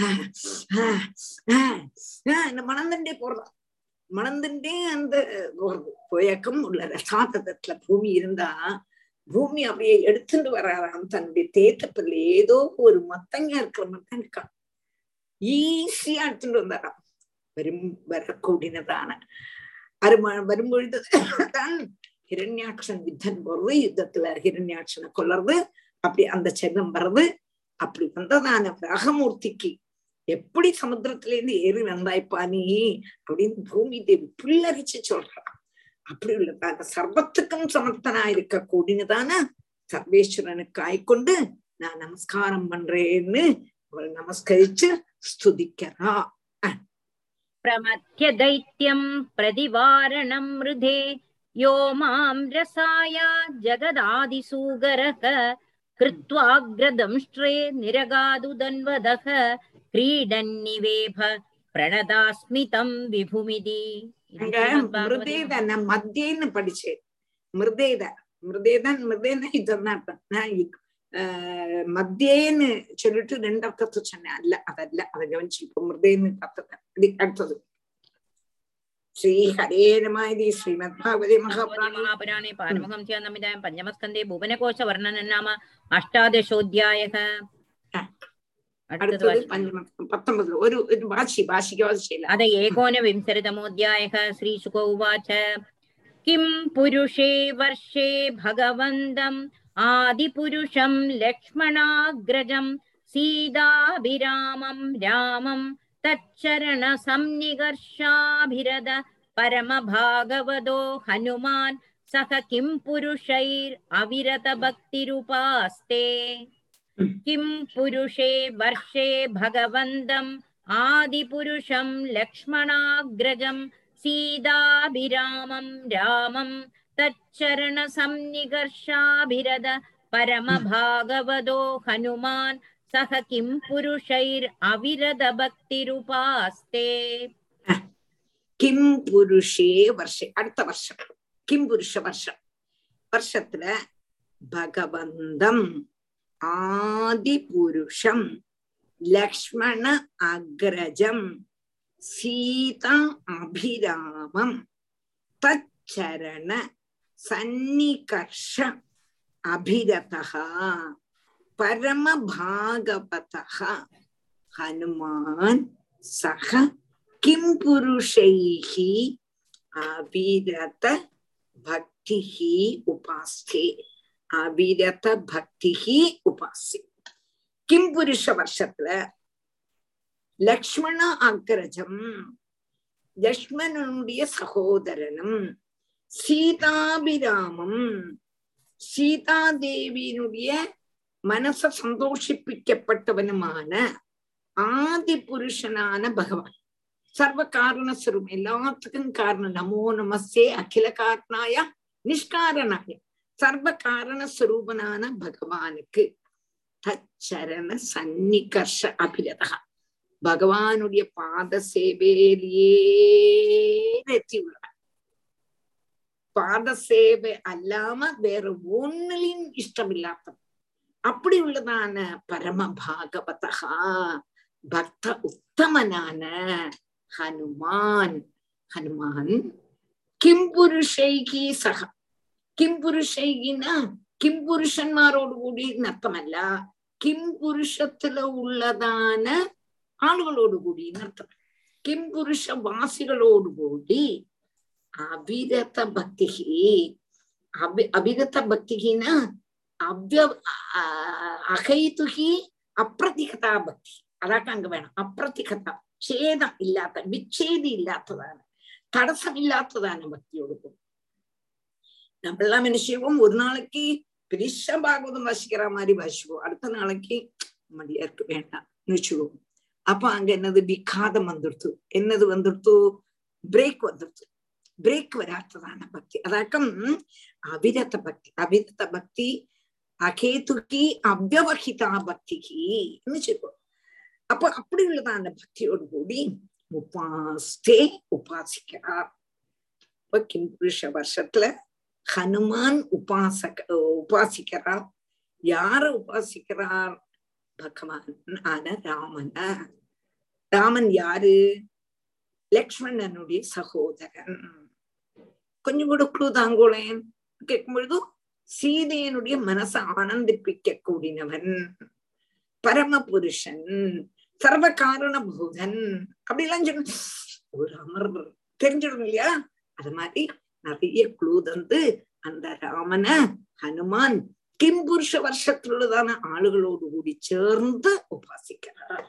S1: மணந்துட்டே போறதா, மணந்துட்டே அந்த போயக்கம் உள்ள ரசாதத்துல பூமி இருந்தா பூமி அப்படியே எடுத்துட்டு வராராம் தன்னுடைய தேத்தப்பில் ஏதோ ஒரு மத்தங்க இருக்கிற மட்டும் இருக்கான். ஈஸியா எடுத்துட்டு வந்தாராம். வரும் வரக்கூடியதான அரும வரும்பொழுது தான் ஹிரண்யாட்சன் யுத்தம் போறது, யுத்தத்துல ஹிரண்யாட்சனை கொல்றது, அப்படி அந்த செல்லம் வர்றது. அப்படி வந்ததான வராகமூர்த்திக்கு எப்படி சமுத்திரத்துல இருந்து ஏறி வந்தாய்ப்பா நீ அப்படின்னு பூமி தேவி புல்லரிச்சு சொல்றான். அப்படி உள்ளதான சர்வத்துக்கும் சமர்த்தனா இருக்க கூடினதான சர்வேஸ்வரனுக்கு ஆய்கொண்டு நான் நமஸ்காரம் பண்றேன்னு அவள் நமஸ்கரிச்சு ஸ்துதிக்கிறா.
S11: பிரமத்ய தைத்யம் பிரதிவாரணம் மிருதே யோ மாம் ரசாயா ஜகதாதிசூகரக கிருத்வாக்ரதம்ஷ்ட்ரே நிரகாது தன்வதக கிரீடன்னிவேப பிரணதாஸ்மி தம் விபுமிதி.
S1: மிருதேத நான் மத்தியன்னு படிச்சேன். மிருதேத மிருதேதான் மிருதேதான் இதுதான் அர்த்தம். நான் மத்தியன்னு சொல்லிட்டு ரெண்டு அர்த்தத்தை சொன்னேன். அல்ல அதல்ல, அதை கவனிச்சு இப்போ மிருதேன்னு அர்த்தத்தை அடுத்தது. ஸ்ரீ ஹரே நம. ஸ்ரீமத் பாகவதே
S11: மகாபுராணே பாரமஹம்ஸ்யாம் நமிதாயாம் பஞ்சமஸ்கந்தே புவனகோஷ வர்ணனம் நாம அஷ்டாதசோऽध्यायः.
S1: பத்தொன்பது ஒரு வாசி வாசிக்க
S11: அத ஏகோனவிंशतितमोऽध्यायः. श्रीशुक उवाच किं पुरुषे वर्षे भगवन्तम् आदिपुरुषं लक्ष्मणाग्रजं सीताभिरामं रामं तच्चरणसन्निकर्षाभिरद परमभागवतो हनुमान् सह किं पुरुषैरविरतभक्तिरुपास्ते. किं पुरुषे वर्षे भगवन्तम् आदिपुरुषं लक्ष्मणाग्रजं सीताभिरामं रामं तच्चरणसन्निकर्षाभिरद परमभागवतो हनुमान् सह किं पुरुषैरविरतभक्तिरुपास्ते.
S1: கிம் புருஷே வருஷே, அடுத்த வருஷம் கிம் புருஷ வருஷம். வருஷத்துல பகவந்தம் ஆதி புருஷம் லக்ஷ்மண அக்ரஜம் சீதா அபிராமம் தச்சரண சன்னிகர்ஷ அபிரதः பரம பாகவதः ஹனுமான் சக கிம் புருஷைஹி அபிரத பக்திஹி உபாஸ்தே. அபிரத பக்திஹி உபாஸ்தே. கிம் புருஷ வருஷத்துல லக்ஷ்மண அக்ரஜம் லக்ஷ்மணனுடைய சகோதரனும் சீதாபிராமம் சீதாதேவியினுடைய மனச சந்தோஷிப்பிக்கப்பட்டவனுமான ஆதி புருஷனான பகவான், சர்வ காரண ஸ்வரூபம், எல்லாத்துக்கும் காரணம். நமோ நமஸ்தே அகில காரணாய நிஷ்காரணாய சர்வ காரண ஸ்வரூபனான பகவானுக்கு தச்சரண சன்னிகர்ஷ அபிரதா, பகவானுடைய பாத சேவையிலேயே எத்தியுள்ளார். பாத சேவை அல்லாம வேற ஒன்னிலும் இஷ்டம் இல்லாத அப்படி உள்ளதான பரம பாகவதா பக்த உத்தமனான ஹனுமான். ஹனுமான் கிம் புருஷைகி சக, கிம் புருஷைகினா கிம் புருஷன்மாரோடு கூடி அர்த்தமல்ல, கிம் புருஷத்துல உள்ளதான ஆளுகளோடு கூடி அர்த்தம். கிம் புருஷ வாசிகளோடு கூடி அபிரத பக்திகி. அபி அபிரத பக்திகினா அவ்ய அகைதுகி அப்பிரதிகதா பக்தி. அதாக்க அங்க வேணும். அப்பிரதிகதா சேதம் இல்லாத, விச்சேதி இல்லாததான, தடசம் இல்லாததான பக்தியோடு கூடி. நம்மெல்லாம் என்ன செய்வோம், ஒரு நாளைக்கு பெரிய பாகவதம் வாசிக்கிற மாதிரி வாசிப்போம், அடுத்த நாளைக்கு மடியா இருக்கு வேண்டாம் நினைச்சுடுவோம். அப்ப அங்க என்னது விகாதம் வந்துடுத்து, என்னது வந்துடுத்து பிரேக் வந்துடுத்து. பிரேக் வராததான பக்தி அதாக்கம் அபிரத பக்தி. அபிரத பக்தி அகேதுகி அவ்வவஹிதா பக்திகி சொல்லுவோம். அப்ப அப்படி உள்ளதான பக்தியோடு கூடி உபாஸ்தே உபாசிக்கிறார். இப்ப கிம் புருஷ வருஷத்துல ஹனுமான் உபாசக உபாசிக்கிறார். யார உபாசிக்கிறார்? பகவான் ஆன ராமன. ராமன் யாரு? லக்ஷ்மணனுடைய சகோதரன். கொஞ்சம் கூட குழு தாங்கோளேன் கேட்கும் பொழுது சீதையனுடைய மனசை ஆனந்திப்பிக்க கூடினவன், பரம புருஷன், சர்வ காரண பூதன் அப்படிலாம் சொல்ல ஒரு அமர் தெரிஞ்சிடும் இல்லையா? அது மாதிரி நிறைய குழு தந்து அந்த ராமன ஹனுமான் கிம் புருஷ வருஷத்துள்ளதான ஆளுகளோடு கூடி சேர்ந்து உபாசிக்கிறார்.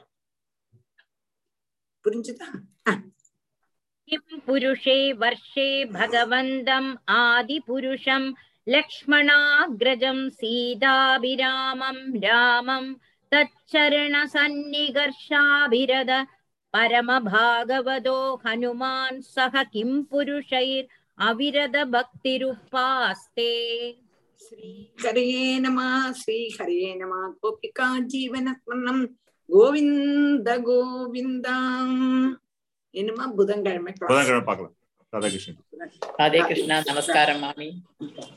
S1: புரிஞ்சுதா?
S11: கிம் புருஷே வர்ஷே பகவந்தம் ஆதி புருஷம் லக்ஷ்மணாக்ரஜம் சீதாபிராமம் ராமம் தச்சரண சன்னிகர்ஷாபிரத பரம பாகவதோ ஹனுமான் சக கிம் புருஷைர் அவிரத பக்திருபாஸ்தே.
S1: ஸ்ரீ ஹரே நம ஸ்ரீ ஹரே நம. கோபிகா ஜீவனஸ்மரணம் கோவிந்த கோவிந்தாம். என்னமா புதன்கிழமை
S2: புதன்கிழமை பார்க்கலாம். ராதா கிருஷ்ணன்.
S4: ராதே கிருஷ்ணா. நமஸ்காரம் மாமி.